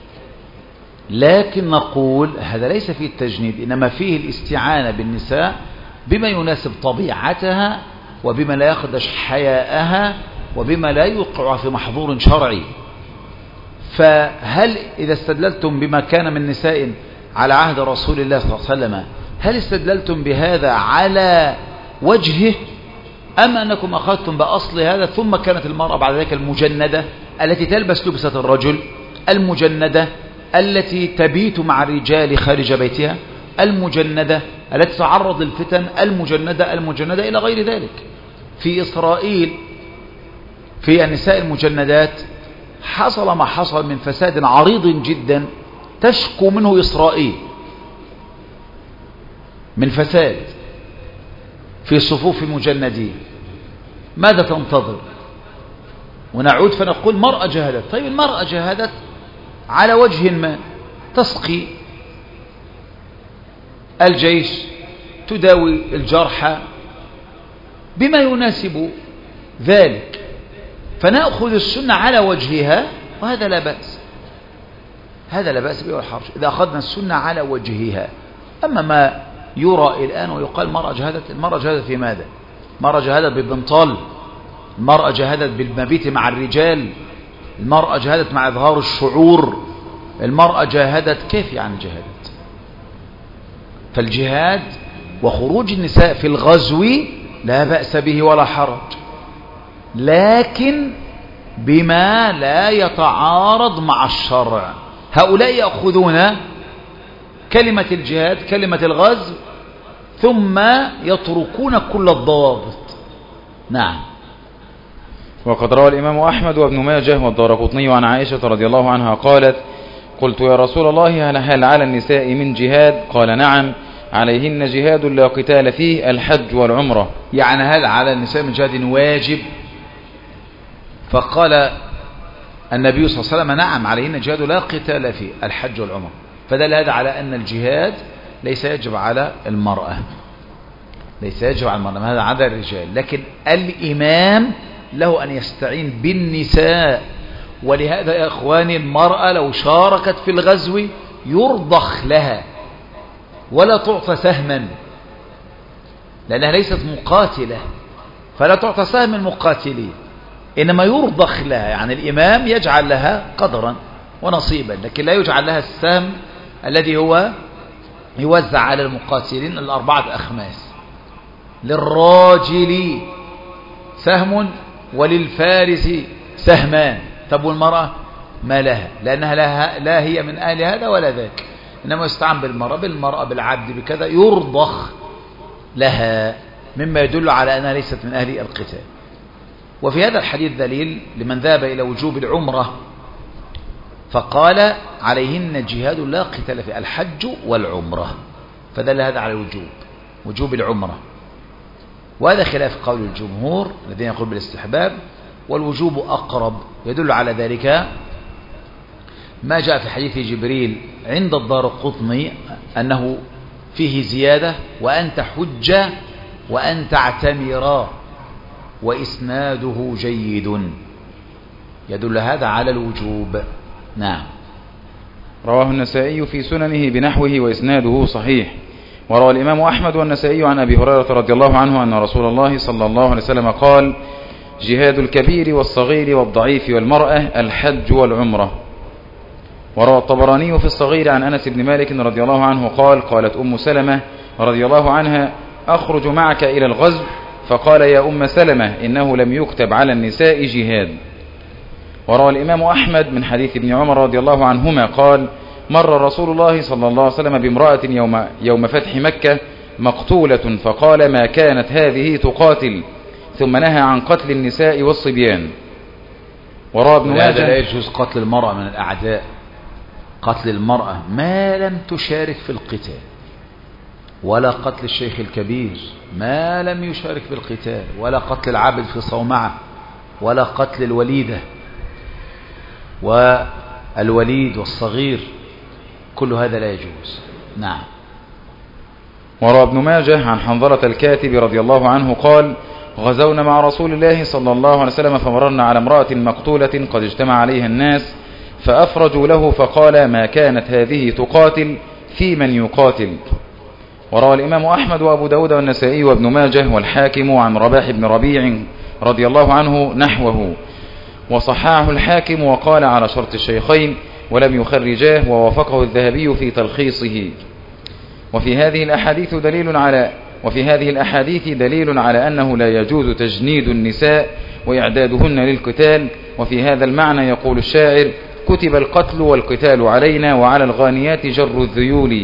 S1: لكن نقول هذا ليس فيه التجنيد، إنما فيه الاستعانة بالنساء بما يناسب طبيعتها وبما لا يخدش حياءها وبما لا يوقع في محظور شرعي. فهل إذا استدللتم بما كان من نساء على عهد رسول الله صلى الله عليه وسلم هل استدللتم بهذا على وجهه أم أنكم أخذتم بأصل هذا ثم كانت المرأة بعد ذلك المجندة التي تلبس لبسة الرجل، المجندة التي تبيت مع الرجال خارج بيتها، المجندة التي تتعرض للفتن، المجندة إلى غير ذلك. في إسرائيل في النساء المجندات حصل ما حصل من فساد عريض جدا تشكو منه إسرائيل، من فساد في صفوف مجندين. ماذا تنتظر؟ ونعود فنقول مرأة جهدت. طيب المرأة جهدت على وجه ما، تسقي الجيش، تداوي الجرحى بما يناسب ذلك، فنأخذ السنة على وجهها وهذا لا بأس، هذا لا بأس به ولا حرج إذا أخذنا السنة على وجهها. أما ما يرى الآن ويقال المرأة جهدت، المرأة جهدت في ماذا؟ المرأة جهدت بالبنطال، المرأة جهدت بالمبيت مع الرجال، المرأة جهدت مع إظهار الشعور، المرأة جاهدت، كيف يعني جهدت؟ فالجهاد وخروج النساء في الغزو لا بأس به ولا حرج، لكن بما لا يتعارض مع الشرع. هؤلاء يأخذون كلمة الجهاد كلمة الغزو ثم يتركون كل الضوابط. نعم.
S2: وقد روى الإمام أحمد وابن ماجه والدارقطني عن عائشة رضي الله عنها قالت: قلت يا رسول الله هل على النساء من جهاد؟ قال: نعم، عليهن جهاد لا قتال فيه، الحج والعمرة.
S1: يعني هل على النساء من جهاد واجب؟ فقال النبي صلى الله عليه وسلم: نعم، عليهن جهاد لا قتال فيه، الحج والعمرة. فدل هذا على أن الجهاد ليس يجب على المرأة، ليس يجب على المرأة، هذا على الرجال، لكن الإمام له أن يستعين بالنساء. ولهذا يا إخواني المرأة لو شاركت في الغزو يرضخ لها ولا تعطى سهما، لأنها ليست مقاتلة، فلا تعطى سهم المقاتلين، إنما يرضخ لها، يعني الإمام يجعل لها قدرا ونصيبا، لكن لا يجعل لها السهم الذي هو يوزع على المقاتلين 4 أخماس، للراجل سهم وللفارس سهمان. طب والمرأة ما لها؟ لأنها لا هي من أهل هذا ولا ذاك، إنما يستعان بالمرأة بالعبد بكذا يرضخ لها، مما يدل على أنها ليست من أهل القتال. وفي هذا الحديث دليل لمن ذهب إلى وجوب العمرة، فقال عليهن جهاد لا قتال في الحج والعمرة، فدل هذا على وجوب العمرة، وهذا خلاف قول الجمهور الذين يقول بالاستحباب، والوجوب أقرب. يدل على ذلك ما جاء في حديث جبريل عند الدارقطني أنه فيه زيادة: وأن تحج وأن تعتمرا، وإسناده جيد، يدل هذا على الوجوب. نعم.
S2: رواه النسائي في سننه بنحوه وإسناده صحيح. وروى الإمام أحمد والنسائي عن أبي هريرة رضي الله عنه أن رسول الله صلى الله عليه وسلم قال: جهاد الكبير والصغير والضعيف والمرأة الحج والعمرة. وروى الطبراني في الصغير عن أنس بن مالك رضي الله عنه قال: قالت أم سلمة رضي الله عنها: أخرج معك إلى الغزو؟ فقال: يا أم سلمة إنه لم يكتب على النساء جهاد. وروى الإمام أحمد من حديث ابن عمر رضي الله عنهما قال: مر رسول الله صلى الله عليه وسلم بامرأة يوم فتح مكة مقتولة، فقال: ما كانت هذه تقاتل، ثم نهى عن قتل النساء والصبيان. وروى ابن ماجه:
S1: لا يجوز قتل المرأة من الأعداء، قتل المرأة ما لم تشارك في القتال، ولا قتل الشيخ الكبير ما لم يشارك في القتال، ولا قتل العابد في صومعة، ولا قتل الوليدة والوليد والصغير، كل هذا لا يجوز. نعم.
S2: وروى ابن ماجه عن حنظلة الكاتب رضي الله عنه قال: غزونا مع رسول الله صلى الله عليه وسلم فمررنا على امرأة مقتولة قد اجتمع عليها الناس فأفرجوا له فقال ما كانت هذه تقاتل في من يقاتل. وروى الإمام أحمد وأبو داود والنسائي وابن ماجه والحاكم عن رباح بن ربيع رضي الله عنه نحوه، وصححه الحاكم وقال على شرط الشيخين ولم يخرجاه، ووافقه الذهبي في تلخيصه. وفي هذه الأحاديث دليل على أنه لا يجوز تجنيد النساء وإعدادهن للقتال. وفي هذا المعنى يقول الشاعر كتب القتل والقتال علينا وعلى الغانيات جر الذيول.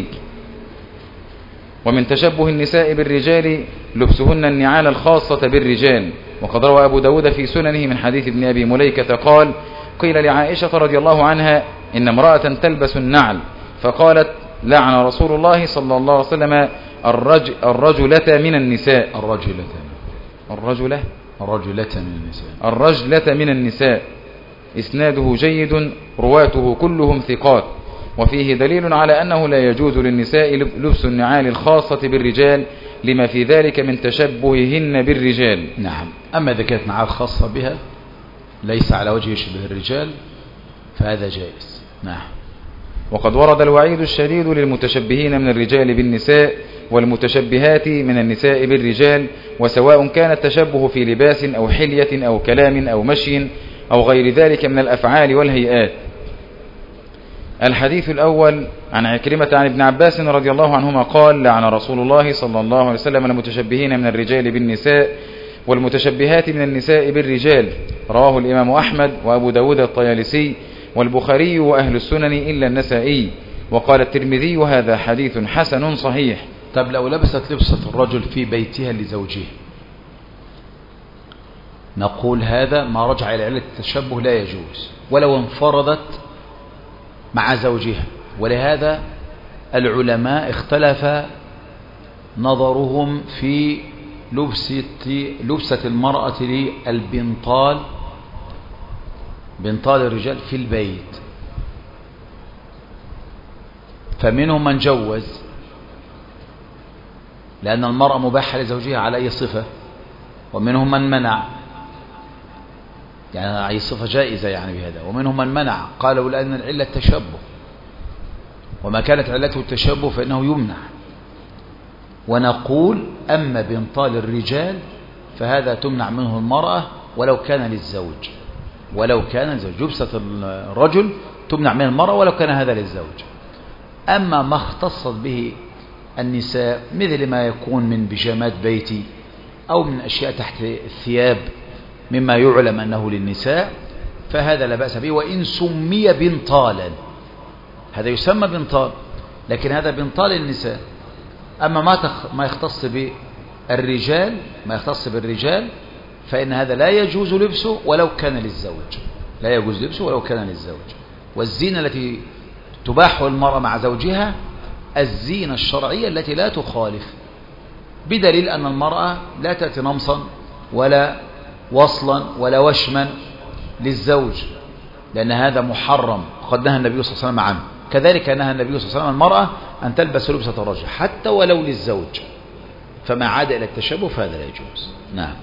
S2: ومن تشبه النساء بالرجال لبسهن النعال الخاصة بالرجال. وقد روى أبو داود في سننه من حديث ابن أبي مليكة قال قيل لعائشة رضي الله عنها إن امرأة تلبس النعل فقالت لعن رسول الله صلى الله عليه وسلم الرجلة من النساء. الرجلة من النساء. إسناده جيد رواته كلهم ثقات. وفيه دليل على أنه لا يجوز للنساء لبس النعال الخاصة بالرجال لما في ذلك من تشبههن بالرجال.
S1: نعم. أما إذا كانت نعال خاصة بها ليس على وجه يشبه الرجال فهذا جائز. نعم.
S2: وقد ورد الوعيد الشديد للمتشبهين من الرجال بالنساء والمتشبهات من النساء بالرجال، وسواء كان التشبه في لباس أو حلية أو كلام أو مشي أو غير ذلك من الأفعال والهيئات. الحديث الأول عن عكرمة عن ابن عباس رضي الله عنهما قال لعن رسول الله صلى الله عليه وسلم المتشبهين من الرجال بالنساء والمتشبهات من النساء بالرجال. رواه الإمام أحمد وأبو داود الطيالسي والبخاري وأهل السنن إلا النسائي. وقال الترمذي وهذا حديث حسن صحيح.
S1: طب لو لبست لبسة الرجل في بيتها لزوجه نقول هذا ما رجع إلى علة التشبه لا يجوز ولو انفردت مع زوجها. ولهذا العلماء اختلف نظرهم في لبسة المرأة للبنطال بنطال الرجال في البيت. فمنهم من جوز لأن المرأة مباحة لزوجها على أي صفة، ومنهم من منع يعني أي صفة جائزة يعني بهذا، ومنهم من منع قالوا لأن العلة التشبه، وما كانت علته التشبه فإنه يمنع. ونقول أما بنطال الرجال فهذا تمنع منه المرأة ولو كان للزوج، لبسة الرجل تمنع من المرأة ولو كان هذا للزوج. أما ما اختصت به النساء مثل ما يكون من بيجامات بيتي أو من أشياء تحت الثياب مما يعلم أنه للنساء فهذا لا بأس به، وإن سمي بنطالا هذا يسمى بنطال، لكن هذا بنطال النساء. أما ما يختص بالرجال فإن هذا لا يجوز لبسه ولو كان للزوج، والزينة التي تباح المرأة مع زوجها الزينة الشرعية التي لا تخالف، بدليل أن المرأة لا تأتي نمصا ولا وصلا ولا وشما للزوج، لأن هذا محرم قد نهى النبي صلى الله عليه وسلم عنه. كذلك نهى النبي صلى الله عليه وسلم المرأة أن تلبس لبسة الرجل حتى ولو للزوج، فما عاد إلى التشبه فهذا لا يجوز. نعم.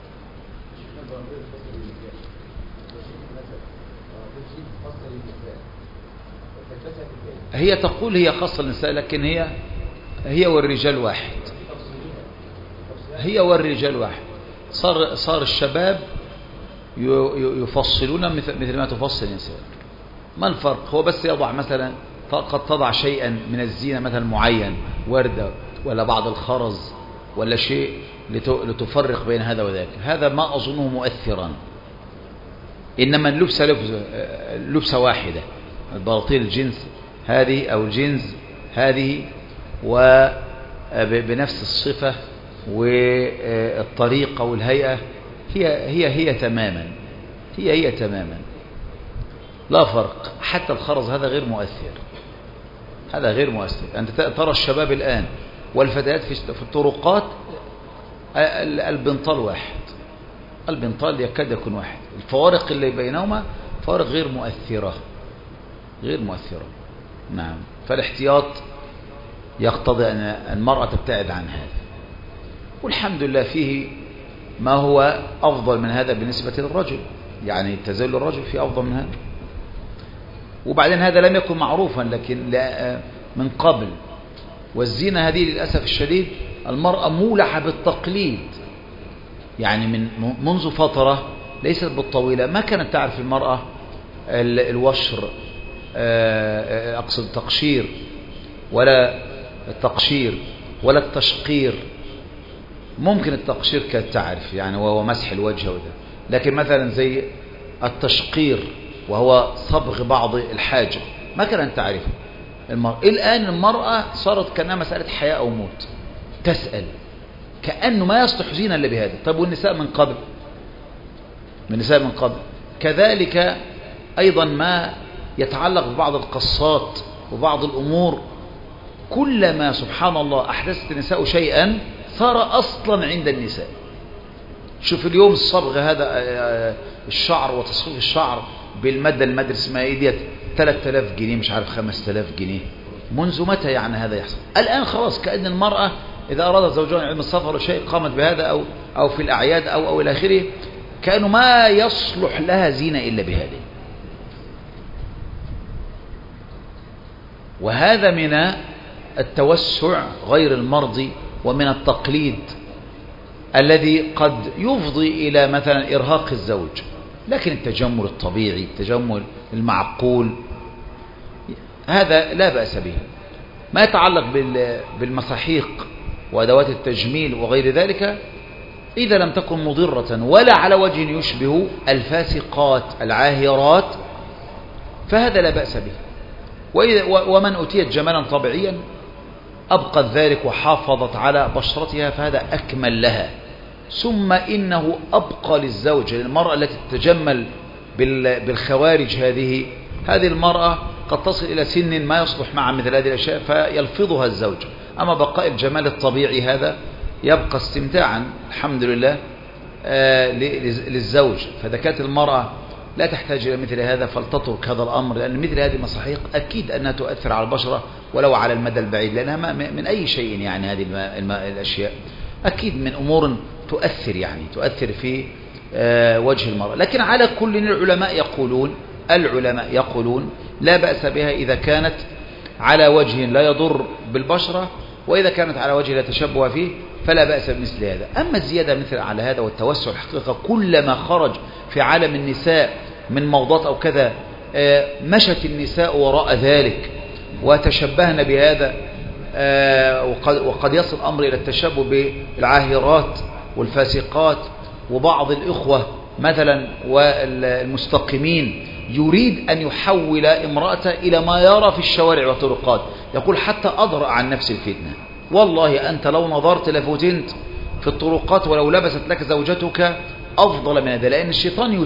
S1: هي تقول هي خاصة للنساء، لكن هي والرجال واحد. صار الشباب يفصلون مثل ما تفصل النساء. ما الفرق؟ هو بس يضع مثلا قد تضع شيئا من الزينة مثلا معين، وردة ولا بعض الخرز ولا شيء لتفرق بين هذا وذاك، هذا ما أظنه مؤثرا. إنما لبسة واحدة، البناطيل الجنس هذه أو الجينز هذه وبنفس الصفة والطريقة والهيئة هي تماما لا فرق. حتى الخرز هذا غير مؤثر. أنت ترى الشباب الآن والفتيات في الطرقات البنطال واحد، البنطال يكاد يكون واحد، الفوارق اللي بينهما فوارق غير مؤثرة. نعم. فالاحتياط يقتضي أن المرأة تبتعد عن هذا، والحمد لله فيه ما هو أفضل من هذا بالنسبة للرجل، يعني تزول الرجل في أفضل من هذا. وبعدين هذا لم يكن معروفا لكن لا من قبل. والزينة هذه للأسف الشديد المرأة مولحة بالتقليد، يعني من منذ فترة ليست بالطويلة ما كانت تعرف المرأة الوشر، أقصد التقشير ولا التقشير ولا التشقير. ممكن التقشير كانت تعرف يعني وهو مسح الوجه وده، لكن مثلا زي التشقير وهو صبغ بعض الحاجة ما كانت تعرفه المرأة. الآن المرأة صارت كأنها مسألة حياة أو موت، تسأل كأنه ما يصلح زينة إلا بهذا. طيب والنساء من قبل؟ النساء من قبل كذلك أيضا ما يتعلق ببعض القصات وبعض الأمور، كلما سبحان الله أحدثت النساء شيئا صار أصلا عند النساء. شوف اليوم الصبغ هذا الشعر وتصفيف الشعر بالمادة المادة اسمها ايه ديت 3000 جنيه مش عارف 5000 جنيه. منذ متى يعني هذا يحصل؟ الآن خلاص كأن المرأة إذا أرادت زوجها علم السفر أو شيء قامت بهذا أو في الأعياد أو إلى آخره، كأنه ما يصلح لها زينة إلا بهذه. وهذا من التوسع غير المرضي ومن التقليد الذي قد يفضي إلى مثلا إرهاق الزوج. لكن التجمل الطبيعي، التجمل المعقول، هذا لا بأس به. ما يتعلق بالمساحيق وأدوات التجميل وغير ذلك إذا لم تكن مضرة ولا على وجه يشبه الفاسقات العاهرات فهذا لا بأس به. ومن أتيت جمالا طبيعيا أبقت ذلك وحافظت على بشرتها فهذا أكمل لها. ثم إنه أبقى للزوج، المرأة التي تتجمل بالخوارج هذه المرأة قد تصل إلى سن ما يصلح مع مثل هذه الأشياء فيلفظها الزوج. أما بقاء الجمال الطبيعي هذا يبقى استمتاعا الحمد لله للزوج. فإذا كانت المرأة لا تحتاج إلى مثل هذا فلتترك هذا الأمر، لأن مثل هذه المساحيق أكيد أنها تؤثر على البشرة ولو على المدى البعيد، لأنها من أي شيء يعني هذه الأشياء أكيد من أمور تؤثر يعني تؤثر في وجه المرأة. لكن على كل العلماء يقولون لا بأس بها إذا كانت على وجه لا يضر بالبشرة، وإذا كانت على وجه لا تشبه فيه فلا بأس بمثل هذا. أما الزيادة مثل على هذا والتوسع الحقيقة كلما خرج في عالم النساء من موضات أو كذا مشت النساء وراء ذلك وتشبهن بهذا، وقد يصل الأمر إلى التشبه بالعاهرات والفاسقات. وبعض الإخوة مثلا والمستقيمين يريد أن يحول امرأته إلى ما يرى في الشوارع والطرقات، يقول حتى أضرأ عن نفس الفتنة. والله أنت لو نظرت لفتنت في الطرقات ولو لبست لك زوجتك أفضل من هذا، لأن الشيطان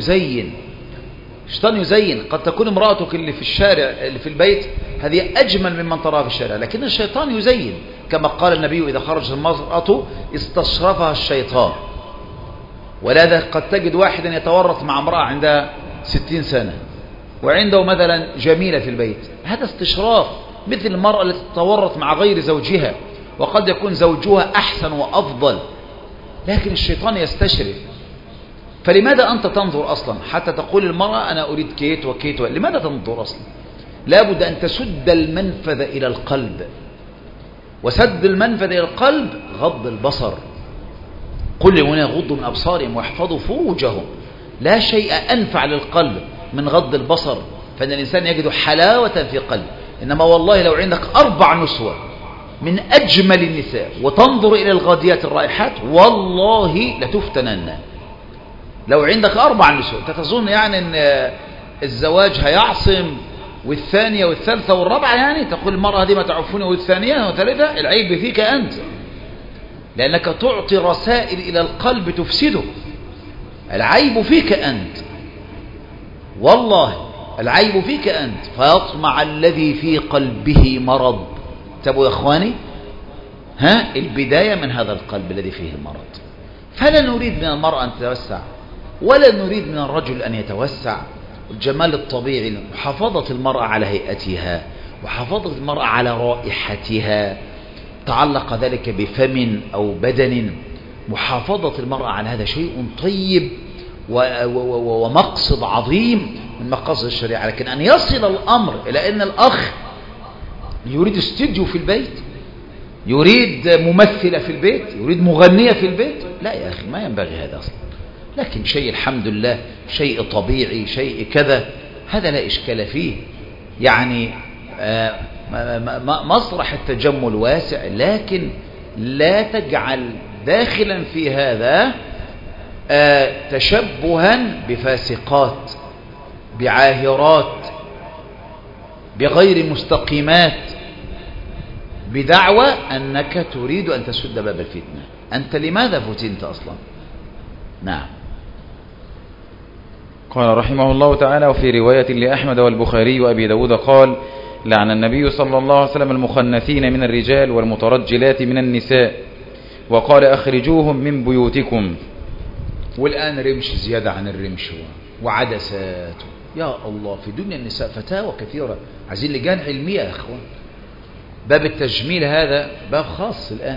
S1: يزين. قد تكون امرأتك اللي في الشارع اللي في البيت هذه أجمل ممن تراها في الشارع، لكن الشيطان يزين كما قال النبي إذا خرجت المرأة استشرفها الشيطان. ولذا قد تجد واحدا يتورط مع امرأة عندها 60 سنة وعنده مثلا جميلة في البيت، هذا استشراف، مثل المرأة التي تتورط مع غير زوجها وقد يكون زوجها أحسن وأفضل، لكن الشيطان يستشرف. فلماذا أنت تنظر أصلا حتى تقول المرأة أنا أريد كيت وكيت لماذا تنظر أصلا؟ لابد أن تسد المنفذ إلى القلب، وسد المنفذ إلى القلب غض البصر. قل لمن يغضوا من أبصارهم واحفظوا فروجهم. لا شيء أنفع للقلب من غض البصر، فإن الإنسان يجد حلاوة في قلب. إنما والله لو عندك 4 نسوة من أجمل النساء وتنظر إلى الغاديات الرائحات والله لتفتنن. لو عندك 4 نسوة تظن يعني أن الزواج هيعصم والثانية والثالثة والرابعة، يعني تقول المرأة دي ما تعرفوني والثانية والثالثة، العيب فيك أنت، لأنك تعطي رسائل إلى القلب تفسده. العيب فيك أنت، والله العيب فيك أنت. فيطمع الذي في قلبه مرض. تبوا يا أخواني البداية من هذا القلب الذي فيه المرض. فلا نريد من المرأة أن تتوسع ولا نريد من الرجل أن يتوسع. الجمال الطبيعي، محافظة المرأة على هيئتها وحافظة المرأة على رائحتها، تعلق ذلك بفم أو بدن
S5: محافظة المرأة على هذا شيء طيب ومقصد عظيم من مقاصد الشريعة. لكن أن يصل الأمر إلى أن الأخ يريد استوديو في البيت، يريد ممثلة في البيت، يريد مغنية في البيت، لا يا أخي، ما ينبغي هذا أصلا. لكن شيء الحمد لله، شيء طبيعي، شيء كذا، هذا لا إشكال فيه. يعني مسرح التجمل واسع، لكن لا تجعل داخلا في هذا تشبها بفاسقات، بعاهرات، بغير مستقيمات، بدعوى أنك تريد أن تسد باب الفتنة. أنت لماذا فتنت أصلا؟ نعم.
S2: قال رحمه الله تعالى: وفي رواية لأحمد والبخاري وأبي داود قال: لعن النبي صلى الله عليه وسلم المخنثين من الرجال والمترجلات من النساء، وقال: أخرجوهم من بيوتكم.
S5: والآن رمش زيادة عن الرمش وعدسات، يا الله، في دنيا النساء فتاوى كثيرة. عايزين لجان علمية يا أخوان. باب التجميل هذا باب خاص الآن.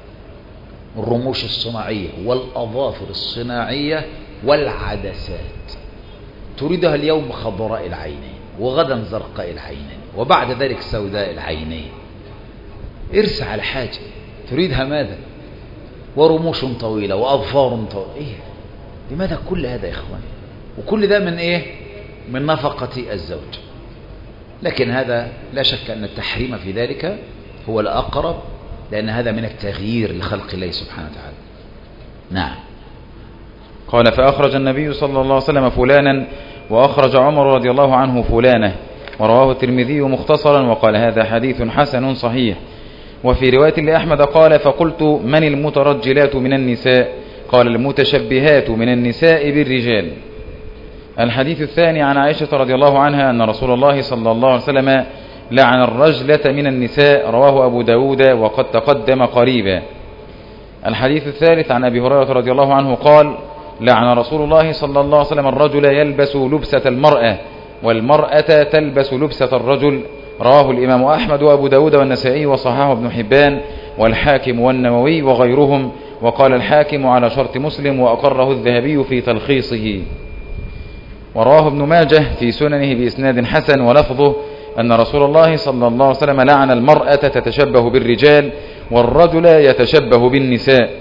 S5: الرموش الصناعية والأظافر الصناعية والعدسات، تريدها اليوم خضراء العينين، وغدا زرقاء العينين، وبعد ذلك سوداء العينين. ارسى على حاجة تريدها ماذا؟ ورموش طويلة وأظفار طويلة. إيه؟ لماذا كل هذا يا إخوان؟ وكل ده من إيه؟ من نفقة الزوج. لكن هذا لا شك أن التحريم في ذلك هو الأقرب، لأن هذا من التغيير لخلق الله سبحانه وتعالى. نعم.
S2: قال: فأخرج النبي صلى الله عليه وسلم فلانا، وأخرج عمر رضي الله عنه فلانة، ورواه الترمذي مختصرا، وقال: هذا حديث حسن صحيح. وفي رواية لأحمد قال: فقلت: من المترجلات من النساء؟ قال: المتشبهات من النساء بالرجال. الحديث الثاني عن عائشة رضي الله عنها أن رسول الله صلى الله عليه وسلم لعن الرجلة من النساء، رواه أبو داود وقد تقدم قريبا. الحديث الثالث عن أبي هريرة رضي الله عنه قال: لعن رسول الله صلى الله عليه وسلم الرجل يلبس لبسة المرأة، والمرأة تلبس لبسة الرجل، رواه الإمام أحمد وأبو داود والنسائي وصححه ابن حبان والحاكم والنووي وغيرهم، وقال الحاكم على شرط مسلم، وأقره الذهبي في تلخيصه. ورواه ابن ماجه في سننه بإسناد حسن، ولفظه أن رسول الله صلى الله عليه وسلم لعن المرأة تتشبه بالرجال، والرجل يتشبه بالنساء.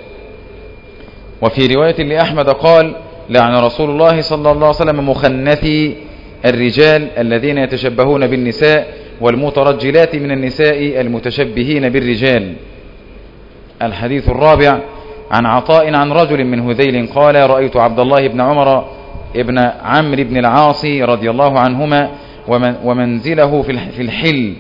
S2: وفي رواية لأحمد قال: لعن رسول الله صلى الله عليه وسلم مخنثي الرجال الذين يتشبهون بالنساء، والمترجلات من النساء المتشبهين بالرجال. الحديث الرابع عن عطاء عن رجل من هذيل قال: رأيت عبد الله بن عمر ابن عمرو بن العاص رضي الله عنهما ومنزله في الحل،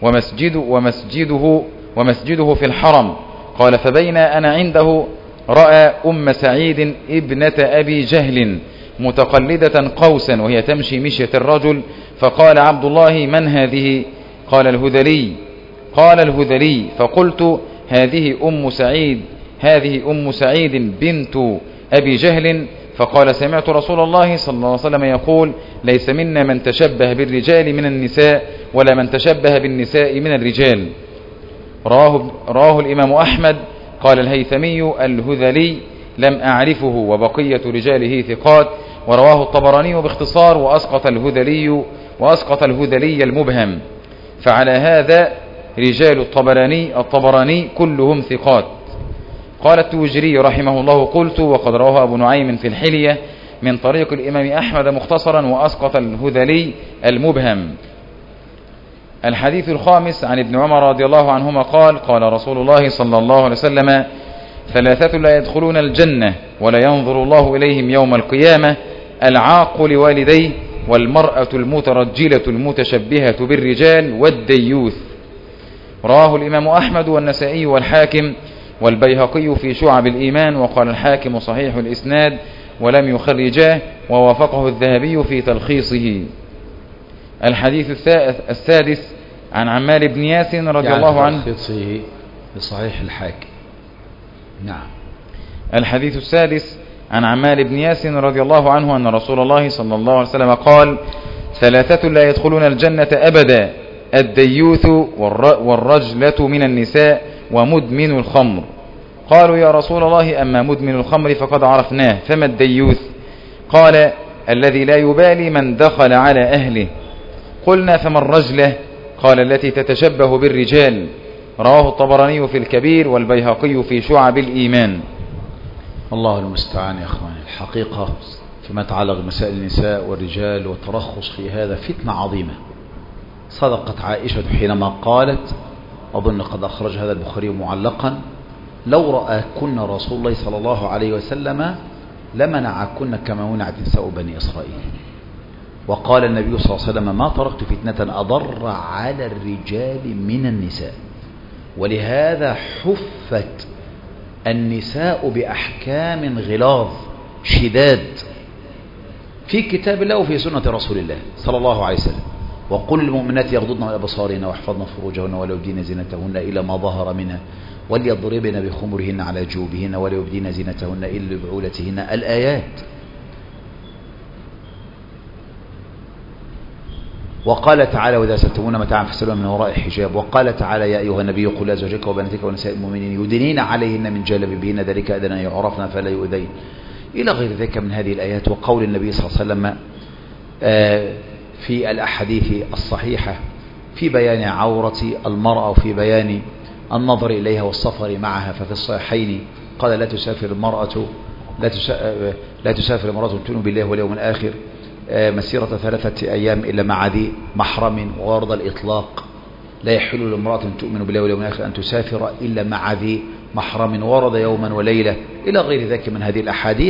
S2: ومسجده في الحرم. قال: فبين أنا عنده رأى أم سعيد ابنة أبي جهل متقلدة قوسا وهي تمشي مشية الرجل، فقال عبد الله: من هذه؟ قال: الهذلي. فقلت: هذه أم سعيد بنت أبي جهل. فقال: سمعت رسول الله صلى الله عليه وسلم يقول: ليس منا من تشبه بالرجال من النساء، ولا من تشبه بالنساء من الرجال. رواه الإمام أحمد. قال الهيثمي: الهذلي لم أعرفه، وبقية رجاله ثقات. ورواه الطبراني باختصار، وأسقط الهذلي المبهم. فعلى هذا رجال الطبراني كلهم ثقات. قال التوجري رحمه الله: قلت: وقد رواه أبو نعيم في الحلية من طريق الإمام أحمد مختصرا، وأسقط الهذلي المبهم. الحديث الخامس عن ابن عمر رضي الله عنهما قال: قال رسول الله صلى الله عليه وسلم: ثلاثة لا يدخلون الجنة ولا ينظر الله إليهم يوم القيامة: العاق لوالديه، والمرأة المترجلة المتشبهة بالرجال، والديوث. رواه الإمام أحمد والنسائي والحاكم والبيهقي في شعب الإيمان، وقال الحاكم صحيح الإسناد ولم يخرجاه، ووافقه الذهبي في تلخيصه. الحديث السادس عن عمار بن ياسر رضي الله عنه
S5: تلخيصه بصحيح الحاكم. نعم.
S2: الحديث السادس عن عمار بن ياسر رضي الله عنه أن رسول الله صلى الله عليه وسلم قال: ثلاثة لا يدخلون الجنة أبدا: الديوث، والرجلة من النساء، ومدمن الخمر. قالوا يا رسول الله أما مدمن الخمر فقد عرفناه، فما الديوث؟ قال الذي لا يبالي من دخل على أهله. قلنا فما الرجلة؟ قال التي تتشبه بالرجال. رواه الطبراني في الكبير والبيهقي في شعب الإيمان.
S5: الله المستعان يا أخواني. الحقيقة فيما يتعلق بمسائل النساء والرجال والترخص في هذا فتنة عظيمة. صدقت عائشة حينما قالت، أظن قد أخرج هذا البخاري معلقا: لو رأكن رسول الله صلى الله عليه وسلم لمنعكن كما منعت نساء بني إسرائيل. وقال النبي صلى الله عليه وسلم: ما تركت فتنة أضر على الرجال من النساء. ولهذا حفت النساء بأحكام غلاظ شداد في كتاب الله وفي سنة رسول الله صلى الله عليه وسلم. وقل للمؤمنات يغضضن من أبصارهن واحفظن فروجهن ولا يبدين زينتهن إلى ما ظهر منها وليضربن بخمرهن على جيوبهن ولا يبدين زينتهن إلا لبعولتهن. الآيات. وقال تعالى: وإذا سألتمون متاعا فاسألوها من وراء حجاب. وقال تعالى: يا أيها النبي قل لأزواجك وبناتك ونساء المؤمنين يدنين عليهن من جلابيبهن ذلك أدنى أن يعرفن فلا يؤذين، إلى غير ذلك من هذه الآيات. وقول النبي صلى الله عليه وسلم في الأحاديث الصحيحة في بيان عورة المرأة وفي بيان النظر إليها والسفر معها. ففي الصحيحين قال: لا تسافر امرأة تؤمن بالله واليوم الآخر مسيرة 3 أيام إلا مع ذي محرم. وورد الإطلاق: لا يحل لامرأة تؤمن بالله واليوم الآخر أن تسافر إلا مع ذي محرم. ورد يوما وليلة، إلى غير ذلك من هذه الأحاديث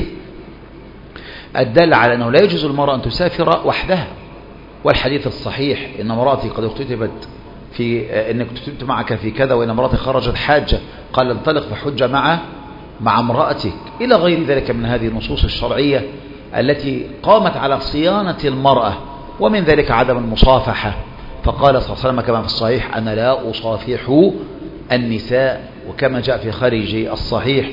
S5: الدل على أنه لا يجوز المرأة أن تسافر وحدها. والحديث الصحيح: إن امرأتي قد اختتبت في إنك كتبت معك في كذا، وإن امرأتي خرجت حاجة قال انطلق فحج مع امرأتك، إلى غير ذلك من هذه النصوص الشرعية التي قامت على صيانة المرأة. ومن ذلك عدم المصافحة، فقال صلى الله عليه وسلم كما في الصحيح: أنا لا أصافح النساء. وكما جاء في خارج الصحيح: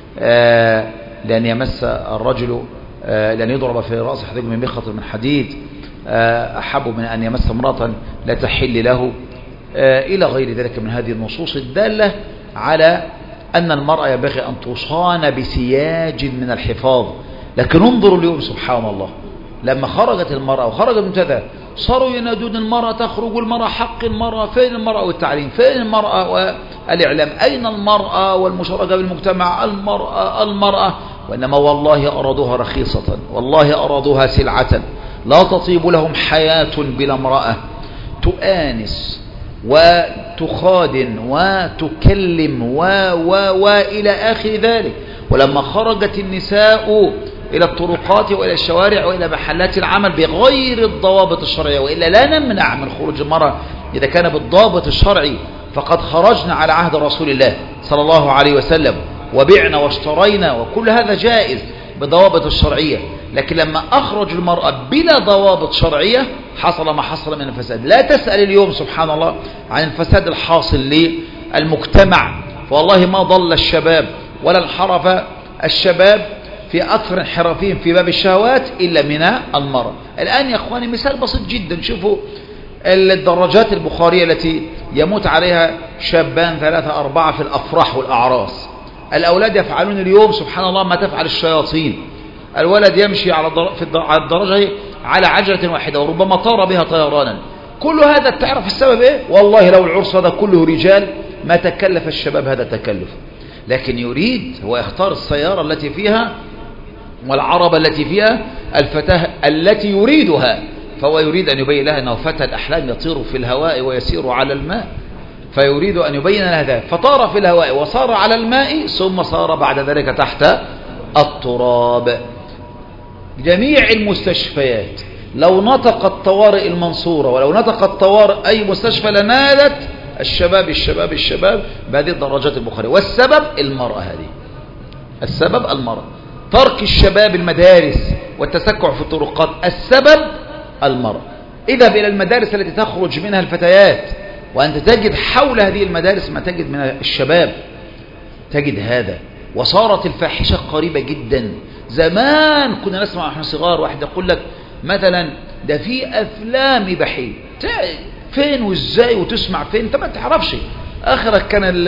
S5: لأن يمس الرجل لأن يضرب في رأس حديد من مخط من حديد أحب من أن يمس امرأة لا تحل له، إلى غير ذلك من هذه النصوص الدالة على أن المرأة ينبغي أن تصان بسياج من الحفاظ. لكن انظروا اليوم سبحان الله، لما خرجت المرأة وخرج منتدى صاروا ينادون المرأة تخرج، والمرأة حق المرأة، فين المرأة والتعليم، فين المرأة والإعلام، أين المرأة والمشاركة بالمجتمع، المرأة. وإنما والله أرادوها رخيصة، والله أرادوها سلعة، لا تطيب لهم حياة بلا امرأة تؤانس وتخادن وتكلم وإلى آخر ذلك. ولما خرجت النساء إلى الطرقات وإلى الشوارع وإلى محلات العمل بغير الضوابط الشرعية، وإلا لا نمنع من خروج المرأة إذا كان بالضابط الشرعي، فقد خرجنا على عهد رسول الله صلى الله عليه وسلم وبعنا واشترينا، وكل هذا جائز بضوابط الشرعية. لكن لما أخرج المرأة بلا ضوابط شرعية حصل ما حصل من الفساد. لا تسأل اليوم سبحان الله عن الفساد الحاصل للمجتمع، فوالله ما ضل الشباب ولا انحرف الشباب في أكثر انحرافهم في باب الشهوات إلا من المرأة. الآن يا أخواني مثال بسيط جدا، شوفوا الدراجات البخارية التي يموت عليها شابان 3 4 في الأفراح والأعراس. الأولاد يفعلون اليوم سبحان الله ما تفعل الشياطين. الولد يمشي على الدراجة على عجلة واحدة وربما طار بها طيرانا. كل هذا تعرف السبب إيه؟ والله لو العرس هذا كله رجال ما تكلف الشباب هذا التكلف، لكن يريد هو يختار السيارة التي فيها والعربة التي فيها الفتاة التي يريدها، فهو يريد أن يبين لها أنه فتى الأحلام يطير في الهواء ويسير على الماء، فيريد أن يبين لها ذلك، فطار في الهواء وصار على الماء ثم صار بعد ذلك تحت التراب. جميع المستشفيات لو نطقت طوارئ المنصورة ولو نطقت طوارئ أي مستشفى لنادت الشباب الشباب الشباب بهذه الدراجات البخارية. والسبب المرأة، هذه السبب المرأة، ترك الشباب المدارس والتسكع في الطرقات، السبب المرأة. اذهب إلى المدارس التي تخرج منها الفتيات وأنت تجد حول هذه المدارس ما تجد من الشباب، تجد هذا. وصارت الفاحشة قريبة جدا. زمان كنا نسمع احنا صغار واحد يقول لك مثلا ده في أفلام إباحية، فين وإزاي وتسمع فين، انت ما تعرفش. آخرك كان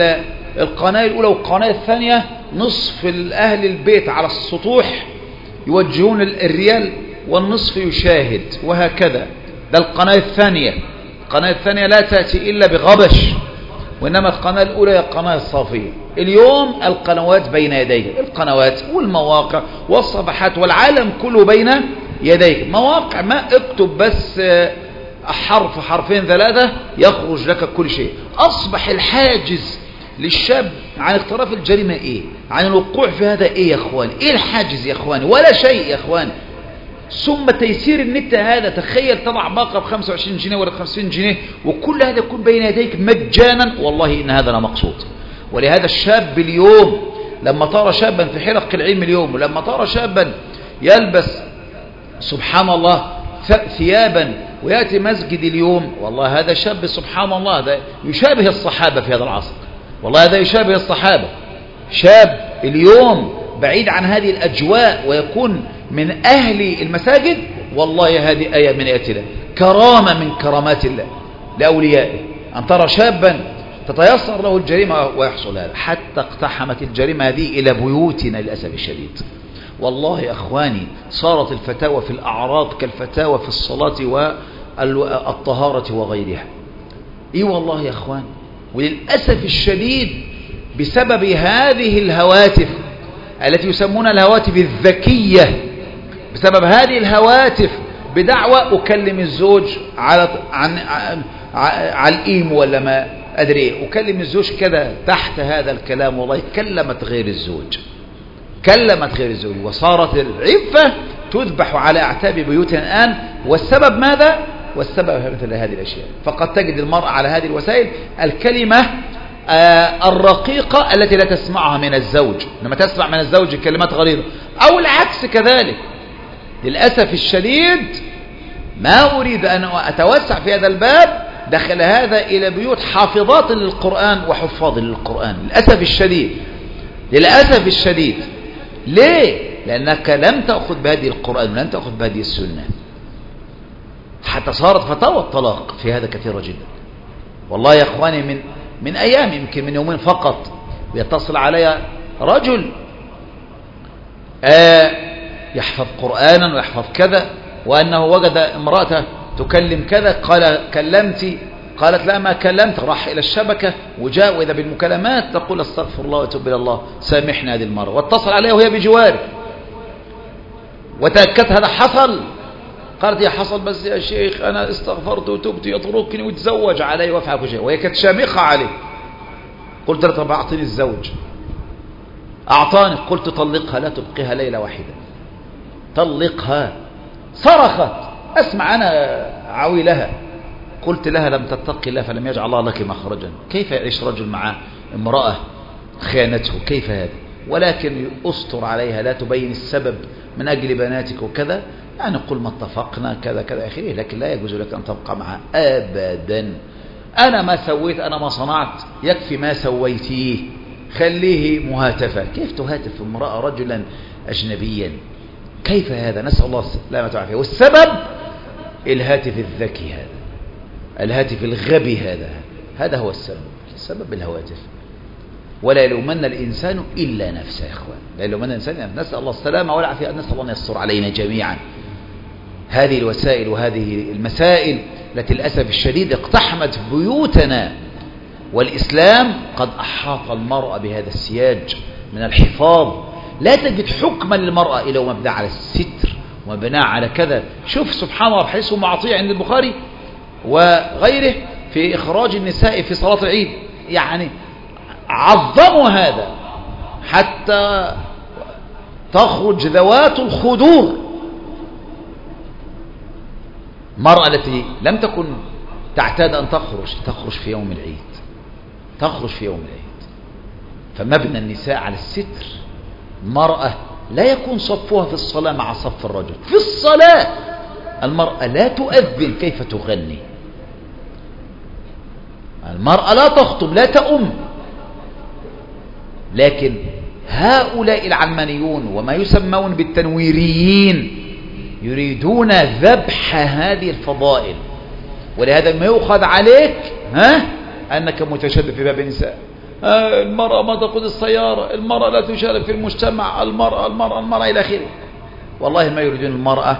S5: القناة الأولى والقناة الثانية نصف أهل البيت على السطوح يوجهون الريال والنصف يشاهد، وهكذا. ده القناة الثانية. القناة الثانية لا تأتي إلا بغبش، وإنما القناة الأولى هي القناة الصافية. اليوم القنوات بين يديك، القنوات والمواقع والصفحات والعالم كله بين يديك. مواقع ما اكتب بس حرف حرفين ثلاثة يخرج لك كل شيء. أصبح الحاجز للشاب عن اقتراف الجريمة إيه؟ عن الوقوع في هذا إيه يا أخواني؟ إيه الحاجز يا أخواني؟ ولا شيء يا أخواني. ثم تيسير النت هذا، تخيل تضع باقة ب25 جنيه ولا ب50 جنيه وكل هذا يكون بين يديك مجانا. والله إن هذا لا مقصود. ولهذا الشاب اليوم لما ترى شابا في حلق العلم اليوم، ولما ترى شابا يلبس سبحان الله ثيابا ويأتي مسجد اليوم، والله هذا شاب سبحان الله هذا يشابه الصحابة في هذا العصر. والله هذا يشابه الصحابة. شاب اليوم بعيد عن هذه الأجواء ويكون من أهل المساجد، والله هذه آية من آيات الله، كرامة من كرامات الله لأوليائه، أن ترى شابا تتيسر له الجريمة ويحصل هذا. حتى اقتحمت الجريمة هذه إلى بيوتنا للأسف الشديد. والله يا أخواني صارت الفتاوى في الأعراض كالفتاوى في الصلاة والطهارة وغيرها. إيه والله يا أخوان. وللأسف الشديد بسبب هذه الهواتف التي يسمون الهواتف الذكية، بسبب هذه الهواتف بدعوة أكلم الزوج على الإيم ولا ما أدري، أكلم الزوج كذا، تحت هذا الكلام والله كلمت غير الزوج، كلمت غير الزوج، وصارت العفة تذبح على أعتاب بيوتنا الآن. والسبب ماذا؟ والسبب مثل هذه الأشياء. فقد تجد المرأة على هذه الوسائل الكلمة الرقيقة التي لا تسمعها من الزوج، لما تسمع من الزوج كلمات غليظة، أو العكس كذلك. للأسف الشديد ما أريد أن أتوسع في هذا الباب، دخل هذا إلى بيوت حافظات للقرآن وحفاظ للقرآن. للأسف الشديد، للأسف الشديد. ليه؟ لأنك لم تأخذ بهذه القرآن ولم تأخذ بهذه السنة، حتى صارت فتاوى الطلاق في هذا كثيرة جدا. والله يا أخواني من أيام، يمكن من يومين فقط، يتصل علي رجل يحفظ قرآنا ويحفظ كذا، وأنه وجد امرأة تكلم كذا، قال كلمتي، قالت لا ما كلمت، راح إلى الشبكة وجاء وإذا بالمكالمات تقول استغفر الله وتوب إلى الله سامحنا هذه المرة، واتصل عليها وهي بجواره وتأكدت هذا حصل. قالت يا حصل بس يا شيخ أنا استغفرت وتوبت، يتركني ويتزوج علي وافعل كل شيء، وهي كانت شامخة عليه. قلت له طب أعطيني الزوج، أعطاني، قلت طلقها لا تبقيها ليلة واحدة، طلقها. صرخت، أسمع أنا عويلها. قلت لها لم تتقي الله فلم يجعل الله لك مخرجا. كيف يعيش رجل مع امرأة خيانته؟ كيف هذا؟ ولكن أستر عليها، لا تبين السبب من أجل بناتك وكذا، يعني قل ما اتفقنا كذا كذا آخره، لكن لا يجوز لك أن تبقى معها أبدا. أنا ما سويت، أنا ما صنعت، يكفي ما سويتيه، خليه مهاتفة. كيف تهاتف امرأة رجلا أجنبيا؟ كيف هذا؟ نسأل الله السلامة والعافية. والسبب الهاتف الذكي هذا، الهاتف الغبي هذا هو السبب الهواتف. ولا يلومن الإنسان إلا نفسه يا إخوان، لا يلومن الإنسان. نسأل الله السلامة والعافية، نسأل الله أن يستر علينا جميعا. هذه الوسائل وهذه المسائل التي للأسف الشديد اقتحمت بيوتنا، والإسلام قد أحاط المرأة بهذا السياج من الحفاظ. لا تجد حكما للمرأة إلا ومبنى على الستر ومبنى على كذا. شوف سبحان الله، حديث معطية عند البخاري وغيره في إخراج النساء في صلاة العيد، يعني عظموا هذا حتى تخرج ذوات الخدور. المرأة التي لم تكن تعتاد أن تخرج في يوم العيد، تخرج في يوم العيد. فمبنى النساء على الستر. المرأة لا يكون صفها في الصلاة مع صف الرجل. في الصلاة المرأة لا تؤذن، كيف تغني؟ المرأة لا تخطب، لا تؤم. لكن هؤلاء العلمانيون وما يسمون بالتنويريين يريدون ذبح هذه الفضائل. ولهذا ما يؤخذ عليك أنك متشدد في باب النساء، المرأة ما تقود السيارة، المرأة لا تشارك في المجتمع، المرأة إلى آخره. والله ما يريدون المرأة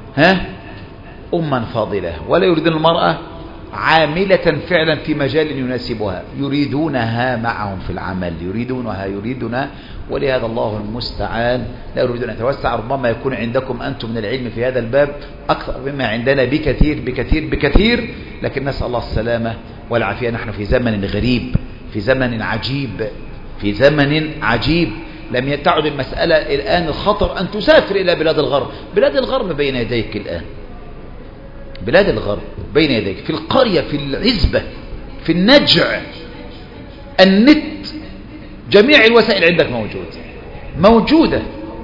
S5: أما فاضلة، ولا يريدون المرأة عاملة فعلا في مجال يناسبها، يريدونها معهم في العمل، يريدونها، ولهذا الله المستعان لا يريدون أن يتوسع. ربما يكون عندكم أنتم من العلم في هذا الباب أكثر مما عندنا بكثير بكثير بكثير، لكن نسأل الله السلامة والعافية. نحن في زمن غريب، في زمن عجيب، في زمن عجيب. لم تعد المسألة الآن الخطر أن تسافر إلى بلاد الغرب. بلاد الغرب بين يديك الآن، بلاد الغرب بين يديك، في القرية، في العزبة، في النجع، النت، جميع الوسائل عندك موجودة.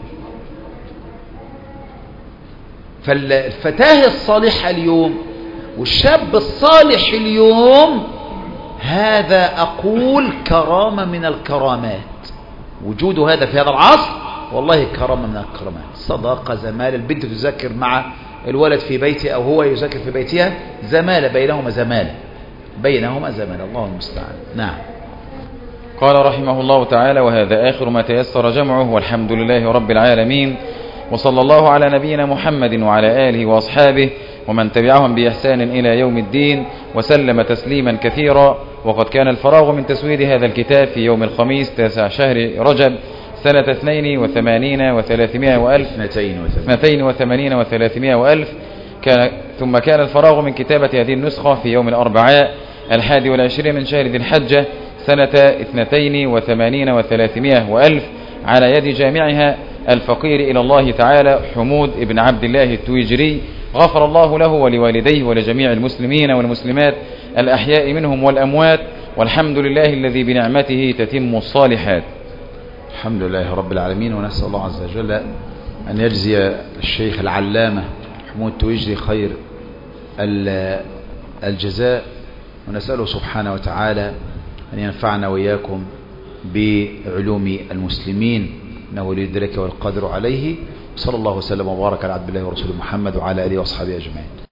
S5: فالفتاة الصالحة اليوم والشاب الصالح اليوم، هذا أقول كرامة من الكرامات. وجود هذا في هذا العصر والله كرامة من الكرامات. صداقة، زمالة، البنت تذاكر مع الولد في بيته أو هو يذاكر في بيتها، زمالة بينهما، زمالة. الله المستعان. نعم.
S2: قال رحمه الله تعالى: وهذا آخر ما تيسر جمعه، والحمد لله رب العالمين، وصلى الله على نبينا محمد وعلى آله وأصحابه ومن تبعهم بإحسان إلى يوم الدين، وسلم تسليما كثيرا. وقد كان الفراغ من تسويد هذا الكتاب في يوم الخميس 9 شهر رجب سنة 82 و300 وألف. ثم كان الفراغ من كتابة هذه النسخة في يوم الأربعاء 21 من شهر ذي الحجة سنة 82 و300 وألف، على يد جامعها الفقير إلى الله تعالى حمود ابن عبد الله التويجري، غفر الله له ولوالديه ولجميع المسلمين والمسلمات الأحياء منهم والأموات، والحمد لله الذي بنعمته تتم الصالحات.
S5: الحمد لله رب العالمين. ونسأل الله عز وجل أن يجزي الشيخ العلامة حمود التويجري خير الجزاء، ونسأله سبحانه وتعالى أن ينفعنا وإياكم بعلوم المسلمين، إنه ولي ذلك والقادر عليه. صلى الله وسلم وبارك على عبد الله ورسوله محمد وعلى آله وأصحابه أجمعين.